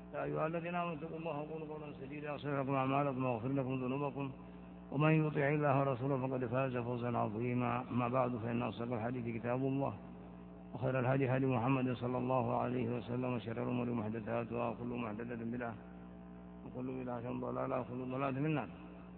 يا أيها الذين آمنوا اتقوا الله وقولوا قولا سديدا يصلح لكم أعمالكم ويغفر لكم ذنوبكم ومن يطع الله ورسوله فقد فاز فوزا عظيما. أما بعد فإن أصدق الحديث كتاب الله وخير الهدي هدي محمد صلى الله عليه وسلم وشر الأمور محدثاتها وكل محدثة بدعة وكل بدعة ضلالة وكل ضلالة في النار.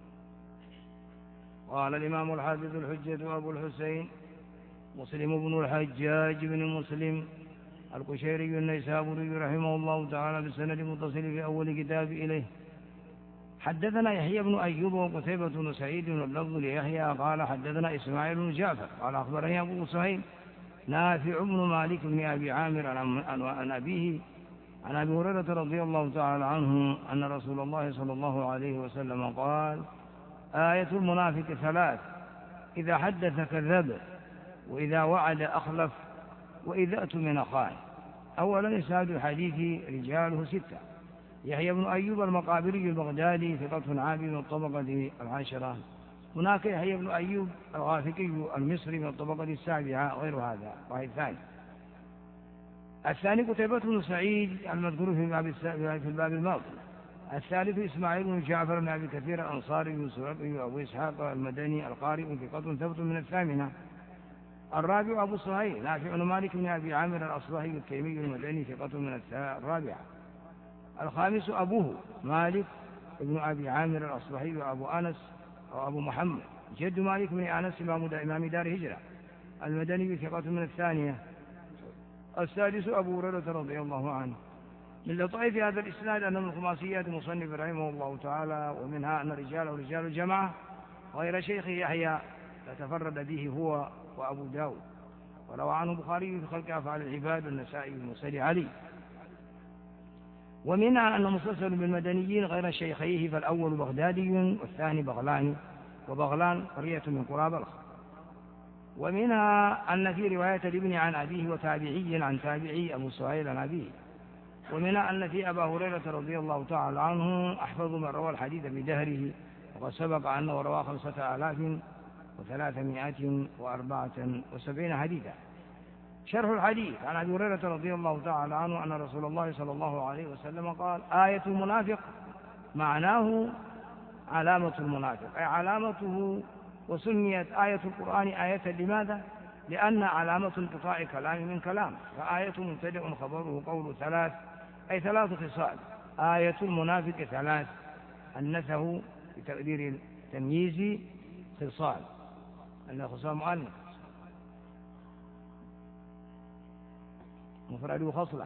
قال الإمام الحافظ الحجة أبو الحسين مسلم بن الحجاج بن مسلم القشيري النيسابوري رحمه الله تعالى بالسند المتصل في أول كتاب إليه: حدثنا يحيى بن أيوب وقتيبة بن سعيد واللفظ ليحيى قال حدثنا إسماعيل بن جعفر قال أخبرني أبو سهيل نافع بن مالك بن أبي عامر عن أبيه عن أبي هريرة رضي الله تعالى عنه أن رسول الله صلى الله عليه وسلم قال: آية المنافق ثلاث: إذا حدث كذب، وإذا وعد أخلف، وإذا اؤتمن خان. أولا إسناد الحديث رجاله ستة: يحيى بن أيوب المقابري البغدادي ثقة عابد من الطبقة العاشرة. هناك يحيى بن أيوب الغافقي المصري من الطبقة السابعة غير هذا. واحد ثاني. الثاني قتيبة بن سعيد المذكور في الباب الماضي. الثالث إسماعيل بن جعفر بن أبي كثير الأنصاري السرقي وأبو إسحاق المدني القارئ ثقة ثبت من الثامنة. الرابع أبو سهيل نافع بن مالك بن أبي عامر الأصبهي التيمي المدني ثقة من الرابعة. الخامس أبوه مالك بن أبي عامر الأصبهي وأبو أنس وأبو محمد جد مالك بن أنس إمام دار هجرة المدني ثقة من الثانية. السادس أبو هريرة رضي الله عنه. من لطائف هذا الإسناد أن من الخماسيات المصنف رحمه الله تعالى، ومنها أن رجاله رجال الجماعة غير شيخ يحيى تفرد به هو وأبو داود، وروى عنه البخاري في خلق أفعال العباد والنسائي والمرسل علي. ومنها أن مسلسل بالمدنيين غير شيخيه، فالأول بغدادي والثاني بغلاني، وبغلان قرية من قرى بلخ. ومنها أن في رواية الابن عن أبيه وتابعي عن تابعي أبو سهيل عن أبيه. ومنها أن في أبا هريرة رضي الله تعالى عنه أحفظ من روى الحديث بدهره، وقد سبق أنه روى 5374 حديثا. شرح الحديث عن أبي هريرة رضي الله تعالى عنه أن رسول الله صلى الله عليه وسلم قال: آية المنافق معناه علامة المنافق، أي علامته. وسميت آية القرآن آية لماذا؟ لأن علامة انقطاع كلام من كلام. فآية مبتدأ خبره قول ثلاث، أي ثلاث خصال. آية المنافق ثلاث، أنثه بتقدير التمييز خصال، أنه خصال مؤنث مفرد خصلة.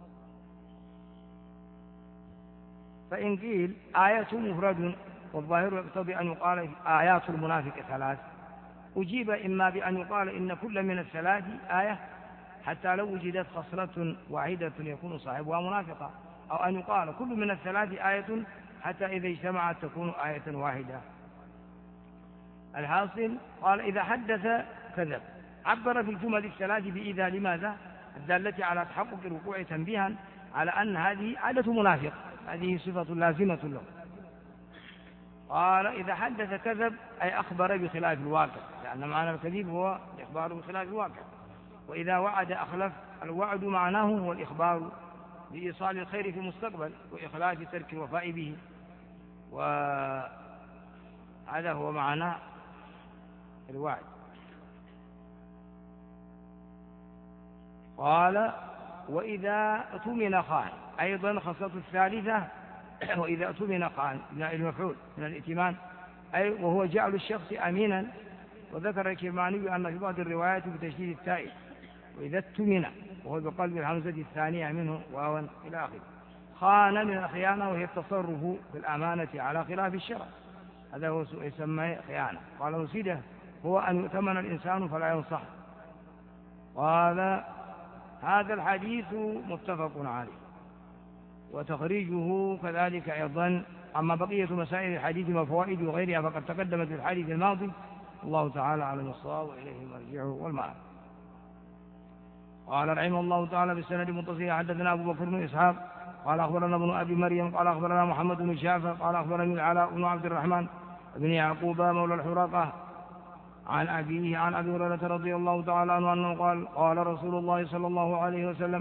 فإن قيل آية مفرد والظاهر يقتضي أن يقال آيات المنافق ثلاث، أجيب إما بأن يقال إن كل من الثلاث آية حتى لو وجدت خصلة واحدة يكون صاحبها منافقا، أو أن يقال كل من الثلاث آية حتى إذا اجتمعت تكون آية واحدة. الحاصل قال: إذا حدث كذب. عبر في الجمل الثلاث بإذا لماذا؟ الدالة على تحقق الوقوع تنبيها على أن هذه عادة منافق، هذه صفة لازمة له. قال: إذا حدث كذب، أي أخبر بخلاف الواقع، لأن معنى الكذب هو الإخبار بخلاف الواقع. وإذا وعد أخلف، الوعد معناه هو الإخبار بإيصال الخير في المستقبل وإخلاف ترك الوفاء به، وهذا هو معنى الوعد. قال: وإذا اؤتمن خان، أيضا خصلة الثالثة وإذا اؤتمن خان المفعول من الائتمان، أي وهو جعل الشخص أمينا. وذكر الكرماني أن في بعض الروايات بتشديد التاء وإذا اؤتمن، وهو بقلب الهمزة الثانية منه واوا إلى آخره. خان من الخيانة، وهي التصرف بالأمانة على خلاف الشرع، هذا هو يسمى خيانة. قال مسيده هو أن يؤتمن الإنسان فلا ينصح. قال: هذا الحديث متفق عليه، وتخريجه كذلك أيضا. أما بقية مسائل الحديث وفوائد وغيرها فقد تقدمت في الحديث الماضي. الله تعالى على الصواب وإليه المرجع والمآب. قال رحمه الله تعالى بالسند متصل: حدثنا أبو بكر بن إسحاق قال أخبرنا ابن أبي مريم قال أخبرنا محمد بن جعفر قال أخبرني العلاء بن عبد الرحمن بن يعقوب مولى الحرقة عن أبيه عن أبي هريرة رضي الله تعالى عنه أنه قال: قال رسول الله صلى الله عليه وسلم: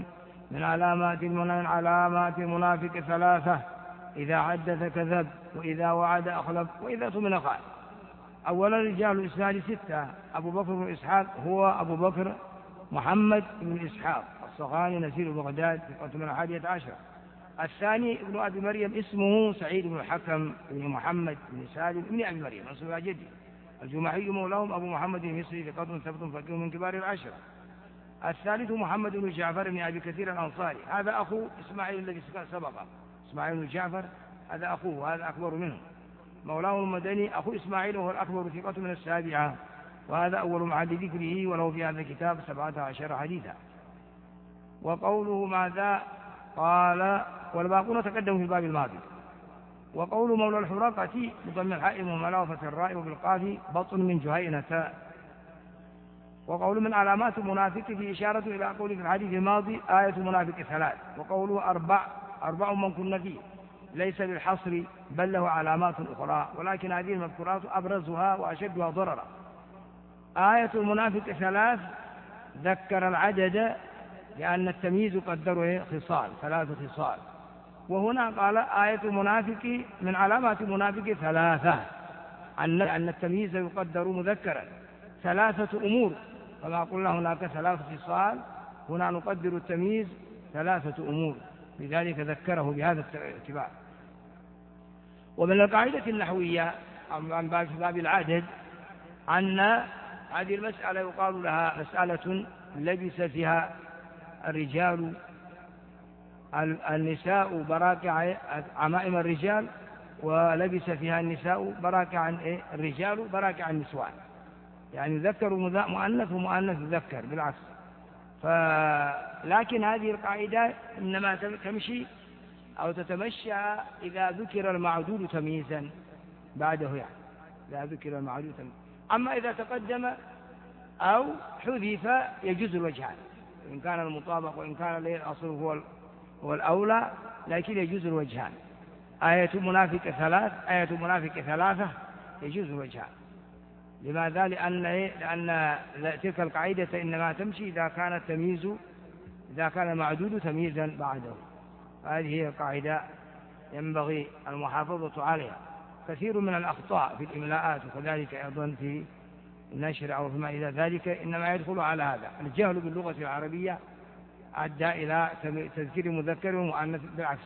من علامات المنافق ثلاثة: إذا حدث كذب، وإذا وعد أخلف، وإذا اؤتمن خان. أولا رجال الإسناد 6: أبو بكر بن إسحاق هو أبو بكر محمد بن إسحاق الصغاني نزيل بغداد ثقة من 11. الثاني ابن أبي مريم اسمه سعيد بن الحكم بن محمد بن سالم بن أبي مريم منسوب إلى جده، الجماحي مولاهم أبو محمد المصري ثقة ثبت فقيه من كبار العشرة. الثالث محمد بن جعفر بن أبي كثير الأنصاري، هذا أخو إسماعيل الذي سبقه، إسماعيل بن جعفر هذا أخوه، هذا أكبر منه، مولاه المدني أخو إسماعيل وهو الأكبر ثقة من 7، وهذا أول محل ذكره، وله في هذا الكتاب 17 حديثا. وقوله ماذا قال والباقون تقدموا في الباب الماضي. وقول مولى الحرقة بضم الحاء وملا وفتح الراء وبالقاف بطن من جهينة. وقول من علامات المنافق في إشارة إلى قول في الحديث الماضي آية المنافق 3. وقوله أربع من كن فيه ليس للحصر بل له علامات أخرى، ولكن هذه المذكورات أبرزها وأشدها ضررا. آية المنافق 3 ذكر العدد لأن التمييز قدره خصال، 3 خصال. وهنا قال آية المنافق من علامات المنافق 3، أن التمييز يقدر مذكرا 3 أمور، كما قلنا هناك 3 خصال، هنا نقدر التمييز 3 أمور، لذلك ذكره بهذا الاعتبار. ومن القاعدة النحوية عن باب العدد أن هذه المسألة يقال لها مسألة لبس فيها الرجال النساء براكع عمائم الرجال، ولبس فيها النساء براكع الرجال براكع النسوان، يعني ذكر مؤنث ومؤنث ذكر بالعكس. لكن هذه القاعدة إنما تمشي أو تتمشى إذا ذكر المعدود تمييزا بعده، يعني إذا ذكر المعدود تمييزا. أما إذا تقدم أو حذف يجوز الوجهان، إن كان المطابق وإن كان الأصل هو الأولى، لكن يجوز الوجهان. آية المنافق 3، آية المنافق 3 يجوز الوجهان. لماذا؟ لأن تلك القاعدة إنما تمشي إذا كان المعدود تمييزا بعده. هذه هي القاعدة ينبغي المحافظة عليها. كثير من الأخطاء في الإملاءات وكذلك أيضا في النشر أو فيما إلى ذلك إنما يدخل على هذا. الجهل باللغة العربية أدى إلى تذكير مذكر ومؤنث بالعكس.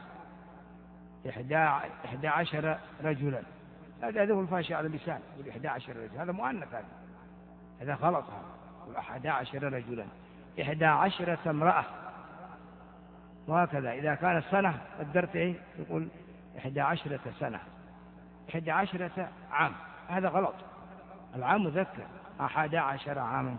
11 رجلا، هذا هو الفاشي على اللسان، 11 رجلا هذا مؤنث، هذا غلط، هذا 11 رجلا، 11 امرأة، وهكذا. إذا كانت سنة قدرت يقول 11 سنة، 11 عام، هذا غلط، العام مذكر، 11 عاما.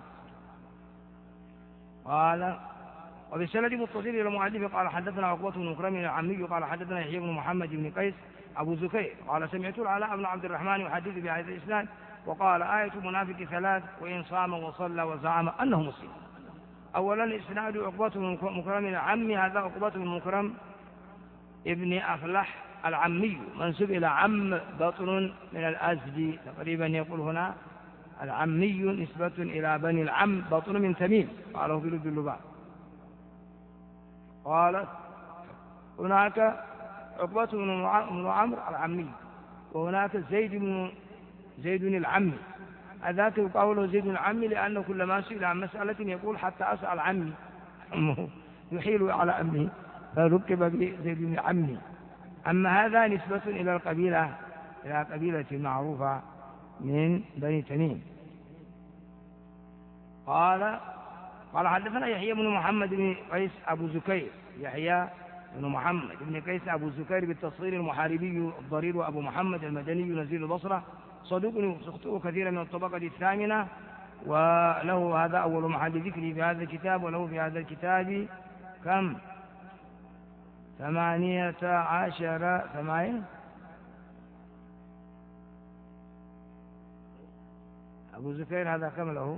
قال وبالسند متصل إلى المؤلف قال حدثنا عقبة بن مكرم العمي قال حدثنا يحيى بن محمد بن قيس أبو زكير قال سمعت العلاء بن عبد الرحمن يحدث بهذا الإسناد وقال آية المنافق 3: وإن صام وصلى وزعم أنه مسلم. أولا إسناد عقبة بن مكرم العمي، هذا عقبة بن مكرم ابن أفلح العمي منسوب إلى عم بطن من الأزدي، تقريبا يقول هنا العمي نسبة إلى بني العم بطن من تميم، قاله في لب اللباب. قال هناك عقبة بن عمرو العمي، وهناك زيد العمي، هذاك يقال زيد العمي لأنه كلما سئل عن مسألة يقول حتى أسأل عمي، يحيل على أمه فركب بزيد العمي. أما هذا نسبة إلى القبيلة، إلى قبيلة معروفة من بني تميم. قال حدثنا يحيى بن محمد بن قيس أبو زكير، يحيى بن محمد بن قيس أبو زكير بالتصغير المحاربي الضرير وأبو محمد المدني نزيل البصرة، صدوق يخطئ كثيرا من الطبقة 8، وله هذا أول محل ذكره في هذا الكتاب، وله في هذا الكتاب كم 18 أبو زكير، هذا كم له؟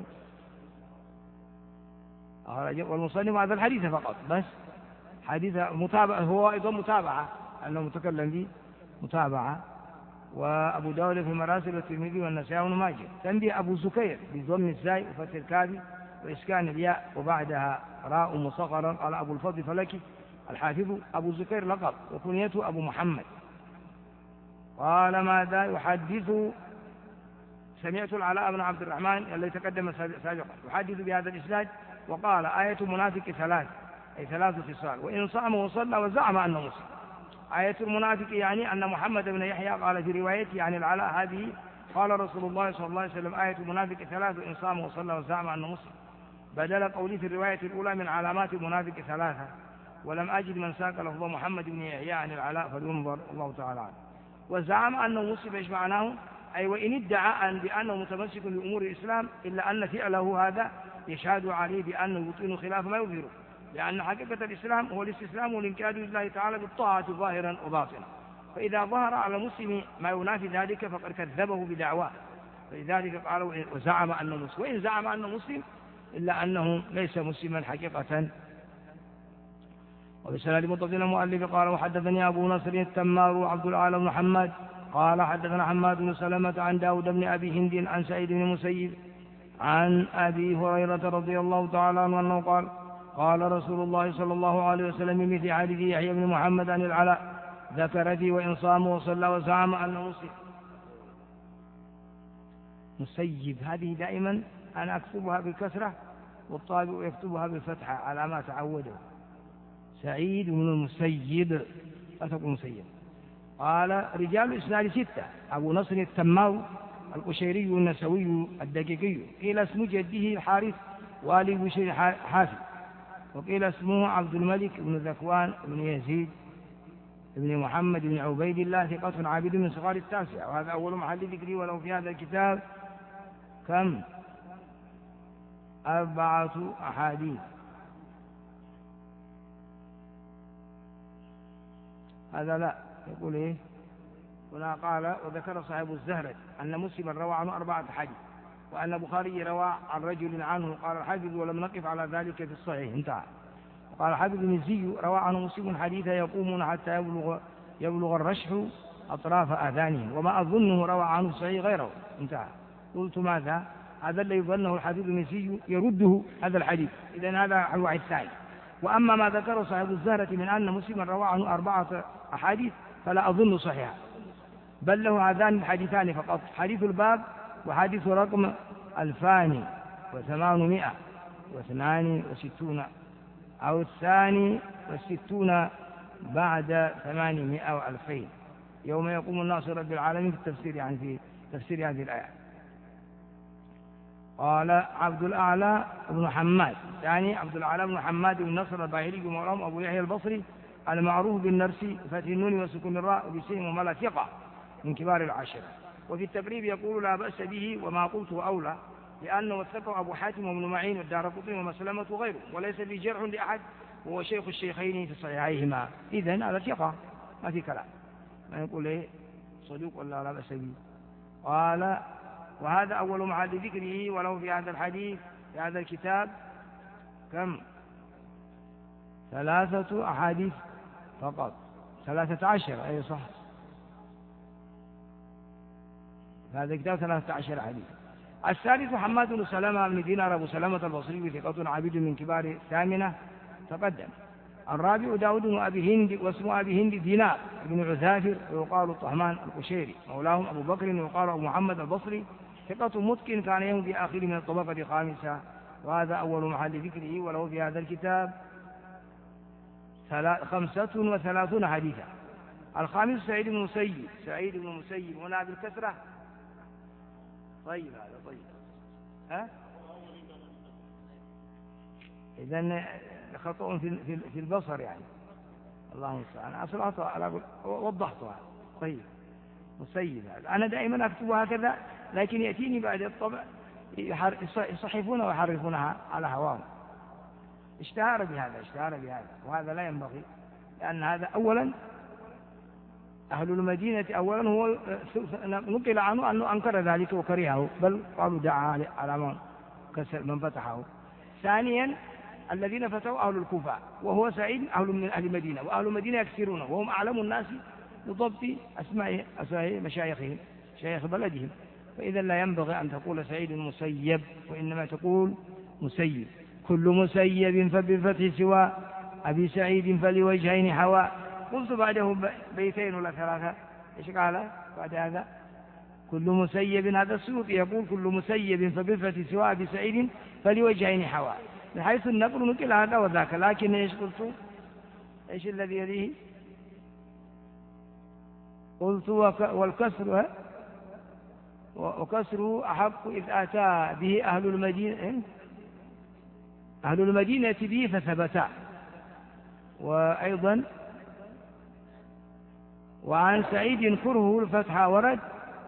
والمصنف هذا الحديث فقط بس، حديث متابعة، هو أيضا متابعة أنه متكلم به متابعة. وأبو داود في مراسل والترمذي والنسائي وابن ماجه. تنبيه أبو زكير بضم الزاي وفتح الكاف وإسكان الياء وبعدها راء مصغرا. قال أبو الفضل فلكي الحافظ أبو زكير لقب وكنيته أبو محمد. قال ماذا يحدث؟ سمعت العلاء بن عبد الرحمن الذي تقدم سابقا يحدث بهذا الإسناد وقال آية المنافق ثلاث، أي 3 خصال: وإن صام وصلى وزعم أنه مسلم. آية المنافق يعني أن محمد بن يحيى قال في روايته عن العلاء هذه قال رسول الله صلى الله عليه وسلم آية المنافق 3: وإن صام وصلى وزعم أنه مسلم، بدل قولي في الرواية الأولى من علامات المنافق 3، ولم أجد من ساق لفظ محمد بن يحيى عن العلاء فلينظر الله تعالى عنه. وزعم أنه مسلم إيش معناه؟ أي وإن ادعى أن بأنه متمسك بأمور الإسلام إلا أن فعله هذا يشهد عليه بأنه يطين خلاف ما يظهره، لأن حقيقة الإسلام هو الاستسلام والانقياد لله تعالى بالطاعة ظاهرا وباطنا، فإذا ظهر على المسلم ما ينافي ذلك فقد كذبه بدعواه، فلذلك قال وزعم أنه مسلم. وإن زعم أنه مسلم إلا أنه ليس مسلما حقيقة. وبسناد متصل المؤلف قال وحدثني أبو نصر التمار وعبد الأعلى بن محمد قال حدثنا حماد بن سلمة عن داود بن أبي هند عن سعيد بن المسيب عن أبي هريرة رضي الله تعالى عنه أنه قال قال رسول الله صلى الله عليه وسلم بمثل حديث يحيى بن محمد عن العلاء ذكر فيه وإن صام وصلى وزعم أنه مسلم. مسيب هذه دائما أنا أكتبها بالكسرة والطالب يكتبها بالفتحة على ما تعوده. سعيد بن المسيب لا تقول مسيب. قال رجال الإسناد 6: أبو نصر التمار القشيري النسوي الدقيقي، قيل اسم جده الحارث والي بشير حافظ، وقيل اسمه عبد الملك بن ذكوان بن يزيد بن محمد بن عبيد الله ثقة عابد من صغار التاسعة. وهذا أول محل ذكري، ولو في هذا الكتاب كم 4 أحاديث. هذا لا يقول إيه هنا قال وذكر صاحب الزهرة أن مسلما روى عنه 4 أحاديث، وأن البخاري روى عن رجل عنه. قال الحافظ ولم نقف على ذلك في الصحيح انتهى. وقال الحافظ المزي روى عنه مسلم حديثا يقومون حتى يبلغ الرشح أطراف آذانهم، وما أظنه روى عنه صحيح غيره انتهى. قلت ماذا؟ هذا الذي يظنه الحافظ المزي يرده هذا الحديث، إذن هذا الواحد الثاني. وأما ما ذكر صاحب الزهرة من أن مسلما روى عنه 4 أحاديث فلا أظن صحيحا، بل له هذان الحديثان فقط: حديث الباب وحديث رقم 2862 أو 62 بعد 800 و2000 يوم يقوم الناس رب العالمين في التفسير، يعني في تفسير هذه الآية. قال عبد الأعلى بن حماد يعني عبد الأعلى بن حماد بن نصر الباهلي مولاهم أبو يحيى البصري المعروف بالنرسي فتح النون وسكون الراء وبسين وملا ثقة من كبار العشرة. وفي التقريب يقول لا بأس به وما قلته أولى، لأنه وثقه أبو حاتم وابن معين والدارقطني ومسلمة وغيره، وليس في جرح لأحد، وهو شيخ الشيخين في صحيحيهما. إذن هذا ثقة ما في كلام، ما يقول إيه صدوق ولا لا بأس به. قال وهذا أول محل ذكره، وله في هذا الحديث في هذا الكتاب كم 3 أحاديث فقط، 13 أي صح، هذا الكتاب 13 حديث. الثالث حماد بن سلمة بن دينار أبو سلمة البصري ثقة عبيد من كبار الثامنة تقدم. الرابع داود بن أبي هند واسم أبي هند دينار بن عثافر ويقال الطهمان القشيري مولاهم أبو بكر ويقال أبو محمد البصري ثقة متقن كان يوم في آخر من الطبقة الخامسة. وهذا أول محل ذكره، وله في هذا الكتاب 35 حديثا. الخامس سعيد بن المسيب هنا بالكسرة. طيب هذا طيب ها إذن خطأ في البصر يعني، الله المستعان. أصلحتها وضحتها. طيب مسيب هذا أنا دائما أكتب هكذا، لكن يأتيني بعد الطبع يصحفونها ويحرفونها على هواهم. اشتهر بهذا وهذا لا ينبغي، لأن هذا أولا أهل المدينة أولا هو نقل عنه أنه أنكر ذلك وكرهه، بل قالوا دعا على من فتحه. ثانيا الذين فتحوا أهل الكوفة، وهو سعيد من أهل المدينة، وأهل المدينة يكثرون وهم أعلم الناس بضبط أسماء مشايخهم شيخ بلدهم، فإذا لا ينبغي أن تقول سعيد المسيب، وإنما تقول مسيب. كل مسيب فبالفتح سوى أبي سعيد فلوجهين حوى. قلت بعده بيتين ولا ثلاثة، إيش قال بعد هذا؟ كل مسيب، هذا السيوطي يقول كل مسيب فبالفتح سوى أبي سعيد فلوجهين حوى، من حيث النقل نقل هذا وذاك، لكن إيش قلت؟ إيش الذي يليه؟ قلت والكسر وكسره أحق إذ أتى به أهل المدينة به فثبتا. وأيضا وعن سعيد كره الفتح ورد،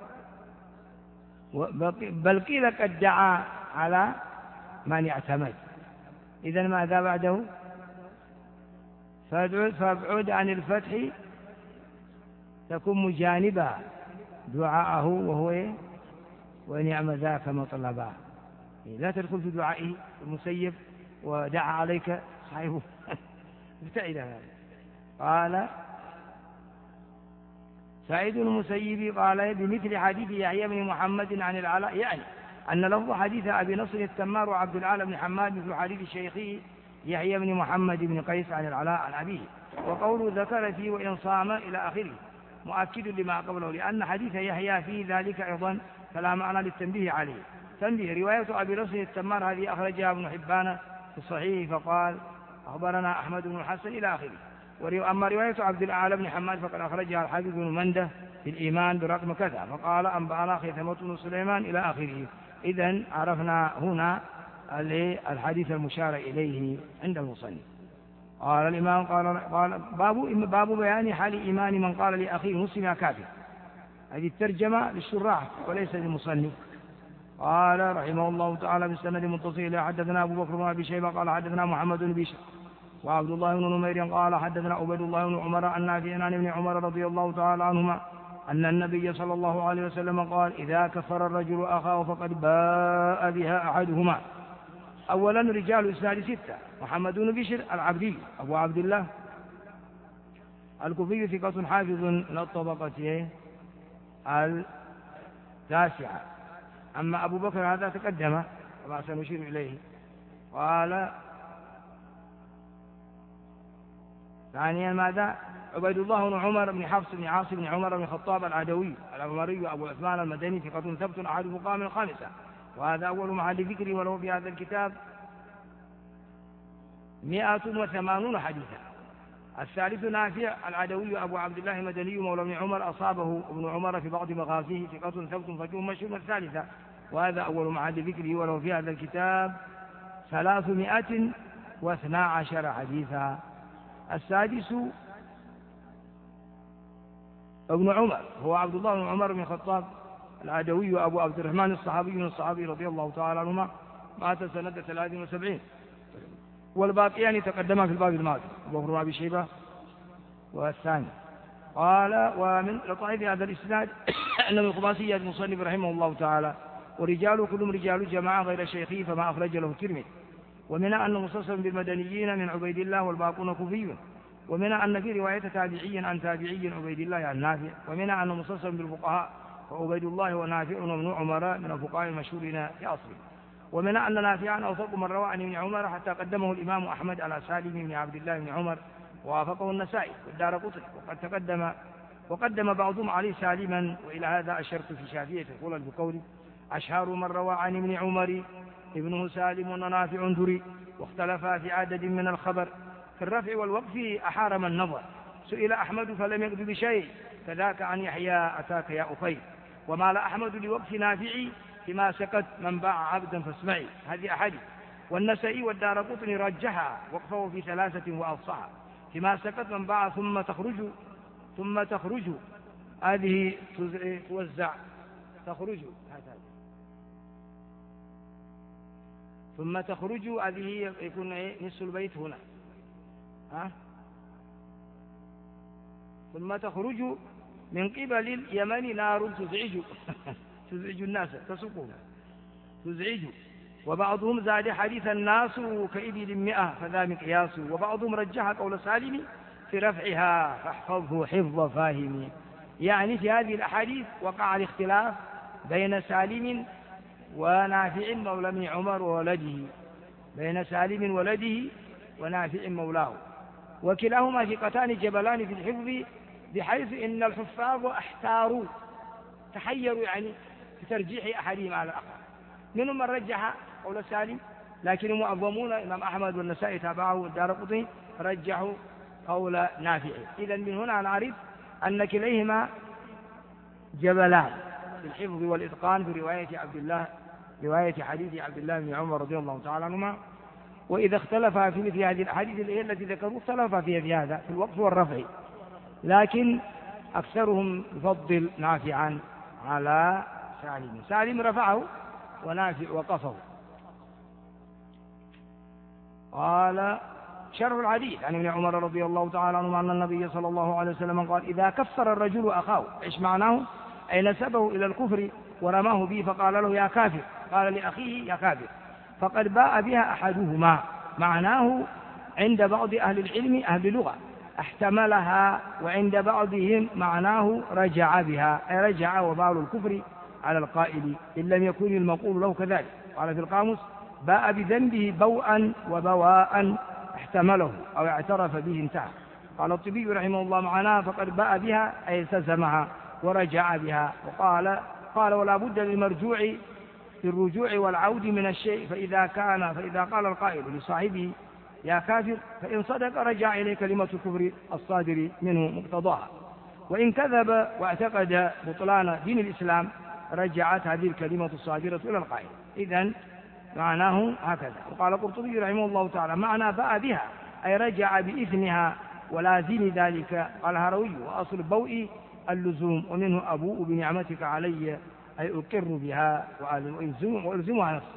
بل قيل قد دعا على من يعتمد. إذن ماذا بعده؟ فابعد عن الفتح تكون مجانبا دعاءه وهو ونعم ذاك مطلبا. لا تدخل في دعائه المسيب ودعا عليك صاحبه ابتعد هذا. قال سعيد المسيب قال بمثل حديث يحيى بن محمد عن العلاء، يعني أن لفظ حديث أبي نصر التمار وعبد الأعلى بن حماد مثل حديث شيخه يحيى بن محمد بن قيس عن العلاء عن أبيه. وقوله ذكر فيه وإن صام إلى آخره مؤكد لما قبله، لأن حديث يحيى فيه ذلك أيضا، فلا معنى للتنبيه عليه. تنبيه: رواية أبي نصر التمار هذه أخرجها ابن حبان في الصحيح فقال أخبرنا أحمد بن الحسن إلى آخره. أما رواية عبد الأعلى بن حماد فقد أخرجها الحافظ بن منده في الإيمان برقم كذا فقال أنبأنا خيثمة بن سليمان إلى آخره. إذن عرفنا هنا الحديث المشار إليه عند المصنف. قال الإمام قال باب بيان حال إيمان من قال لأخيه مسلم يا كافر. هذه الترجمة للشراح وليس للمصنف. قال رحمه الله تعالى بالسند المتصل حدثنا أبو بكر بن أبي شيبة قال حدثنا محمد بن بشر وعبد الله بن نمير قال حدثنا عبيد الله بن عمر أن نافع عن ابن عمر رضي الله تعالى عنهما أن النبي صلى الله عليه وسلم قال إذا كفر الرجل أخاه فقد باء بها أحدهما. أولا رجال إسناد 6: محمد بن بشر العبدي أبو عبد الله الكوفي ثقة حافظ من الطبقة التاسعة. أما أبو بكر هذا تقدم وما سنشير إليه. قال ثانيا ماذا؟ عبيد الله بن عمر بن حفص بن عاصم بن عمر بن الخطاب العدوي العمري أبو عثمان المدني ثقة ثبت أحد مقام الخامسة، وهذا أول محل ذكره، وله في هذا الكتاب 180 حديثا. الثالث نافع العدوي أبو عبد الله المدني مولى بن عمر أصابه ابن عمر في بعض مغازيه ثقة ثبت فجوه مشهور. الثالثة وهذا أول محل ذكره، وله في هذا الكتاب 312 حديثا. السادس ابن عمر هو عبد الله بن عمر بن الخطاب العدوي أبو عبد الرحمن الصحابي من الصحابي رضي الله تعالى عنهما، مات سنة 73. والباقيان تقدما في الباب الماضي أبو بكر أبي شيبة والثاني. قال ومن لطائف هذا الإسناد أن من خماسية المصنف رحمه الله تعالى ورجاله كلهم رجال جماعة غير شيخه فما أخرج له الترمذي. ومنها أنه مختص بالمدنيين من عبيد الله والباقون كوفيون. ومنها أن في رواية تابعي عن تابعي عبيد الله عن نافع. ومنها أنه مختص بالفقهاء وعبيد الله ونافع وابن عمر من الفقهاء المشهورين في أصله. ومنها أن نافعا أوثق من روى عن ابن عمر حتى قدمه الإمام أحمد على سالم بن عبد الله بن عمر ووافقه النسائي والدارقطني وقدم بعضهم عليه سالما. وإلى هذا أشرت في شافية الخلل بقوله أشهر من روى عن ابن عمر ابنه سالم ونافع دري، واختلفا في عدد من الخبر. في الرفع والوقف أحار من نظر. سئل أحمد فلم يقض بشيء كذاك عن يحيى أتاك يا أخي. ومال أحمد لوقف نافعي فيما سكت من باع عبدا فاسمعي. هذه أحاديث. والنسائي والدارقطني رجحها وقفه في 3 وأفصحها فيما سكت من باع ثم تخرج هذه توزع تخرج ثم تخرج هذه يكون نصف البيت هنا ثم تخرج من قبل اليمن نار تزعج الناس تسقهم تزعج. وبعضهم زاد حديث الناس كإبل 100 فذا مقياس. وبعضهم رجح قول سالم في رفعها فاحفظه حفظ فاهم. يعني في هذه الأحاديث وقع الاختلاف بين سالم ونافع مولى بن عمر وولده. بين سالم ولده ونافع مولاه، وكلاهما ثقتان جبلان في الحفظ، بحيث إن الحفاظ احتاروا تحيروا يعني في ترجيح أحدهما على الآخر. منهم من رجح قول سالم، لكن المعظمون الإمام أحمد والنسائي تابعه والدارقطني رجحوا قول نافع. إذن من هنا نعرف أن كليهما جبلان في الحفظ والإتقان في رواية حديث عبد الله بن عمر رضي الله تعالى عنهما. وإذا اختلفا في مثل هذه الأحاديث التي ذكروا اختلفا في هذا في الوقف والرفع، لكن أكثرهم يفضل نافعا على سالم. سالم رفعه ونافع وقفه. قال شرح الحديث عن ابن عمر رضي الله تعالى عنهما أن النبي صلى الله عليه وسلم قال: إذا كفر الرجل أخاه، إيش معناه؟ أي نسبه إلى الكفر ورماه به فقال له يا كافر، قال لأخيه يا كافر، فقد باء بها أحدهما. معناه عند بعض أهل العلم أهل اللغة احتملها، وعند بعضهم معناه رجع بها، أي رجع وبال الكفر على القائل إن لم يكن المقول له كذلك. قال في القاموس: باء بذنبه بوءا وبواء احتمله أو اعترف به انتهى. قال الطبي رحمه الله معناه فقد باء بها أي التزمها ورجع بها. قال ولا بد للمرجوع في الرجوع والعود من الشيء، فإذا قال القائل لصاحبه يا كافر فإن صدق رجع إليه كلمة الكفر الصادر منه مقتضاها، وإن كذب واعتقد بطلان دين الإسلام رجعت هذه الكلمة الصادرة إلى القائل. إذن معناه هكذا. وقال القرطبي رحمه الله تعالى معنى باء بها أي رجع بإثمها ولازم ذلك. قال هروي: وأصل البوء اللزوم، ومنه أبوء بنعمتك علي أي أقر بها وألزمها نفسي.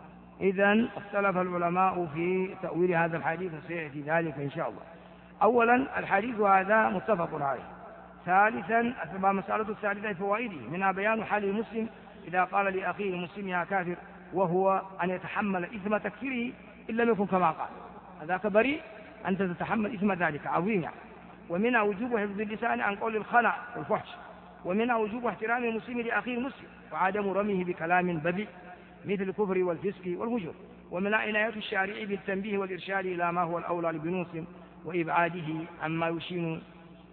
إذن اختلف العلماء في تأويل هذا الحديث، وسيأتي ذلك إن شاء الله. أولا الحديث هذا متفق عليه. ثالثا مسألة الثالثة فوائده، منها بيان حال المسلم إذا قال لأخيه المسلم يا كافر، وهو أن يتحمل إثم تكفيره إن لم يكن كما قال، هذاك بريء، أنت تتحمل إثم ذلك عظيم يعني. ومنها وجوب حفظ اللسان عن قول الخلع والفحش، ومنها وجوب احترام المسلم لأخيه المسلم وعدم رميه بكلام بذيء مثل الكفر والفسق والفجور. ومنها عناية الشارع بالتنبيه والإرشاد إلى ما هو الأولى لبنوس وإبعاده عما يشين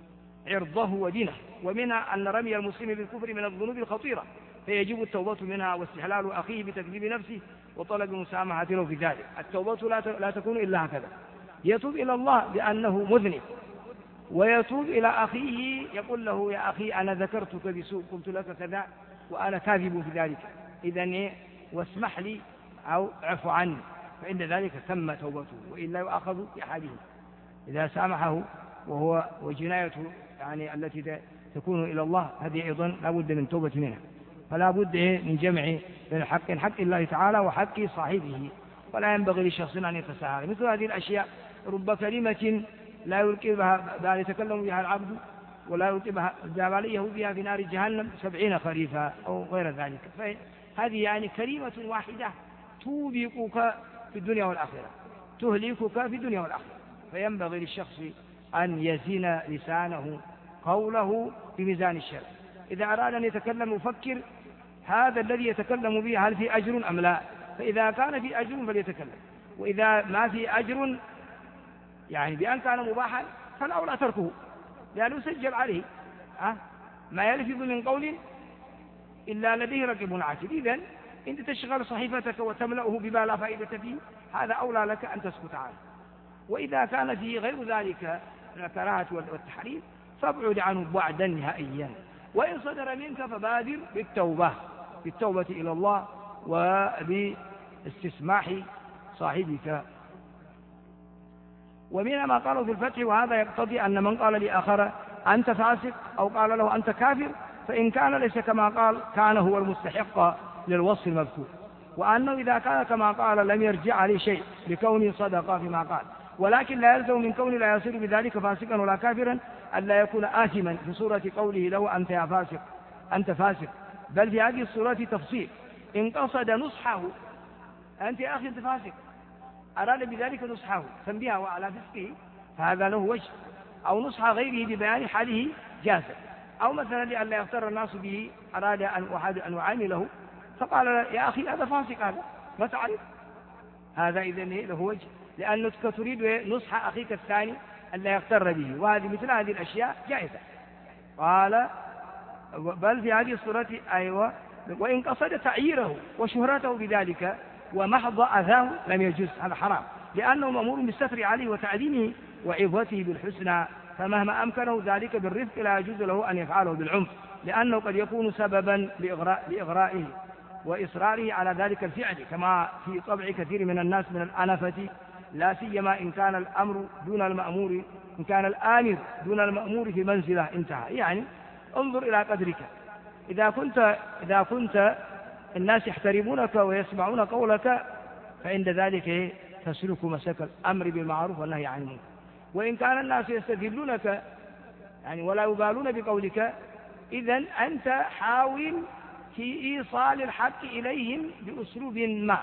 عرضه ودينه. ومنها أن رمي المسلم بالكفر من الذنوب الخطيرة، فيجب التوبة منها واستحلال أخيه بتكذيب نفسه وطلب مسامحة له في ذلك. التوبة لا تكون إلا هكذا: يتوب إلى الله بأنه مذنب، ويتوب إلى أخيه يقول له يا أخي أنا ذكرتك بسوء، قلت لك كذا وأنا كاذب في ذلك، إذن واسمح لي أو اعف عني، فإن ذلك تم توبته، وإلا يؤاخذ بأحدهم إذا سامحه وهو وجنايته يعني التي تكون إلى الله، هذه أيضا لا بد من توبة منها. فلا بد من جمع بين حق الله تعالى وحق صاحبه، ولا ينبغي لشخص أن يتساهل. مثل هذه الأشياء رب كلمة لا يلقي بها يتكلم بها العبد ولا يلقي بها في نار جهنم 70 خريفا أو غير ذلك. فهذه يعني كلمة واحدة توبقك في الدنيا والآخرة، تهلكك في الدنيا والآخرة. فينبغي للشخص أن يزين لسانه قوله بميزان الشرع. إذا أراد أن يتكلم يفكر هذا الذي يتكلم به هل في أجر أم لا، فإذا كان في أجر فليتكلم، وإذا ما في أجر يعني بأن كان مباحا فالأولى تركه، لأنه يسجل عليه ما يلفظ من قول إلا لديه رقيب عتيد. إذن أنت تشغل صحيفتك وتملأه بما لا فائدة فيه، هذا أولى لك أن تسكت عنه. وإذا كان فيه غير ذلك من الكراهة والتحريم فابعد عنه بعدا نهائيا. وإن صدر منك فبادر بالتوبة إلى الله وباستسماح صاحبك. ومن ما قالوا في الفتح: وهذا يقتضي أن من قال لآخر أنت فاسق أو قال له أنت كافر، فإن كان ليس كما قال كان هو المستحق للوصف المذكور، وأنه إذا كان كما قال لم يرجع عليه شيء لكونه صدق فيما قال. ولكن لا يلزم من كون لا يصير بذلك فاسقا ولا كافرا ألا يكون آثما في صورة قوله له أنت يا فاسق أنت فاسق، بل في هذه الصورة تفصيل. إن قصد نصحه أنت يا أخي أنت فاسق، أراد بذلك نصحه تنبيهه على فسقه، فهذا له وجه. أو نصح غيره ببيان حاله جاز. أو مثلا لأن لا يغتر الناس به أراد أن يعامله فقال يا أخي هذا فاسق، هذا ما تعرف، هذا إذن له وجه، لأنك تريد نصح أخيك الثاني ألا يغتر به، وهذه مثل هذه الأشياء جائزة. قال بل في هذه الصورة أيوة وإن قصد تعييره وشهرته بذلك ومحض أذاه لم يجوز، هذا حرام، لأنه مأمور بالستر عليه وتعليمه وعظته بالحسنى، فمهما أمكنه ذلك بالرفق لا يجوز له أن يفعله بالعنف، لأنه قد يكون سببا لإغرائه وإصراره على ذلك الفعل، كما في طبع كثير من الناس من الأنفة، لا سيما إن كان الأمر دون المأمور، إن كان الآمر دون المأمور في منزله انتهى. يعني انظر إلى قدرك، إذا كنت الناس يحترمونك ويسمعون قولك فعند ذلك تسلك مسلك الأمر بالمعروف والنهي عن المنكر، وإن كان الناس يستذلونك يعني ولا يبالون بقولك، إذن أنت حاول في إيصال الحق إليهم بأسلوب ما،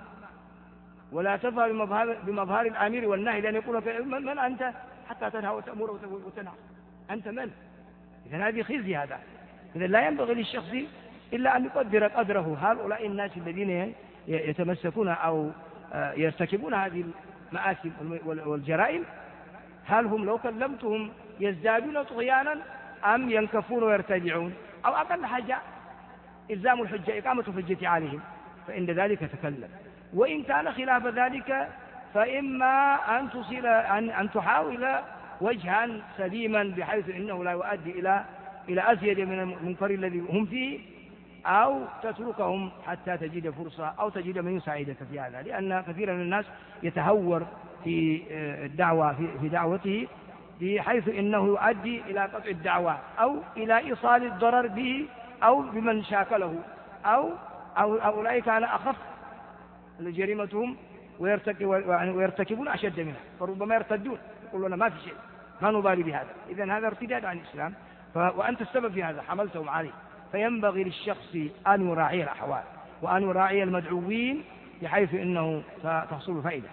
ولا تظهر بمظهر الآمر والنهي، لأن يقول لك من أنت حتى تنهى وتأمر وتنهى، أنت من؟ إذن هذه خزي هذا. إذن لا ينبغي للشخص إلا أن يقدر قدره. هؤلاء الناس الذين يتمسكون أو يرتكبون هذه المآثم والجرائم، هل هم لو كلمتهم يزدادون طغيانا أم ينكفون ويرتدعون؟ أو أقل حاجة إلزام الحجة، إقامة الحجة عليهم، فإن ذلك تكلم. وإن كان خلاف ذلك فإما أن تحاول وجها سليما بحيث إنه لا يؤدي إلى أزيد من المنكر الذي هم فيه، أو تتركهم حتى تجد فرصة أو تجد من يساعدك في هذا، لأن كثيرا من الناس يتهور في الدعوة في دعوته بحيث إنه يؤدي إلى قطع الدعوة أو إلى إيصال الضرر به أو بمن شاكله، أو أولئك كان أخف جريمتهم ويرتكبون أشد منها، فربما يرتدون يقولون ما في شيء ما نبالي بهذا. إذن هذا ارتداد عن الإسلام، وأنت السبب في هذا، حملتهم عليه. فينبغي للشخص أن يراعي الأحوال وأن يراعي المدعوين بحيث إنه تحصل فائدة.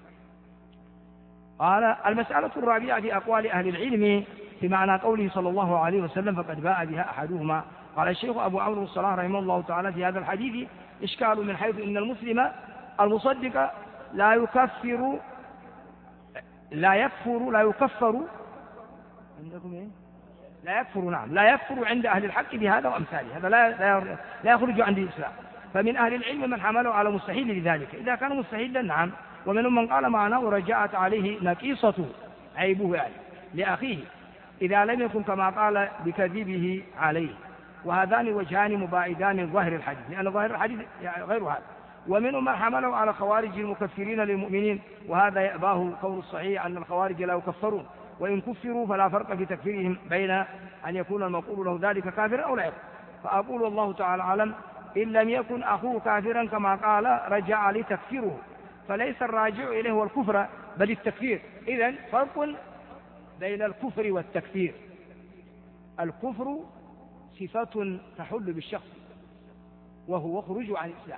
قال المسألة الرابعة في أقوال أهل العلم في معنى قوله صلى الله عليه وسلم فقد باء بها أحدهما. قال الشيخ أبو عمرو الصلاح رحمه الله تعالى في هذا الحديث إشكال من حيث إن المسلم المصدق لا يكفر عند أهل الحق بهذا وأمثاله، هذا لا يخرج عن الإسلام. فمن أهل العلم من حمله على مستحيل لذلك إذا كان مستحيلا، نعم، ومنهم من قال معناه رجعت عليه نقيصته عيبه يعني لأخيه إذا لم يكن كما قال بكذبه عليه، وهذان وجهان مباعدان ظاهر الحديث، لأن ظاهر الحديث يعني غير هذا. ومنهم من حمله على خوارج المكفرين للمؤمنين، وهذا يأباه قول الصحيح أن الخوارج لا يكفرون، وإن كفروا فلا فرق في تكفيرهم بين أن يكون المقول له ذلك كافرا أو لا يكفر. فأقول والله تعالى أعلم إن لم يكن أخوه كافرا كما قال رجع لتكفيره، فليس الراجع إليه هو الكفر بل التكفير. إذن فرق بين الكفر والتكفير. الكفر صفة تحل بالشخص وهو خروج عن الإسلام،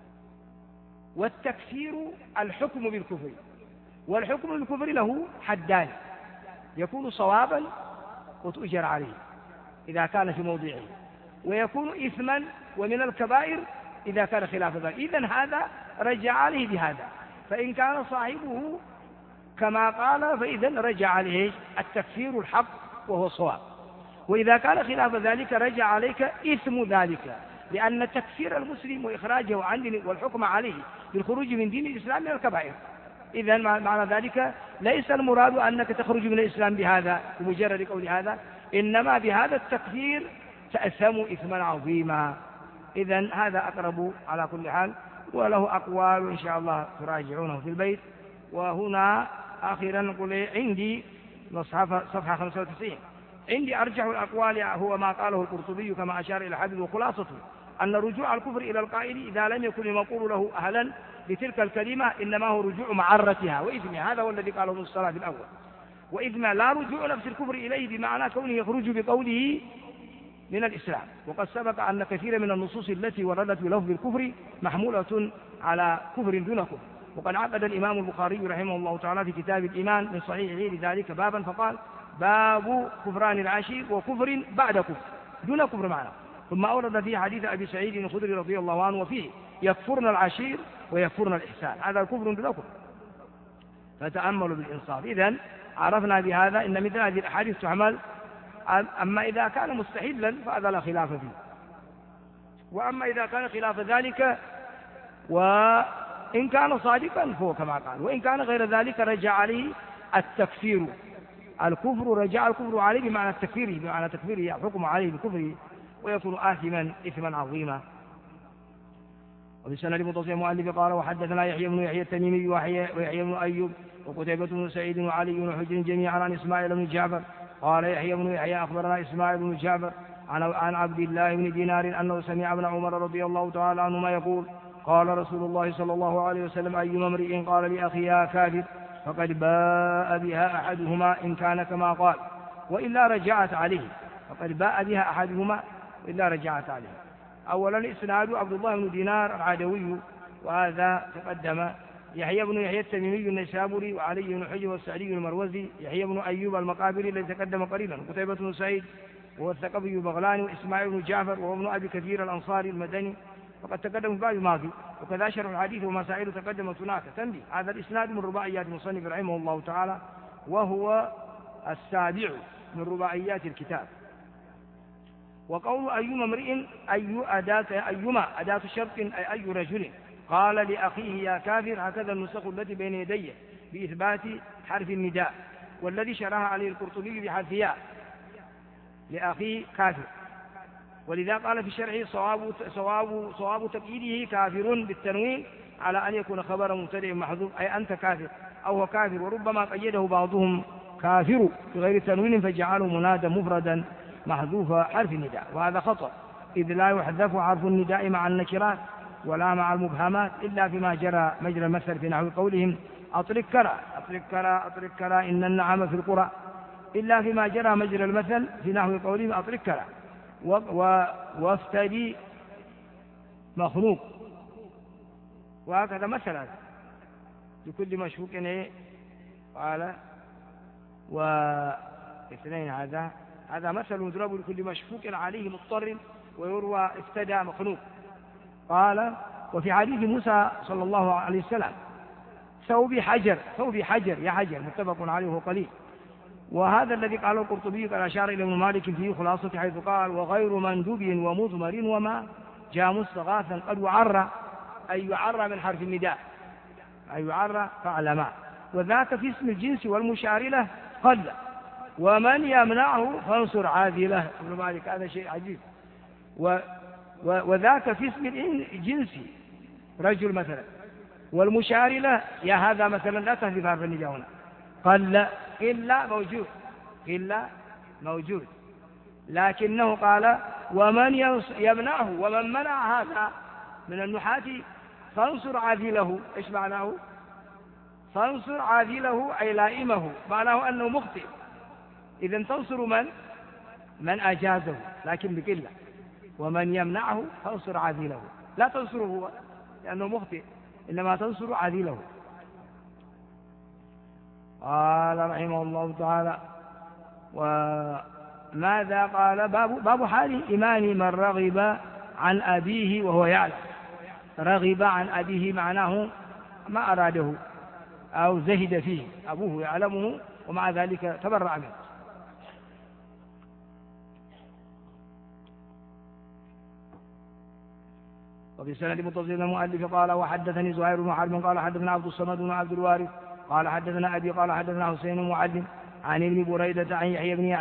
والتكفير الحكم بالكفر، والحكم بالكفر له حدان، يكون صوابا وتؤجر عليه إذا كان في موضعه، ويكون إثما ومن الكبائر إذا كان خلاف ذلك. إذن هذا رجع عليه بهذا، فإن كان صاحبه كما قال فإذن رجع عليه التكفير الحق وهو صواب، وإذا كان خلاف ذلك رجع عليك إثم ذلك، لأن تكفير المسلم وإخراجه عن دين والحكم عليه بالخروج من دين الإسلام من الكبائر. إذن معنى ذلك ليس المراد أنك تخرج من الإسلام بهذا بمجرد قول هذا، إنما بهذا التكفير تأثم إثما عظيما. إذن هذا أقرب على كل حال، وله أقوال إن شاء الله تراجعونه في البيت. وهنا آخرا نقول عندي صفحة 95 عندي أرجح الأقوال هو ما قاله القرطبي كما أشار إلى الحديث، وخلاصته أن رجوع الكفر إلى القائل إذا لم يكن المقول له أهلا لتلك الكلمة إنما هو رجوع معرتها وإثمها، هذا هو الذي قاله ابن الصلاة في الأول. وإثم لا رجوع نفس الكفر إليه بمعنى كونه يخرج بقوله من الإسلام، وقد سبق أن كثير من النصوص التي وردت بلفظ الكفر محمولة على كفر دون كفر. وقد عقد الإمام البخاري رحمه الله تعالى في كتاب الإيمان من صحيح غير ذلك بابا فقال باب كفران العشير وكفر بعد كفر دون كفر معنا، ثم أورد فيه حديث أبي سعيد الخدري رضي الله عنه وفيه يكفرن العشير ويكفرن الإحسان، هذا الكفر بلا كفر، فتأملوا بالإنصاف. إذن عرفنا بهذا إن مثل هذه الأحاديث تعمل، أما إذا كان مستحلا فهذا لا خلاف فيه، وأما إذا كان خلاف ذلك وإن كان صادقا فهو كما قال، وإن كان غير ذلك رجع عليه التكفير، الكفر رجع الكفر عليه بمعنى التكفير، بمعنى تكفيره حكم عليه بكفره ويكون آثما إثما عظيما. وبسند متصل المؤلف قال وحدثنا يحيى بن يحيى التميمي ويحيى بن أيوب وقتيبة بن سعيد وعلي بن حجر جميعا عن إسماعيل بن جعفر قال يحيى بن يحيى أخبرنا إسماعيل بن جعفر عن عبد الله بن دينار أنه سمع ابن عمر رضي الله تعالى عنهما يقول قال رسول الله صلى الله عليه وسلم أيما امرئ قال لأخيه يا كافر فقد باء بها أحدهما إن كان كما قال وإلا رجعت عليه، فقد باء بها أحدهما وإلا رجعت عليه. أولا إسناد عبد الله بن دينار العدوي، وهذا تقدم يحيى بن يحيى التميمي النيسابوري وعلي بن حجر والسعدي المروزي، يحيى بن أيوب المقابري الذي تقدم قليلا، قتيبة بن سعيد وهو الثقفي البغلاني، وإسماعيل بن جعفر وهو ابن أبي كثير الأنصاري المدني وقد تقدم في باب الماضي، وكذا شرح الحديث ومسائل تقدمت هناك. تنبيه هذا الإسناد من رباعيات المصنف رحمه الله تعالى، وهو السابع من رباعيات الكتاب. وقول أيما امرئ أيما أداة شرط أي أي رجل قال لأخيه يا كافر، هكذا النسخ التي بين يدي بإثبات حرف النداء، والذي شرها عليه القرطبي بحرف ياء لأخيه كافر، ولذا قال في شرحه صواب تقييده كافر بالتنوين على أن يكون خبر مبتدئ محذوف أي أنت كافر أو هو كافر، وربما قيده بعضهم كافر بغير تنوين فجعله منادى مفردا محذوف حرف النداء، وهذا خطأ، إذ لا يحذف حرف النداء مع النكرات ولا مع المبهمات إلا فيما جرى مجرى المثل في نحو قولهم أطرق كرى أطرق كرى أطرق كرى إن النعم في القرى، إلا فيما جرى مجرى المثل في نحو قولهم أطرق كرى. وافتدي مخلوق، وهكذا مثلا لكل مشفوق قال واثنين، هذا مثل مضرب لكل مشفوق عليه مضطر، ويروى افتدى مخلوق. قال وفي حديث موسى صلى الله عليه وسلم ثوب حجر يا حجر متفق عليه وهو قليل، وهذا الذي قاله القرطبي قال أشار إلى ابن مالك فيه خلاصة حيث قال وغير مندوب ومضمر وما جاء مستغاثا قد وعر، أي يعر من حرف النداء أي يعر فعلما، وذاك في اسم الجنس والمشار له قل، ومن يمنعه فانصر عاذله. ابن مالك هذا شيء عجيب. وذاك في اسم الجنس رجل مثلا، والمشار له يا هذا مثلا لا تهذف حرف النداء هنا، قل إلا موجود، لكنه قال ومن يمنعه، ومن منع هذا من النحاة فانصر عاذله. إيش معناه؟ فانصر عاذله أي لائمه، معناه أنه مخطئ، إذن تنصر من أجازه لكن بقلة، ومن يمنعه فانصر عاذله، لا تنصره هو لأنه مخطئ، إنما تنصر عاذله. قال رحمه الله تعالى وماذا قال؟ باب حال إيمان من رغب عن أبيه وهو يعلم. رغب عن أبيه معناه ما أراده أو زهد فيه، أبوه يعلمه ومع ذلك تبرع منه. وفي سند متصل المؤلف قال وحدثني زهير بن حرب قال حدثنا عبد الصمد بن عبد الوارث قال حدثنا أبي قال حدثنا حسين المعلم عن ابن بريدة عن يحيى بن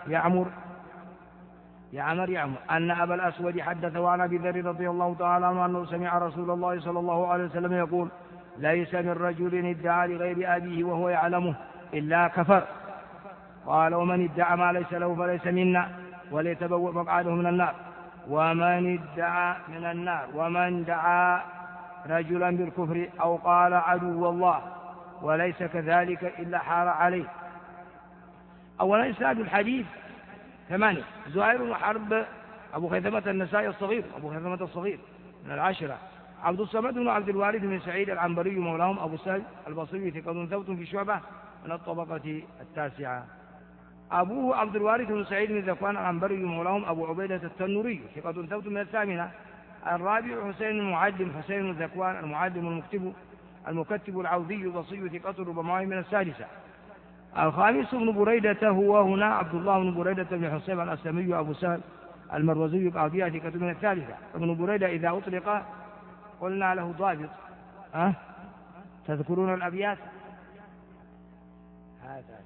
يعمر أن أبا الأسود حدثه عن أبي ذر رضي الله تعالى عنه أنه سمع رسول الله صلى الله عليه وسلم يقول ليس من رجل ادعى لغير أبيه وهو يعلمه إلا كفر. قال ومن ادعى ما ليس له فليس منا وليتبوأ مقعده من النار. ومن دعا رجلا بالكفر أو قال عدو الله وليس كذلك إلا حار عليه. أولا إسناد الحديث 8. زهير بن حرب أبو خيثمة النسائي الصغير، أبو خيثمة الصغير من 10. عبد الصمد بن عبد الوارث بن سعيد العنبري مولاهم أبو سهل البصري ثقة ثبت في شعبة من الطبقة 9. أبوه عبد الوارث بن سعيد بن ذكوان العنبري مولاهم أبو عبيدة التنوري ثقة ثبت من 8. الرابع حسين المعلم حسين الذكوان المعلم المكتب العوذي البصري ثقة ربما من السادسة. الخامس ابن بريدة هو هنا عبد الله بن بريدة بن حصيب الأسلمي أبو سهل المروزي قاضية ثقة من الثالثة. ابن بريدة إذا أطلق قلنا له ضابط. تذكرون الأبيات؟ هذا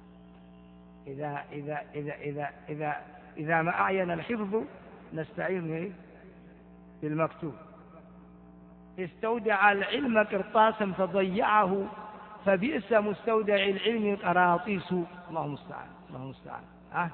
إذا ما أعين الحفظ نستعين بالمكتوب. استودع العلم قرطاسا فضيعه فبئس مستودع العلم قراطيس. الله المستعان الله المستعان.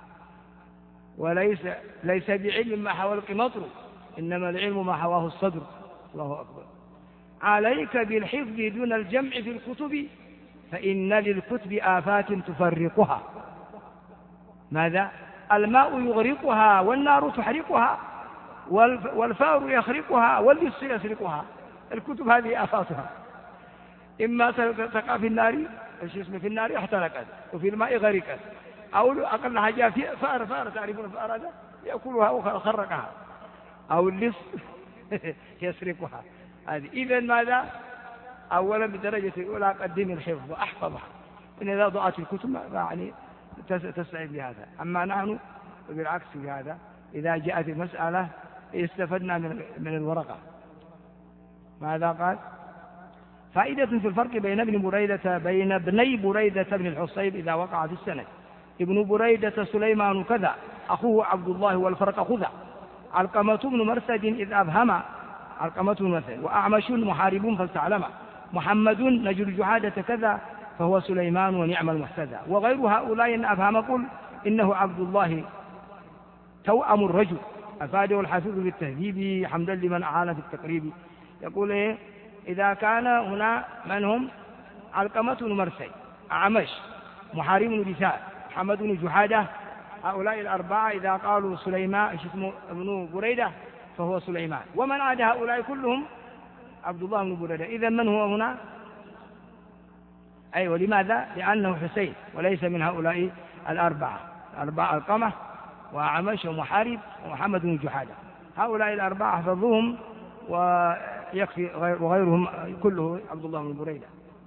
ليس بعلم ما حوى القمطر إنما العلم ما حواه الصدر. الله أكبر. عليك بالحفظ دون الجمع في الكتب فإن للكتب آفات تفرقها. ماذا؟ الماء يغرقها والنار تحرقها والفأر يخرقها واللص يسرقها. الكتب هذه آفاتها، إما تقع في النار في النار احترقت وفي الماء غرقت، أو أقل حاجة في فأر تعرفون الفأر هذا يأكلها وخرقها، أو اللص يسرقها. هذه إذن ماذا؟ أولا بدرجة الأولى قدم الحفظ وأحفظها، إن إذا ضاعت الكتب يعني تستعين بهذا. أما نحن بالعكس بهذا، إذا جاءت المسألة استفدنا من الورقة. ماذا قال؟ فائدة في الفرق بين ابني بريدة بن الحصيب إذا وقع في السند. ابن بريدة سليمان كذا، أخوه عبد الله والفرق خذا. علقمة بن مرثد إذ أبهم علقمة بن مرثد، وأعمش محارب فاستعلم. محمد نجل جحادة كذا فهو سليمان ونعم المحتدى. وغير هؤلاء إن أبهم قل إنه عبد الله توأم الرجل. أفاده الحافظ بالتهذيب حمدا لمن أعان في التقريب. يقول إيه؟ إذا كان هنا من هم؟ علقمة بن مرثد، أعمش، محارب بن رثاء، محمد بن جحادة، هؤلاء الأربعة إذا قالوا سليمان اسمه ابن بريدة فهو سليمان، ومن عاد هؤلاء كلهم عبد الله بن بريدة. إذا من هو هنا؟ أيوة. لماذا؟ لأنه حسين وليس من هؤلاء الأربعة علقمة وأعمش ومحارب ومحمد بن جحادة. هؤلاء الأربعة احفظوهم ويكفي، وغيرهم كله عبد الله بن بريدة.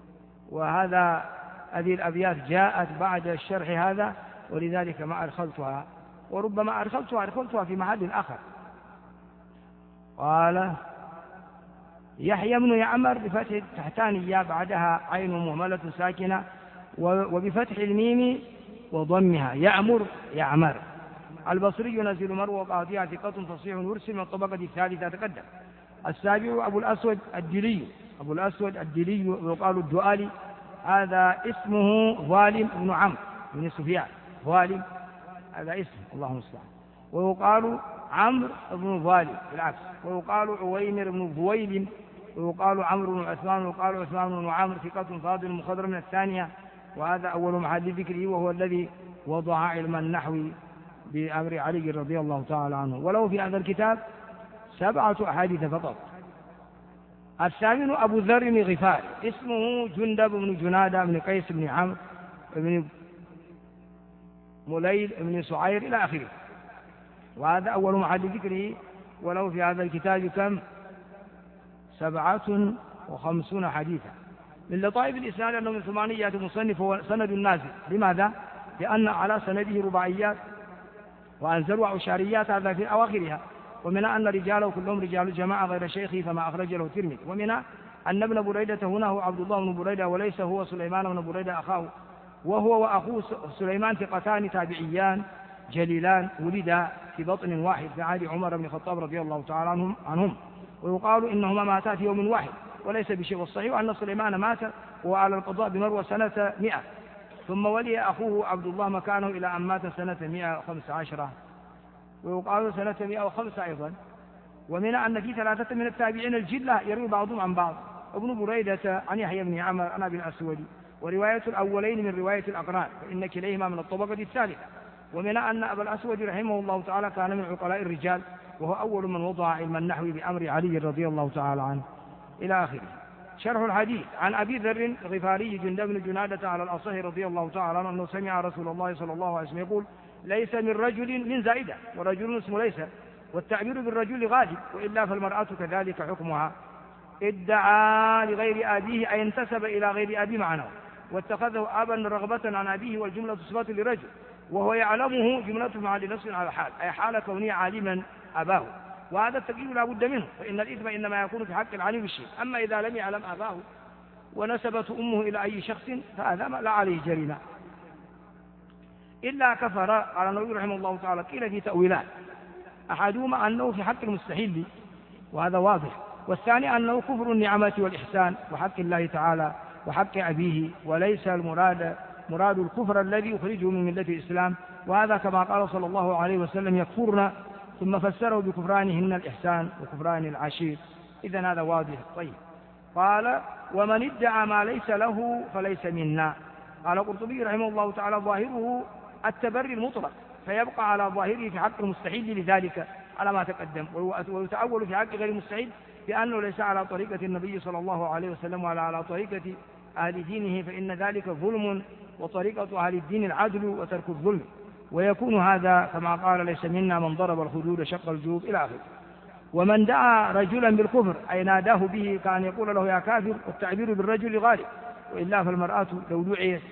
هذه الأبيات جاءت بعد الشرح هذا، ولذلك ما أدخلتها، وربما أدخلتها في محل آخر. قال يحيى بن يعمر بفتح التحتانية بعدها عين مهملة ساكنة وبفتح الميم وضمها يعمر. البصري ينزل مروى قاضية ثقة فصيح يرسل من الطبقة الثالثة تقدم. السابع أبو الأسود الدلي ويقال الدؤالي، هذا اسمه ظالم بن عمرو بن سفيان. ظالم هذا اسم، الله المستعان. ويقال عمرو بن ظالم بالعكس، ويقال عويمر بن ظويل، ويقال عمرو بن عثمان، ويقال عثمان بن عمرو ثقة فاضل مخضر من الثانية. وهذا أول محل ذكره، وهو الذي وضع علم النحو بأمر علي رضي الله تعالى عنه، وله في هذا الكتاب 7 أحاديث فقط. الثامن أبو ذر الغفاري، اسمه جندب بن جنادة بن قيس بن عمرو بن مليل بن سعير إلى آخره. وهذا أول محل ذكره، وله في هذا الكتاب كم؟ 57 حديثا. من لطائف الإسناد أنه من ثمانية مصنف هو سند النازل. لماذا؟ لأن على سنده رباعيات وأنزل وعشاريات، هذا في أواخرها. ومن أن رجاله كلهم رجال الجماعة غير شيخه فما أخرج له الترمذي. ومن أن ابن بريدة هنا هو عبد الله بن بريدة وليس هو سليمان بن بريدة أخاه، وهو وأخوه سليمان ثقتان تابعيان جليلان ولدا في بطن واحد في عهد عمر بن الخطاب رضي الله تعالى عنهم. ويقال إنهما ماتا في يوم واحد وليس بشيء. والصحيح أن سليمان مات وعلى القضاء بمروى سنة 100، ثم ولي أخوه عبد الله مكانه إلى أن مات سنة 115، ويقال سنة 105 أيضا. ومن أن في 3 من التابعين الجلة يروي بعضهم عن بعض. ابن بريدة عن يحيى بن يعمر عن أبي الأسود، ورواية الأولين من رواية الأقران فإن كليهما من الطبقة الثالثة. ومن أن أبا الأسود رحمه الله تعالى كان من عقلاء الرجال، وهو أول من وضع علم النحو بأمر علي رضي الله تعالى عنه إلى آخره. شرح الحديث عن أبي ذر الغفاري جندب بن جنادة على الأصح رضي الله تعالى عنه أنه سمع رسول الله صلى الله عليه وسلم يقول: ليس من رجل من زائدة، ورجل اسمه ليس، والتعبير بالرجل غالب، وإلا فالمرأة كذلك حكمها. ادعى لغير أبيه أي انتسب إلى غير أبي معناه، واتخذه أبا رغبة عن أبيه، والجملة صفات لرجل وهو يعلمه جملة محل نص على حال، أي حال كونه عالما أباه، وهذا التقييد لا بد منه، فإن الإثم إنما يكون في حق العالم بالشيء. أما إذا لم يعلم أباه ونسبت أمه إلى أي شخص فهذا لا عليه جريمة إلا كفر. قال النووي رحمه الله تعالى: قيل في تأويلان، أحدهما أنه في حق المستحيل وهذا واضح، والثاني أنه كفر النعمة والإحسان وحق الله تعالى وحق أبيه، وليس مراد الكفر الذي يخرجه من ملة الإسلام، وهذا كما قال صلى الله عليه وسلم: يكفرن، ثم فسره بكفرانهن الإحسان وكفران العشير. إذن هذا واضح. طيب، قال: ومن ادعى ما ليس له فليس منا. قال القرطبي رحمه الله تعالى: ظاهره التبري المطلق، فيبقى على ظاهره في حق المستحيل لذلك على ما تقدم، ويتأول في حق غير المستحيل بأنه ليس على طريقة النبي صلى الله عليه وسلم ولا على طريقة أهل دينه، فإن ذلك ظلم، وطريقة أهل الدين العدل وترك الظلم، ويكون هذا كما قال: ليس منا من ضرب الخدود شق الجيوب إلى آخره. ومن دعا رجلا بالكفر أي ناداه به كأن يقول له يا كافر، والتعبير بالرجل غالب، وإلا فالمرأة لو دعيت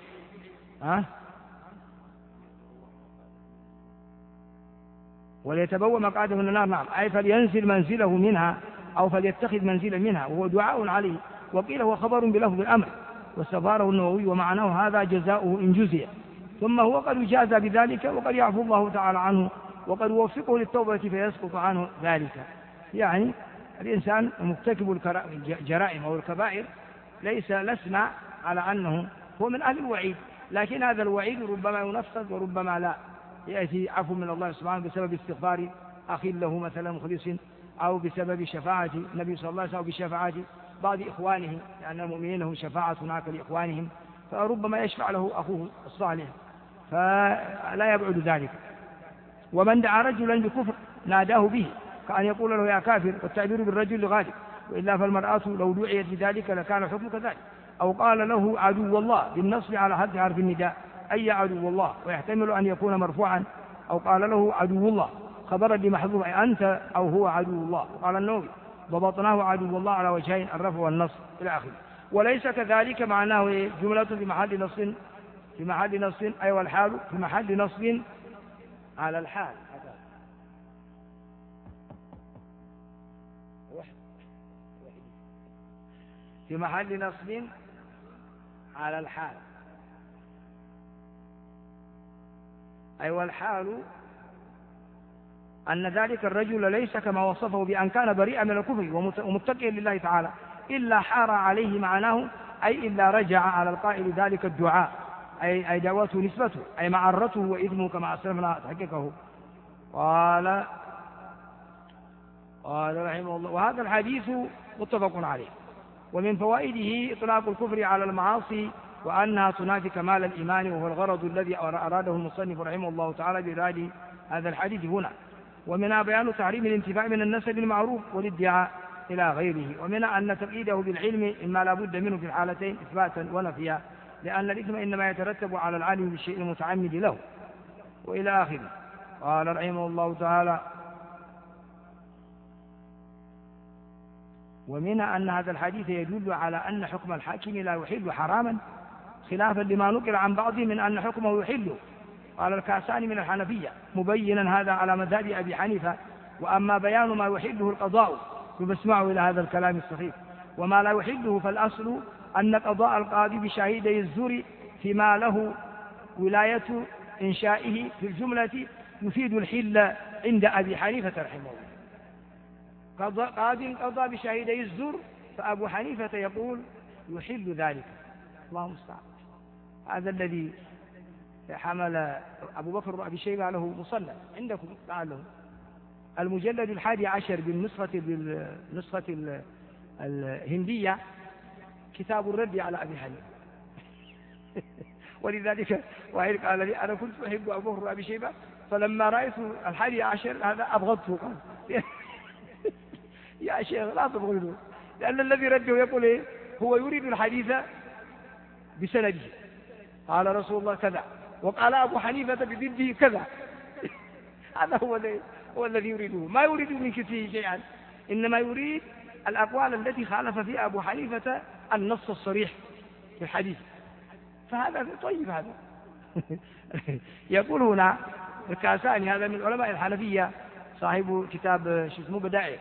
وليتبوأ مقعده من النار، نعم، أي فلينزل منزله منها أو فليتخذ منزلا منها، وهو دعاء عليه. وقيل هو خبر بلفظ الأمر، واستظهره النووي، ومعناه هذا جزاؤه إن جزي، ثم هو قد يجازى بذلك، وقد يعفو الله تعالى عنه، وقد يوفقه للتوبة فيسقط عنه ذلك. يعني الإنسان مرتكب الجرائم أو الكبائر لسنا على أنه هو من أهل الوعيد، لكن هذا الوعيد ربما ينفذ وربما لا، يأتي عفو من الله سبحانه بسبب استغفار أخ له مثلا مخلص، أو بسبب شفاعة النبي صلى الله عليه وسلم، بشفاعة بعض إخوانه، لأن المؤمنين لهم شفاعة هناك لإخوانهم، فربما يشفع له أخوه الصالح، فلا يبعد ذلك. ومن دعا رجلا بكفر ناداه به كأن يقول له يا كافر، والتعبير بالرجل غالب، وإلا فالمرأة لو دعيت بذلك لكان الحكم كذلك. أو قال له عدو الله بالنصب على حد حرف النداء، أي عدو الله، ويحتمل أن يكون مرفوعا. أو قال له عدو الله خبرا لمحذوف، أي أنت أو هو عدو الله. قال النووي: ضبطناه عدو الله على وجهين، الرفع والنصب إلى آخره. وليس كذلك معناه جملة في محل نصب أي والحال في محل نصب على الحال، في محل نصب على الحال، أي والحال أن ذلك الرجل ليس كما وصفه بأن كان بريئا من الكفر ومتقيا لله تعالى، إلا حار عليه معناه، أي إلا رجع على القائل ذلك الدعاء، أي دعوته نسبته، أي معرته وإثمه كما أسلفنا تحقيقه. قال رحمه الله: وهذا الحديث متفق عليه. ومن فوائده إطلاق الكفر على المعاصي، وأنها تنافي كمال الإيمان، وهو الغرض الذي أراده المصنف رحمه الله تعالى بإرادة هذا الحديث هنا. ومنها بيان تحريم الانتفاع من النسب المعروف والادعاء إلى غيره، ومنها أن تقييده بالعلم إما لا بد منه في الحالتين إثباتا ونفيا، لأن الإثم إنما يترتب على العالم بالشيء المتعمد له، وإلى آخره. قال رحمه الله تعالى: ومنها أن هذا الحديث يدل على أن حكم الحاكم لا يحل حراما، خلافا لما نقل عن بعضهم من أن حكمه يحله. قال الكاساني من الحنفية مبينا هذا على مذهب أبي حنيفة: وأما بيان ما يحله القضاء فبسمعوا إلى هذا الكلام الصحيح، وما لا يحله فالأصل أن قضاء القاضي بشهيدي الزور فيما له ولاية إنشائه في الجملة يفيد الحل عند أبي حنيفة رحمه الله. قضى بشهيدي الزور، فأبو حنيفة يقول يحل ذلك. الله المستعان. هذا الذي حمل أبو بكر بن أبي شيبة له مصنف عندكم تعالوا المجلد 11 بالنسخة الهندية، كتاب الرد على أبي حنيفة. ولذلك واحد قال لي: أنا كنت أحب أبو بكر بن أبي شيبة، فلما رأيت 11 هذا أبغضته. يا شيخ لا تبغضه، لأن الذي رده يقول إيه؟ هو يريد الحديث بسنده، قال رسول الله كذا، وقال أبو حنيفة بضده كذا. هذا هو الذي يريده، ما يريد من كتبه شيئا، إنما يريد الأقوال التي خالف فيها أبو حنيفة النص الصريح في الحديث. فهذا طيب هذا. يقول هنا الكاساني هذا من علماء الحنفية صاحب كتاب اسمه بدائع،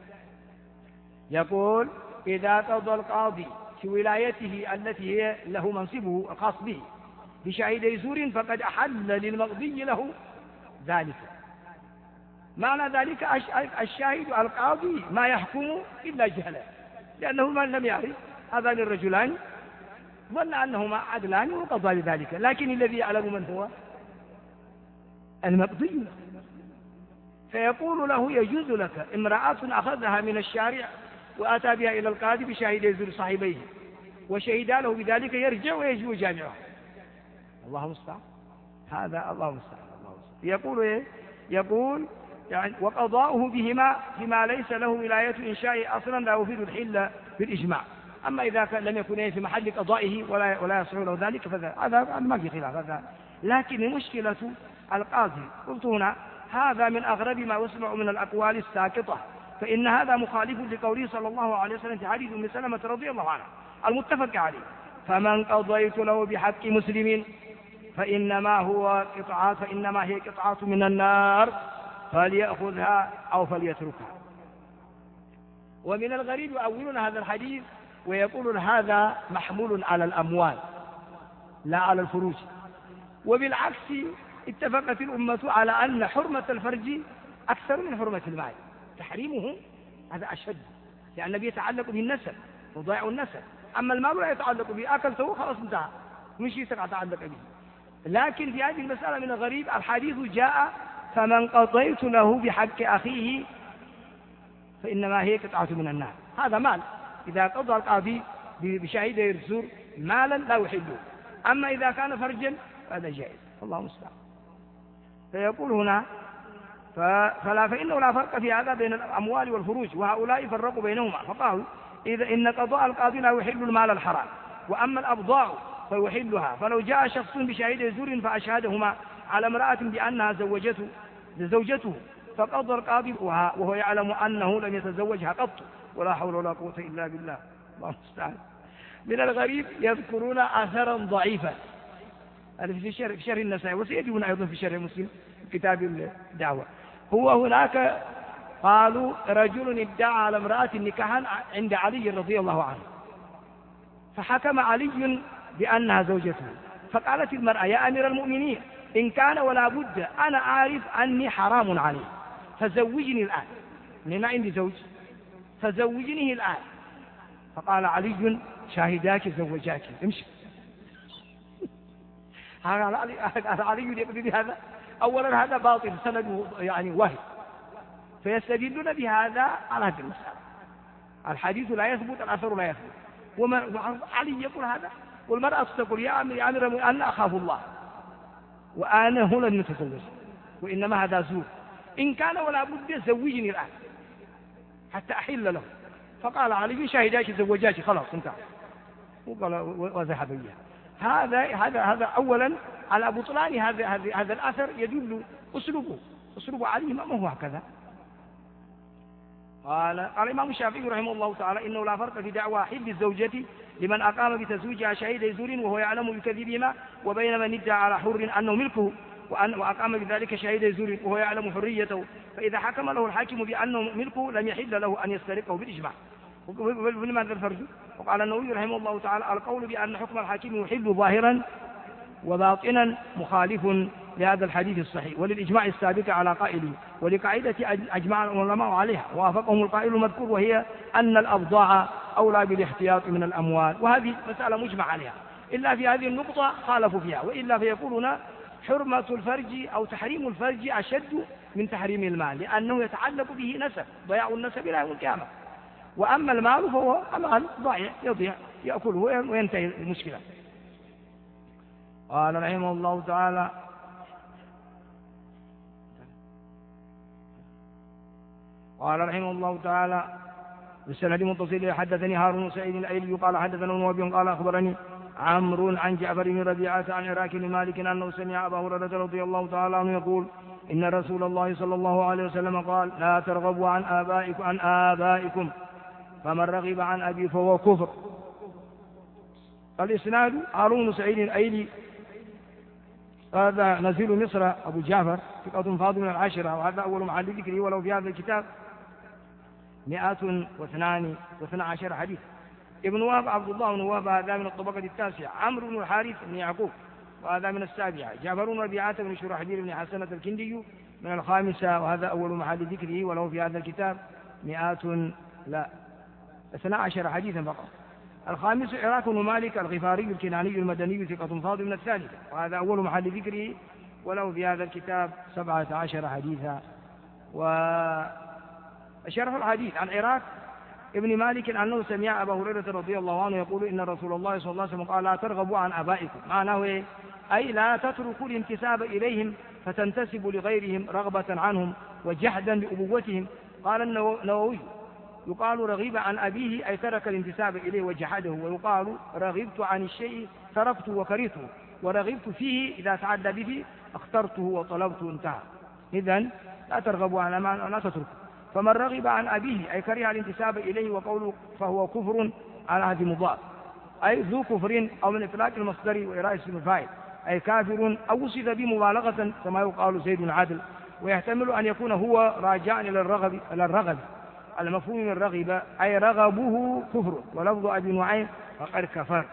يقول إذا قضى القاضي في ولايته التي هي له منصبه الخاص به بشهيد زور فقد أحل للمقضي له ذلك. معنى ذلك الشاهد القاضي ما يحكم إلا جهلا، لأنه من لم يعرف هذان الرجلان ظن أنهما عدلان وقضى لذلك، لكن الذي يعلم من هو المقضي له. فيقول له يجوز لك امرأة أخذها من الشارع وأتى بها إلى القاضي بشهيد زور صاحبيه وشهدا له بذلك يرجع ويجب جامعه. الله المستعان، هذا الله المستعان. يقول إيه؟ يقول يعني وقضاؤه بهما فيما ليس له ولاية إنشاء أصلا لا يفيد الحل بالإجماع. أما إذا كان لم يكن في محل قضائه ولا يصح له ذلك فهذا ما في خلاف هذا. لكن المشكلة القاضي قلت هنا هذا من أغرب ما يسمع من الأقوال الساقطة، فإن هذا مخالف لقوله صلى الله عليه وسلم في حديث أم سلمة رضي الله عنها المتفق عليه: فمن قضيت له بحق مسلم فإنما هي قطعات من النار فليأخذها أو فليتركها. ومن الغريب يؤولون هذا الحديث ويقولون هذا محمول على الأموال لا على الفروج، وبالعكس اتفقت الأمة على أن حرمة الفرج أكثر من حرمة المال، تحريمه هذا أشد، لأن النبي يتعلق بالنسب وضيع النسب، أما المال لا يتعلق به، أكلته خلاص انتهى مش يتعلق به. لكن في هذه المسألة من الغريب الحديث جاء فمن قضيت له بحق أخيه فإنما هي قطعة من النار. هذا مال، إذا قضى القاضي بشهيد الزور مالا لا يحله، أما إذا كان فرجا فهذا جائز. الله المستعان. فيقول هنا فإنه لا فرق في هذا بين الأموال والفروج، وهؤلاء فرقوا بينهما فقالوا إن قضاء القاضي لا يحل المال الحرام، وأما الأبضاع فيحلها. فلو جاء شخص بشهيد زور فأشهدهما على امرأة بأنها زوجته فقضى القاضي وهو يعلم أنه لم يتزوجها قط، ولا حول ولا قوة إلا بالله. الله المستعان. من الغريب يذكرون أثرا ضعيفا في شرح النسائي، وسيجدون أيضا في شرح مسلم كتاب الدعوة. هو هناك قالوا رجل ادعى على امرأة نكاحا عند علي رضي الله عنه، فحكم علي بأنها زوجته، فقالت المرأة يا أمير المؤمنين إن كان ولا بد أنا أعرف أني حرام عليه فزوجني الآن، لأن عندي زوج فزوجني الآن. فقال علي شاهداك زوجاك امشي. هذا علي يقضي بهذا. أولا هذا باطل سند يعني وهم، فيستدلون بهذا على هذه المسألة. الحديث لا يثبت، الأثر لا يثبت، علي يقول هذا، والمرأة تقول يا أمير أنا أخاف الله وأنا هو لن نتزوج، وإنما هذا زور، إن كان ولا بد زوجني الآن حتى أحل له. فقال علي شاهداك زوجاك خلاص انتهى، وقال وذهب إياه. هذا أولا على بطلان هذا الأثر يدل أسلوب علي ما هو هكذا. قال الإمام الشافعي رحمه الله تعالى إنه لا فرق في دعوى حل الزوجة لمن أقام بتزويجها شهيد زور وهو يعلم بكذبهما، وبين من ادعى على حر أنه ملكه وأقام بذلك شهيد زور وهو يعلم حريته، فإذا حكم له الحاكم بأنه ملكه لم يحل له أن يسترقه بالإجماع. ولماذا الفرق؟ وقال النووي رحمه الله تعالى القول بأن حكم الحاكم يحل ظاهرا وباطنا مخالف لهذا الحديث الصحيح وللإجماع السابق على قائله، ولقاعدة أجمع العلماء عليها ووافقهم القائل المذكور، وهي أن الأبضاع أولى بالاحتياط من الأموال، وهذه مسألة مجمع عليها، إلا في هذه النقطة خالفوا فيها، وإلا فيقولون حرمة الفرج أو تحريم الفرج أشد من تحريم المال، لأنه يتعلق به نسب، ضياع النسب إلى يوم القيامة. وأما المال فهو أمال ضائع يضيع يأكله وينتهي المشكلة. قال رحمه الله تعالى بالسند متصل حدثني هارون سعيد الأيلي قال حدثنا النووي قال أخبرني عمرو عن جعفر بن ربيعة عن عراك بن مالك أنه سمع أبا هريرة رضي الله تعالى عنه يقول إن رسول الله صلى الله عليه وسلم قال لا ترغبوا عن آبائكم فمن رغب عن أبي فهو كفر. الإسناد هارون بن سعيد الأيلي هذا نزيل مصر أبو جعفر ثقة فاضل من العشرة، وهذا أول محل ذكره، ولو في هذا الكتاب 112 حديث. ابن وهب عبد الله بن وهب هذا من الطبقة التاسعة. عمرو بن الحارث بن يعقوب وهذا من السابعة. جعفر بن ربيعة بن شرحبيل بن حسنة الكندي من الخامسة، وهذا أول محل ذكره، ولو في هذا الكتاب 12 حديثا فقط. الخامس عراك بن مالك الغفاري الكناني المدني ثقة فاضل من الثالثة، وهذا أول محل ذكره، ولو في هذا الكتاب 17 حديثا. وشرح الحديث عن عراك ابن مالك أنه سمع أبا هريرة رضي الله عنه يقول إن رسول الله صلى الله عليه وسلم قال لا ترغبوا عن آبائكم. معناه إيه؟ أي لا تتركوا الانتساب إليهم فتنتسبوا لغيرهم رغبة عنهم وجحدا بأبوتهم. قال النووي يقال رغب عن أبيه أي ترك الانتساب إليه وجحده، ويقال رغبت عن الشيء تركته وكرهته، ورغبت فيه إذا تعدى به اخترته وطلبته انتهى. إذن لا ترغبوا عن لا تتركوا. فمن رغب عن أبيه أي كره الانتساب إليه، وقوله فهو كفر على هذه مضاف أي ذو كفر، أو من إطلاق المصدر وإراء اسم الفاعل أي كافر، أو وصف بمبالغة كما يقال زيد عادل. ويحتمل أن يكون هو راجعا إلى الرغب المفهوم من رغب أي رغبه كفر، ولفظ أبي نعيم فقد كفر.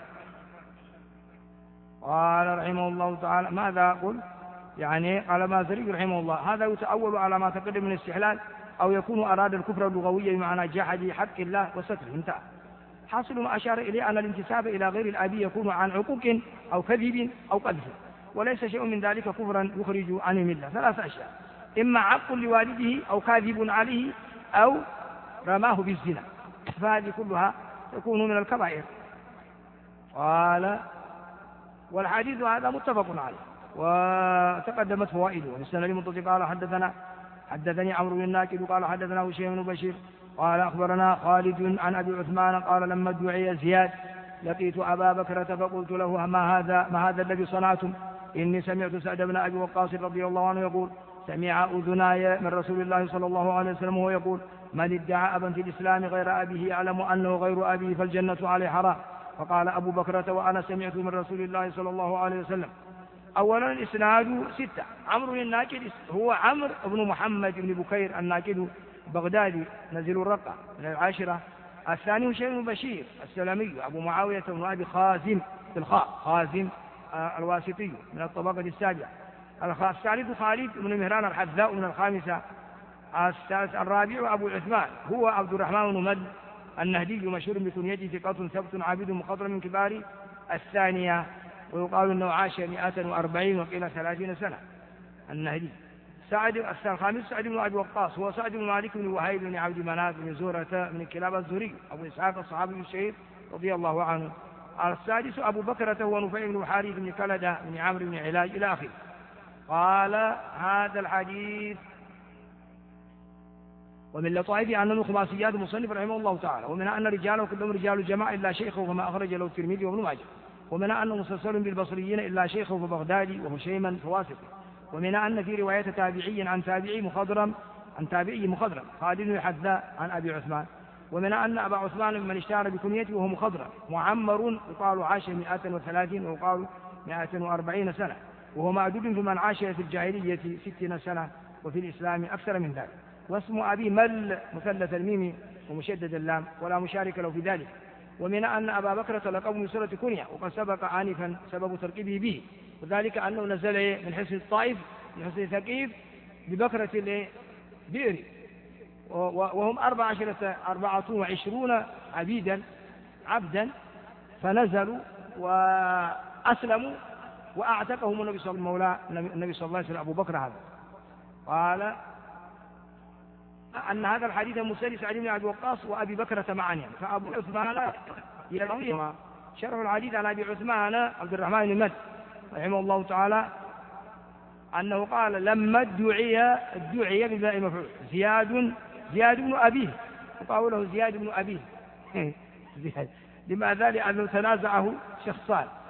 قال رحمه الله تعالى ماذا أقول؟ يعني قال مازري رحمه الله هذا يتأول على ما تقدم من استحلال، أو يكون أراد الكفر اللغوي بمعنى جحد حق الله وستره انتهى. حاصل ما أشار إليه أن الانتساب إلى غير الأبي يكون عن عقوق أو كذب أو قذف، وليس شيء من ذلك كفرا يخرج عن الملة. 3 أشياء: إما عق لوالده أو كاذب عليه أو رماه بالزنا، فهذه كلها تكون من الكبائر. قال والحديث هذا متفق عليه وتقدمت فوائده. والسنة المتصل قال حدثني عمرو بن الناكد قال حدثنا هشيم بن بشير قال أخبرنا خالد عن أبي عثمان قال لما ادعي زياد لقيت أبا بكرة فقلت له ما هذا الذي صنعتم؟ إني سمعت سعد بن أبي وقاص رضي الله عنه يقول سمع أذناي من رسول الله صلى الله عليه وسلم وهو يقول من ادعى أبا في الإسلام غير أبيه يعلم أنه غير أبيه فالجنة عليه حرام. فقال أبو بكرة وأنا سمعت من رسول الله صلى الله عليه وسلم. أولا الإسناد 6. عمرو بن الناكد هو عمرو بن محمد بن بكير الناكد بغدادي نزل الرقة من 10. الثاني هشيم بن بشير السلمي أبو معاوية بن أبي خازم خازم الواسطي من الطبقة 7. الثالث خالد بن مهران الحذاء من 5. الرابع أبو عثمان هو عبد الرحمن بن مد النهدي مشهور بكنيته ثقة ثبت عابد مخضرم من كبار 2، ويقال أنه عاش 140 وقيل 30 سنة النهدي. الخامس سعد بن أبي وقاص هو سعد بن مالك بن وهيب بن عبد مناف بن زهرة من كلاب الزهري أبو إسحاق الصحابي الشهير رضي الله عنه. السادس أبو بكرة هو نفيع بن حارث بن كلدة بن عمرو بن علاج إلى آخره. قال هذا الحديث ومن لطائف أنه خماسيات المصنف رحمه الله تعالى، ومنها أن رجاله كلهم رجال جماعة إلا شيخه فما أخرج له الترمذي وابن ماجه، ومنها أنه مسلسل بالبصريين إلا شيخه فبغدادي وهشيما فواسطي، ومنها أن في رواية تابعي عن تابعي مخضرم خالد بن الحذاء عن أبي عثمان، ومنها أن أبا عثمان من اشتهر بكنيته وهو مخضرم معمر يقال عاش 130 ويقال 140 سنة، وهو معدود في من عاش في الجاهلية 60 سنة وفي الإسلام أكثر من ذلك. واسم أبي مل مثلث الميم ومشدد اللام ولا مشارك له في ذلك. ومن أن أبا بكرة لقب من سورة كنية وقد سبق آنفا سبب تركيبه به، وذلك أنه نزل من حصن الطائف من حصن ثقيف ببكرة البئر، وهم 24 عبدا فنزلوا وأسلموا وأعتقهم النبي صلى الله عليه وسلم أبو بكر هذا. قال أن هذا الحديث مسلس سعد بن أبي وقاص وأبي بكرة معا، يعني فأبو عثمان يروي شرح الحديث عن أبي عثمان عبد الرحمن بن مد رحمه الله تعالى أنه قال لما ادعي بماء مفعول زياد بن أبيه، وقالوا له زياد بن أبيه لماذا؟ لأنه تنازعه شخصان،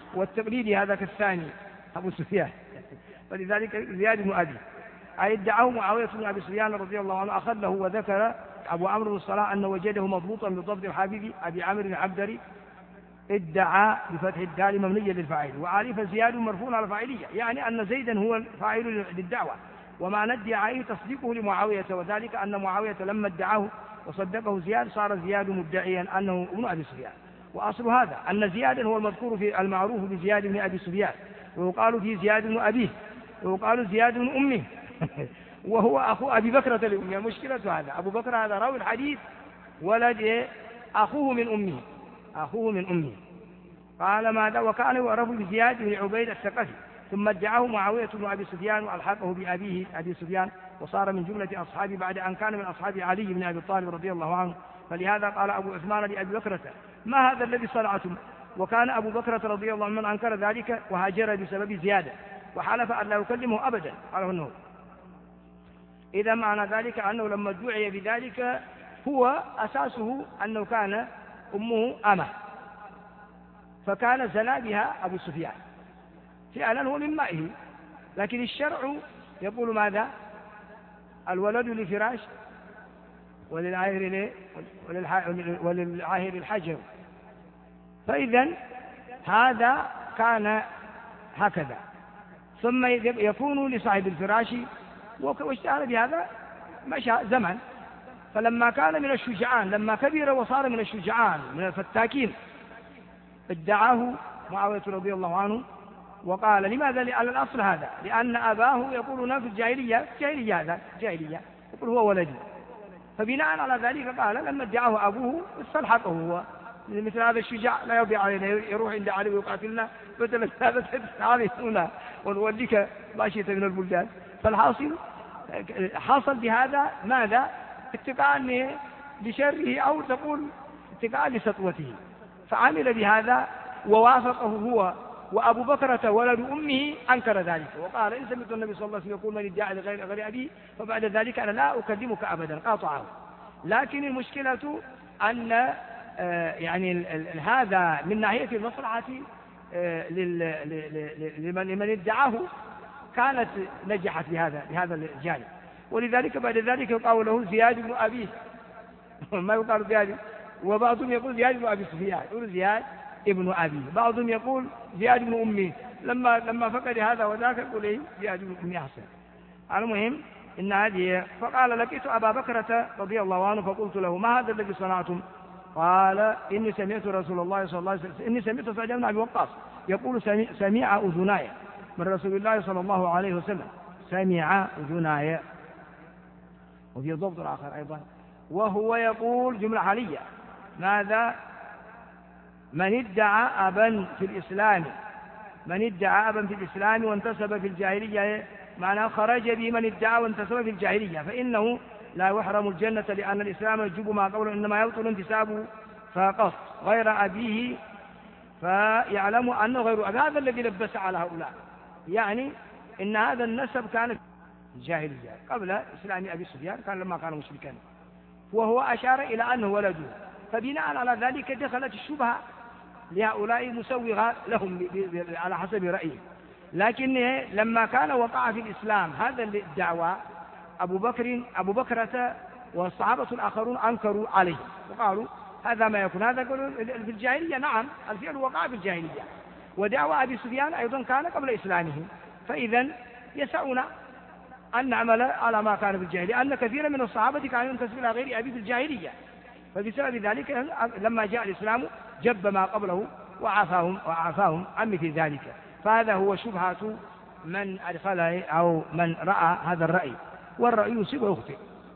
والتقليدي هذاك الثاني أبو سفيان، فلذلك زياد بن أبي، أي ادعاه معاوية بن أبي سفيان رضي الله عنه أخذ له، وذكر أبو عمرو بن الصلاح أنه وجده مضبوطا بضبط الحافظ أبي عامر العبدري، ادعى بفتح الدال مبنيا للفاعل، وعرف زياد مرفوع على الفاعلية، يعني أن زيدا هو الفاعل للدعوة، ومعنى ادعائه تصديقه لمعاوية، وذلك أن معاوية لما ادعاه وصدقه زياد صار زياد مدعيا أنه ابن أبي سفيان. وأصل هذا أن زيادا هو المذكور في المعروف بزياد بن أبي سفيان، ويقال فيه زياد بن أبيه، ويقال زياد بن أمه وهو أخو أبي بكرة لأمه. مشكلة هذا أبو بكر هذا راوي الحديث ولد أخوه من أمه، أخوه من أمه. قال ماذا؟ وكان يعرف بزياد بن عبيد الثقفي، ثم ادعاه معاوية بن أبي سفيان وألحقه بأبيه أبي سفيان، وصار من جملة أصحابه بعد أن كان من أصحاب علي بن أبي طالب رضي الله عنه. فلهذا قال أبو عثمان لأبي بكرة ما هذا الذي صنعتم؟ وكان أبو بكرة رضي الله عنه من أنكر ذلك وهاجر بسبب زيادة، وحلف أن لا يكلمه أبدا، قاله النور. إذا معنى ذلك أنه لما دعي بذلك هو أساسه أنه كان أمه أمه، فكان زنا بها أبو سفيان فعلا هو من مائه، لكن الشرع يقول ماذا؟ الولد لفراش وللعاهر الحجر. فإذا هذا كان هكذا، ثم يكون لصاحب الفراش، واشتهر بهذا مشى زمن. فلما كان من الشجعان، لما كبر وصار من الشجعان من الفتاكين، ادعاه معاوية رضي الله عنه وقال لماذا؟ على الأصل هذا، لأن أباه يقولون في الجاهلية هذا جاهلية، يقول هو ولدي. فبناء على ذلك قال لما ادعاه أبوه استلحقه هو، مثل هذا الشجاع لا يرضي علينا، يروح عند علي ويقاتلنا بدل هذا هذه هنا ونوليك ما شئت من البلدان. فالحاصل حصل بهذا ماذا؟ اتقاء لشره أو تقول اتقاء لسطوته، فعمل بهذا ووافقه هو. وأبو بكرة ولد أمه أنكر ذلك وقال إن سمعت النبي صلى الله عليه وسلم يقول من ادعى لغير أبي فبعد ذلك أنا لا أكلمك أبدا، قاطعه. لكن المشكلة أن يعني هذا من ناحية المصلحة لمن ادعاه كانت نجحت بهذا الجانب، ولذلك بعد ذلك يقال له زياد بن أبيه ما يقال زياد، وبعضهم يقول زياد بن أبي سفيان، يقول زياد ابن أبي، بعضهم يقول زياد بن أمي، لما فقد هذا وذاك يقول إيه زياد بن أمي أحسن. المهم إن هذه. فقال لقيت أبا بكرة رضي الله عنه فقلت له ما هذا الذي صنعتم؟ قال إني سمعت رسول الله صلى الله عليه وسلم، إني سمعت سعد بن أبي وقاص يقول سمع أذناي من رسول الله صلى الله عليه وسلم، سمع أذناي. وفي ضبط آخر أيضا وهو يقول جملة حالية ماذا؟ من ادعى أبا في الإسلام، من ادعى أبا في الإسلام وانتسب في الجاهلية، معناه خرج به من ادعى وانتسب في الجاهلية، فإنه لا يحرم الجنة، لأن الإسلام يجب ما قوله إنما يبطل انتسابه فقط غير أبيه، فيعلم أنه غير أبيه. هذا الذي لبس على هؤلاء، يعني إن هذا النسب كان في الجاهلية قبل إسلام أبي سفيان، كان لما كان مشركا، وهو أشار إلى أنه ولده، فبناء على ذلك دخلت الشبهة لهؤلاء مسوغة لهم على حسب رأيه. لكن لما كان وقع في الإسلام هذا الدعوة أبو بكرة والصحابة الآخرون أنكروا عليه وقالوا هذا ما يكون، هذا يقولون في الجاهلية. نعم الفعل وقع في الجاهلية، ودعوة أبي سفيان أيضا كان قبل إسلامه، فإذا يسعنا أن نعمل على ما كان في الجاهلية، أن كثيرا من الصحابة كانوا ينتسبون إلى غير أبي في الجاهلية، فبسبب ذلك لما جاء الإسلام جب ما قبله وعافاهم عن مثل ذلك. فهذا هو شبهة من أدخله أو من رأى هذا الرأي، والرأي يصيب ويخطئ.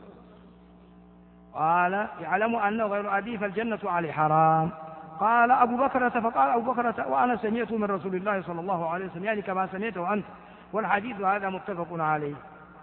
قال يعلم أنه غير أبيه فالجنة عليه حرام. قال أبو بكرة، فقال أبو بكرة وأنا سمعت من رسول الله صلى الله عليه وسلم يعني كما سمعته أنت، والحديث هذا متفق عليه.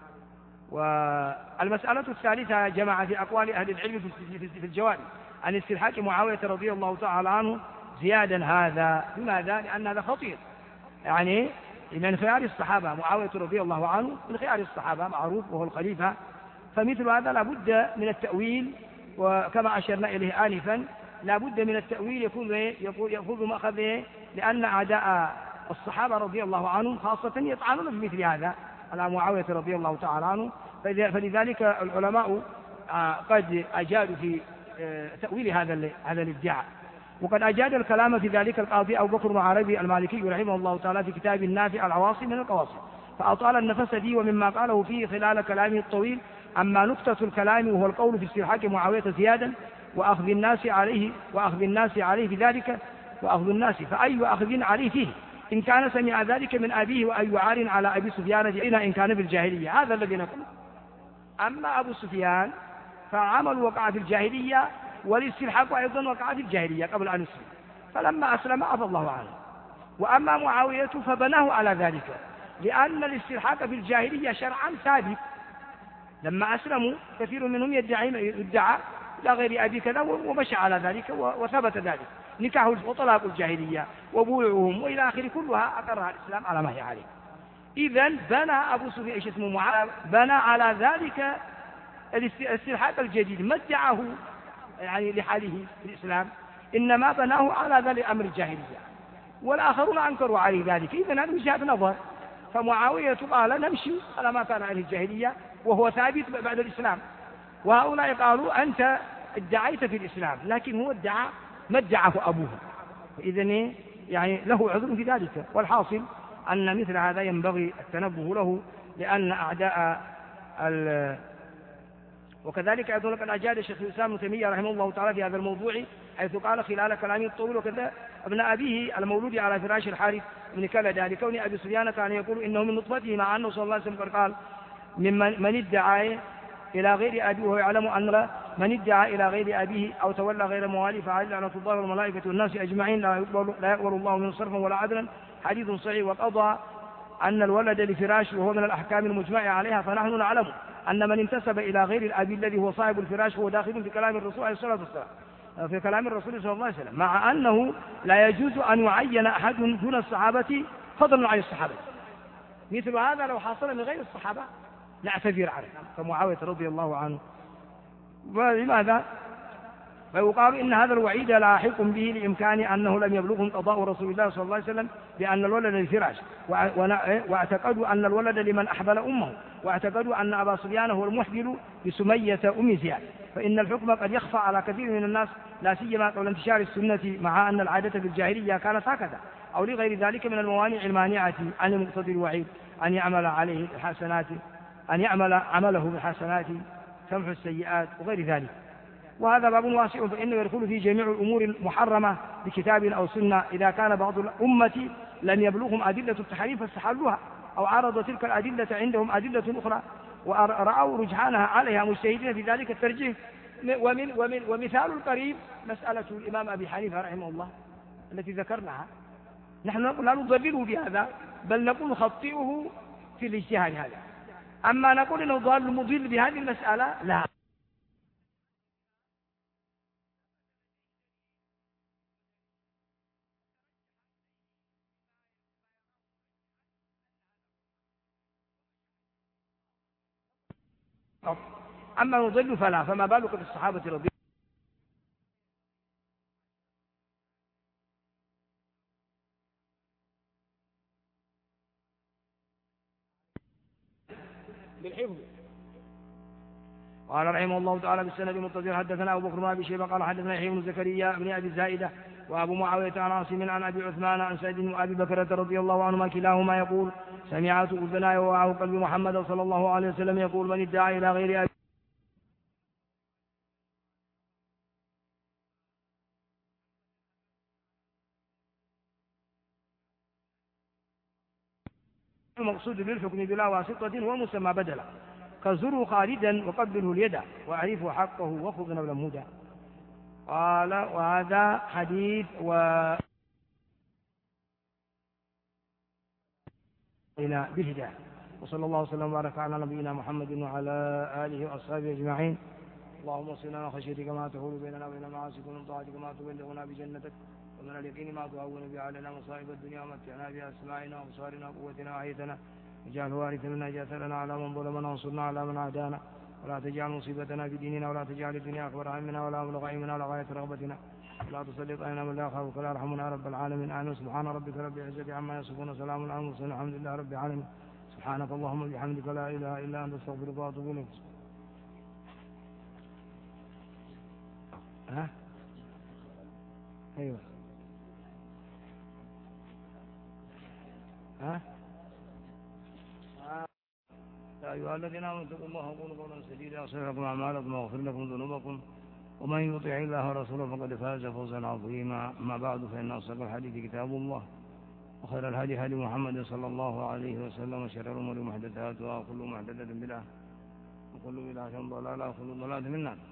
والمسألة الثالثة جمع في أقوال أهل العلم في الجواب عن استلحاق معاوية رضي الله تعالى عنه زيادا هذا. لماذا؟ لأن هذا خطير، يعني من خيار الصحابة معاوية رضي الله عنه من خيار الصحابة معروف وهو الخليفة، فمثل هذا لابد من التأويل، وكما أشرنا إليه آنفا لا بد من التأويل يكون مأخذ لأن أعداء الصحابة رضي الله عنهم خاصة يطعنون في مثل هذا على معاوية رضي الله تعالى عنه، فلذلك العلماء قد أجادوا في تأويل هذا الادعاء. وقد أجاد الكلام في ذلك القاضي أبو بكر بن عربي المالكي رحمه الله تعالى في كتاب النافع العواصم من القواصم، فأطال النفس فيه ومما قاله فيه خلال كلامه الطويل. أما نقطة الكلام وهو القول في استرحاق معاوية زيادا وأخذ الناس عليه بذلك وأخذ الناس فأي أخذ عليه فيه إن كان سمع ذلك من أبيه، وأي عار على أبي سفيان إن كان في الجاهلية. هذا الذي نقول. أما أبو سفيان فعمل وقع في الجاهلية، والاستلحاق أيضا وقع في الجاهلية قبل أن يسلم، فلما أسلم عفى الله عنه. وأما معاوية فبناه على ذلك، لأن الاستلحاق في الجاهلية شرعا ثابت. لما أسلموا كثير منهم يدعى إلى غير أبي كذا ومشى على ذلك وثبت ذلك، نكاح وطلاق الجاهلية وبويعهم وإلى آخره كلها أقرها الإسلام على ما هي عليه. إذن بنى أبو سفيان إيش اسمه معاوية بنى على ذلك الاستلحاق الجديد، ما ادعاه يعني لحاله في الإسلام، إنما بناه على ذلك أمر الجاهلية، والآخرون أنكروا عليه ذلك. إذن هذا وجهة نظر. فمعاوية قال نمشي على ما كان عليه الجاهلية وهو ثابت بعد الإسلام، وهؤلاء قالوا أنت ادعيت في الإسلام لكن هو ادعى ما ادعاه أبوه، إذن يعني له عذر في ذلك. والحاصل أن مثل هذا ينبغي التنبه له، لأن أعداء وكذلك أيضا قد أجاد الشيخ الإسلام ابن تيمية رحمه الله تعالى في هذا الموضوع، حيث قال خلال كلامه الطويل: وكذا ابن أبيه المولود على فراش الحارث بن كلدة لكون أبي سفيان كان يقول إنه من نطفته، مع أنه صلى الله عليه وسلم قال من ادعى إلى غير أبيه وهو يعلم أن من ادعى إلى غير أبيه أو تولى غير موالي فعليه لعنة الله والملائكة والناس أجمعين لا يقبل الله منه صرفا ولا عدلا، حديث صحيح. وقضى أن الولد لفراش وهو من الأحكام المجمع عليها، فنحن نعلم أن من انتسب إلى غير الأب الذي هو صاحب الفراش هو داخل في كلام الرسول عليه الصلاة والسلام، في كلام الرسول صلى الله عليه وسلم، مع أنه لا يجوز أن يعين أحد دون الصحابة فضلا عن الصحابة. مثل هذا لو حصل من غير الصحابة نعتذر عنه كمعاوية رضي الله عنه. ولماذا؟ فيقال إن هذا الوعيد لاحق به لإمكان أنه لم يبلغهم قضاء رسول الله صلى الله عليه وسلم بأن الولد للفراش، واعتقدوا أن الولد لمن أحبل أمه، واعتقدوا أن أبا سفيان هو المحبل بسمية أم زياد. فإن الحكم قد يخفى على كثير من الناس، لا سيما قبل انتشار السنة، مع أن العادة في الجاهلية كانت هكذا أو لغير ذلك من الموانع المانعة عن مقتضى الوعيد أن يعمل عليه الحسنات، أن يعمل عمله بالحسنات تمحو السيئات وغير ذلك. وهذا باب واسع، فإنه يدخل في جميع الأمور المحرمة بكتاب أو سنة إذا كان بعض الأمة لم يبلغهم أدلة التحريم فاستحلوها، أو عرض تلك الأدلة عندهم أدلة أخرى ورأوا رجحانها عليها مجتهدين في ذلك الترجيح. ومثال القريب مسألة الإمام أبي حنيفة رحمه الله التي ذكرناها. نحن نقول لا نضلله بهذا، بل نقول خطئه في الاجتهاد هذا. أما نقول إنه ضال مضل بهذه المسألة لا. أما نضل فلا، فما بالك بالصحابة رضي الله عنهم. بالحفظ. قال رحمه الله تعالى بالسند المتصل: حدثنا أبو بكر بن أبي شيبة قال حدثنا يحيى بن زكريا بن أبي الزائدة وأبو معاوية عن عاصم عن أبي عثمان عن سعيد وأبي بكرة رضي الله عنهما كلاهما يقول: سمعت أذناي ووعى قلبي محمد صلى الله عليه وسلم يقول: من ادعى إلى غير أبي. المقصود بالحكم بلا واسطة هو مسمى بدلا، كزره خالدا وقبله اليد وأعرفه حقه وخذ نولا مهدى. قال: وهذا حديث بالهداية. وصلى الله وسلم وبارك على نبينا محمد وعلى آله وأصحابه أجمعين. اللهم صل على خشيتك ما تحول بيننا وبين معاصيك، ومن طاعتك ما تبلغنا بجنتك، ومن اليقين ما تهون به علينا مصائب الدنيا، ومتعنا بأسماعنا وأبصارنا وقوتنا وأحيتنا، واجعل وارثا منا، اجعل على من ظلمنا وانصرنا على من عادانا، ولا تجعل مصيبتنا في ديننا، ولا تجعل الدنيا أكبر همنا ولا مبلغ علمنا ولا غاية رغبتنا، لا تسلط علينا من لا يخافك ولا يرحمنا يا رب العالمين. آمين. سبحان ربك رب العزة عما يصفون وسلام على المرسلين الحمد لله رب العالمين. سبحانك اللهم وبحمدك لا إله إلا أنت أستغفرك وأتوب إليك. ها؟ أيوه. ها؟ يا أيها الذين آمنوا اتقوا الله وقولوا قولا سديدا يصلح لكم أعمالكم ويغفر لكم ذنوبكم ومن يطع الله ورسوله فقد فاز فوزا عظيما. أما بعد فإن أصدق الحديث كتاب الله وخير الهدي هدي محمد صلى الله عليه وسلم وشر الأمور محدثاتها وكل محدثة بدعة وكل بدعة ضلالة وكل ضلالة في النار.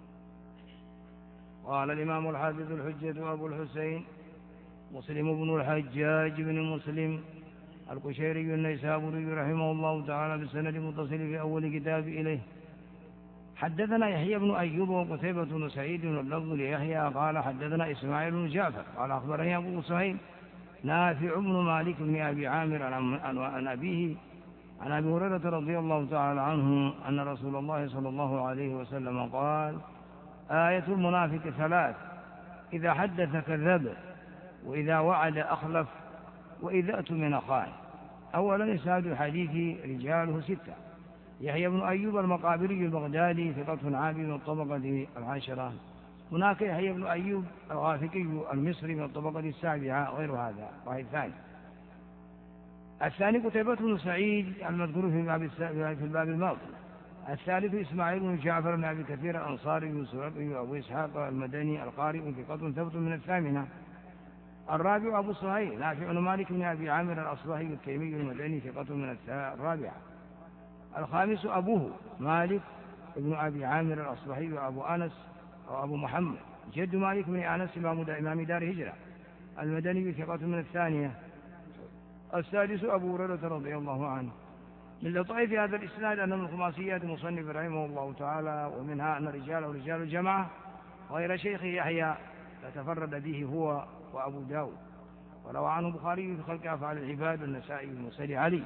قال الإمام الحافظ الحجة أبو الحسين مسلم بن الحجاج بن مسلم القشيري النيسابوري رحمه الله تعالى بالسند المتصل في أول كتاب إليه: حدثنا يحيى بن أيوب وقتيبة بن سعيد واللفظ ليحيى قال حدثنا إسماعيل بن جعفر قال أخبرني أبو سهيل نافع بن مالك بن أبي عامر عن أبيه عن أبي هريرة رضي الله تعالى عنه أن رسول الله صلى الله عليه وسلم قال: آية المنافق ثلاث: إذا حدث كذب، وإذا وعد أخلف، وإذا اؤتمن خان. أولا إسناد الحديث رجاله ستة: يحيى بن أيوب المقابري البغدادي ثقة عابد من الطبقة العاشرة. هناك يحيى بن أيوب الغافقي المصري من الطبقة السابعة غير هذا. واحد ثاني. الثاني قتيبة بن سعيد المذكور في الباب الماضي. الثالث إسماعيل بن جعفر بن أبي كثير الأنصاري السرقي وأبو إسحاق المدني القارئ ثقة ثبت من الثامنة. الرابع أبو سهيل نافع بن مالك بن أبي عامر الأصبهي التيمي المدني ثقة من الرابعة. الخامس أبوه مالك بن أبي عامر الأصبهي وأبو أنس وأبو محمد جد مالك بن أنس إمام دار هجرة المدني ثقة من الثانية. السادس أبو هريرة رضي الله عنه. من لطائف هذا الإسناد أن من خماسيات المصنف رحمه الله تعالى، ومنها أن رجاله رجال الجماعة غير شيخ يحيى تفرد به هو وأبو داود، وروى عنه البخاري في خلق أفعال العباد والنسائي والمرسل علي.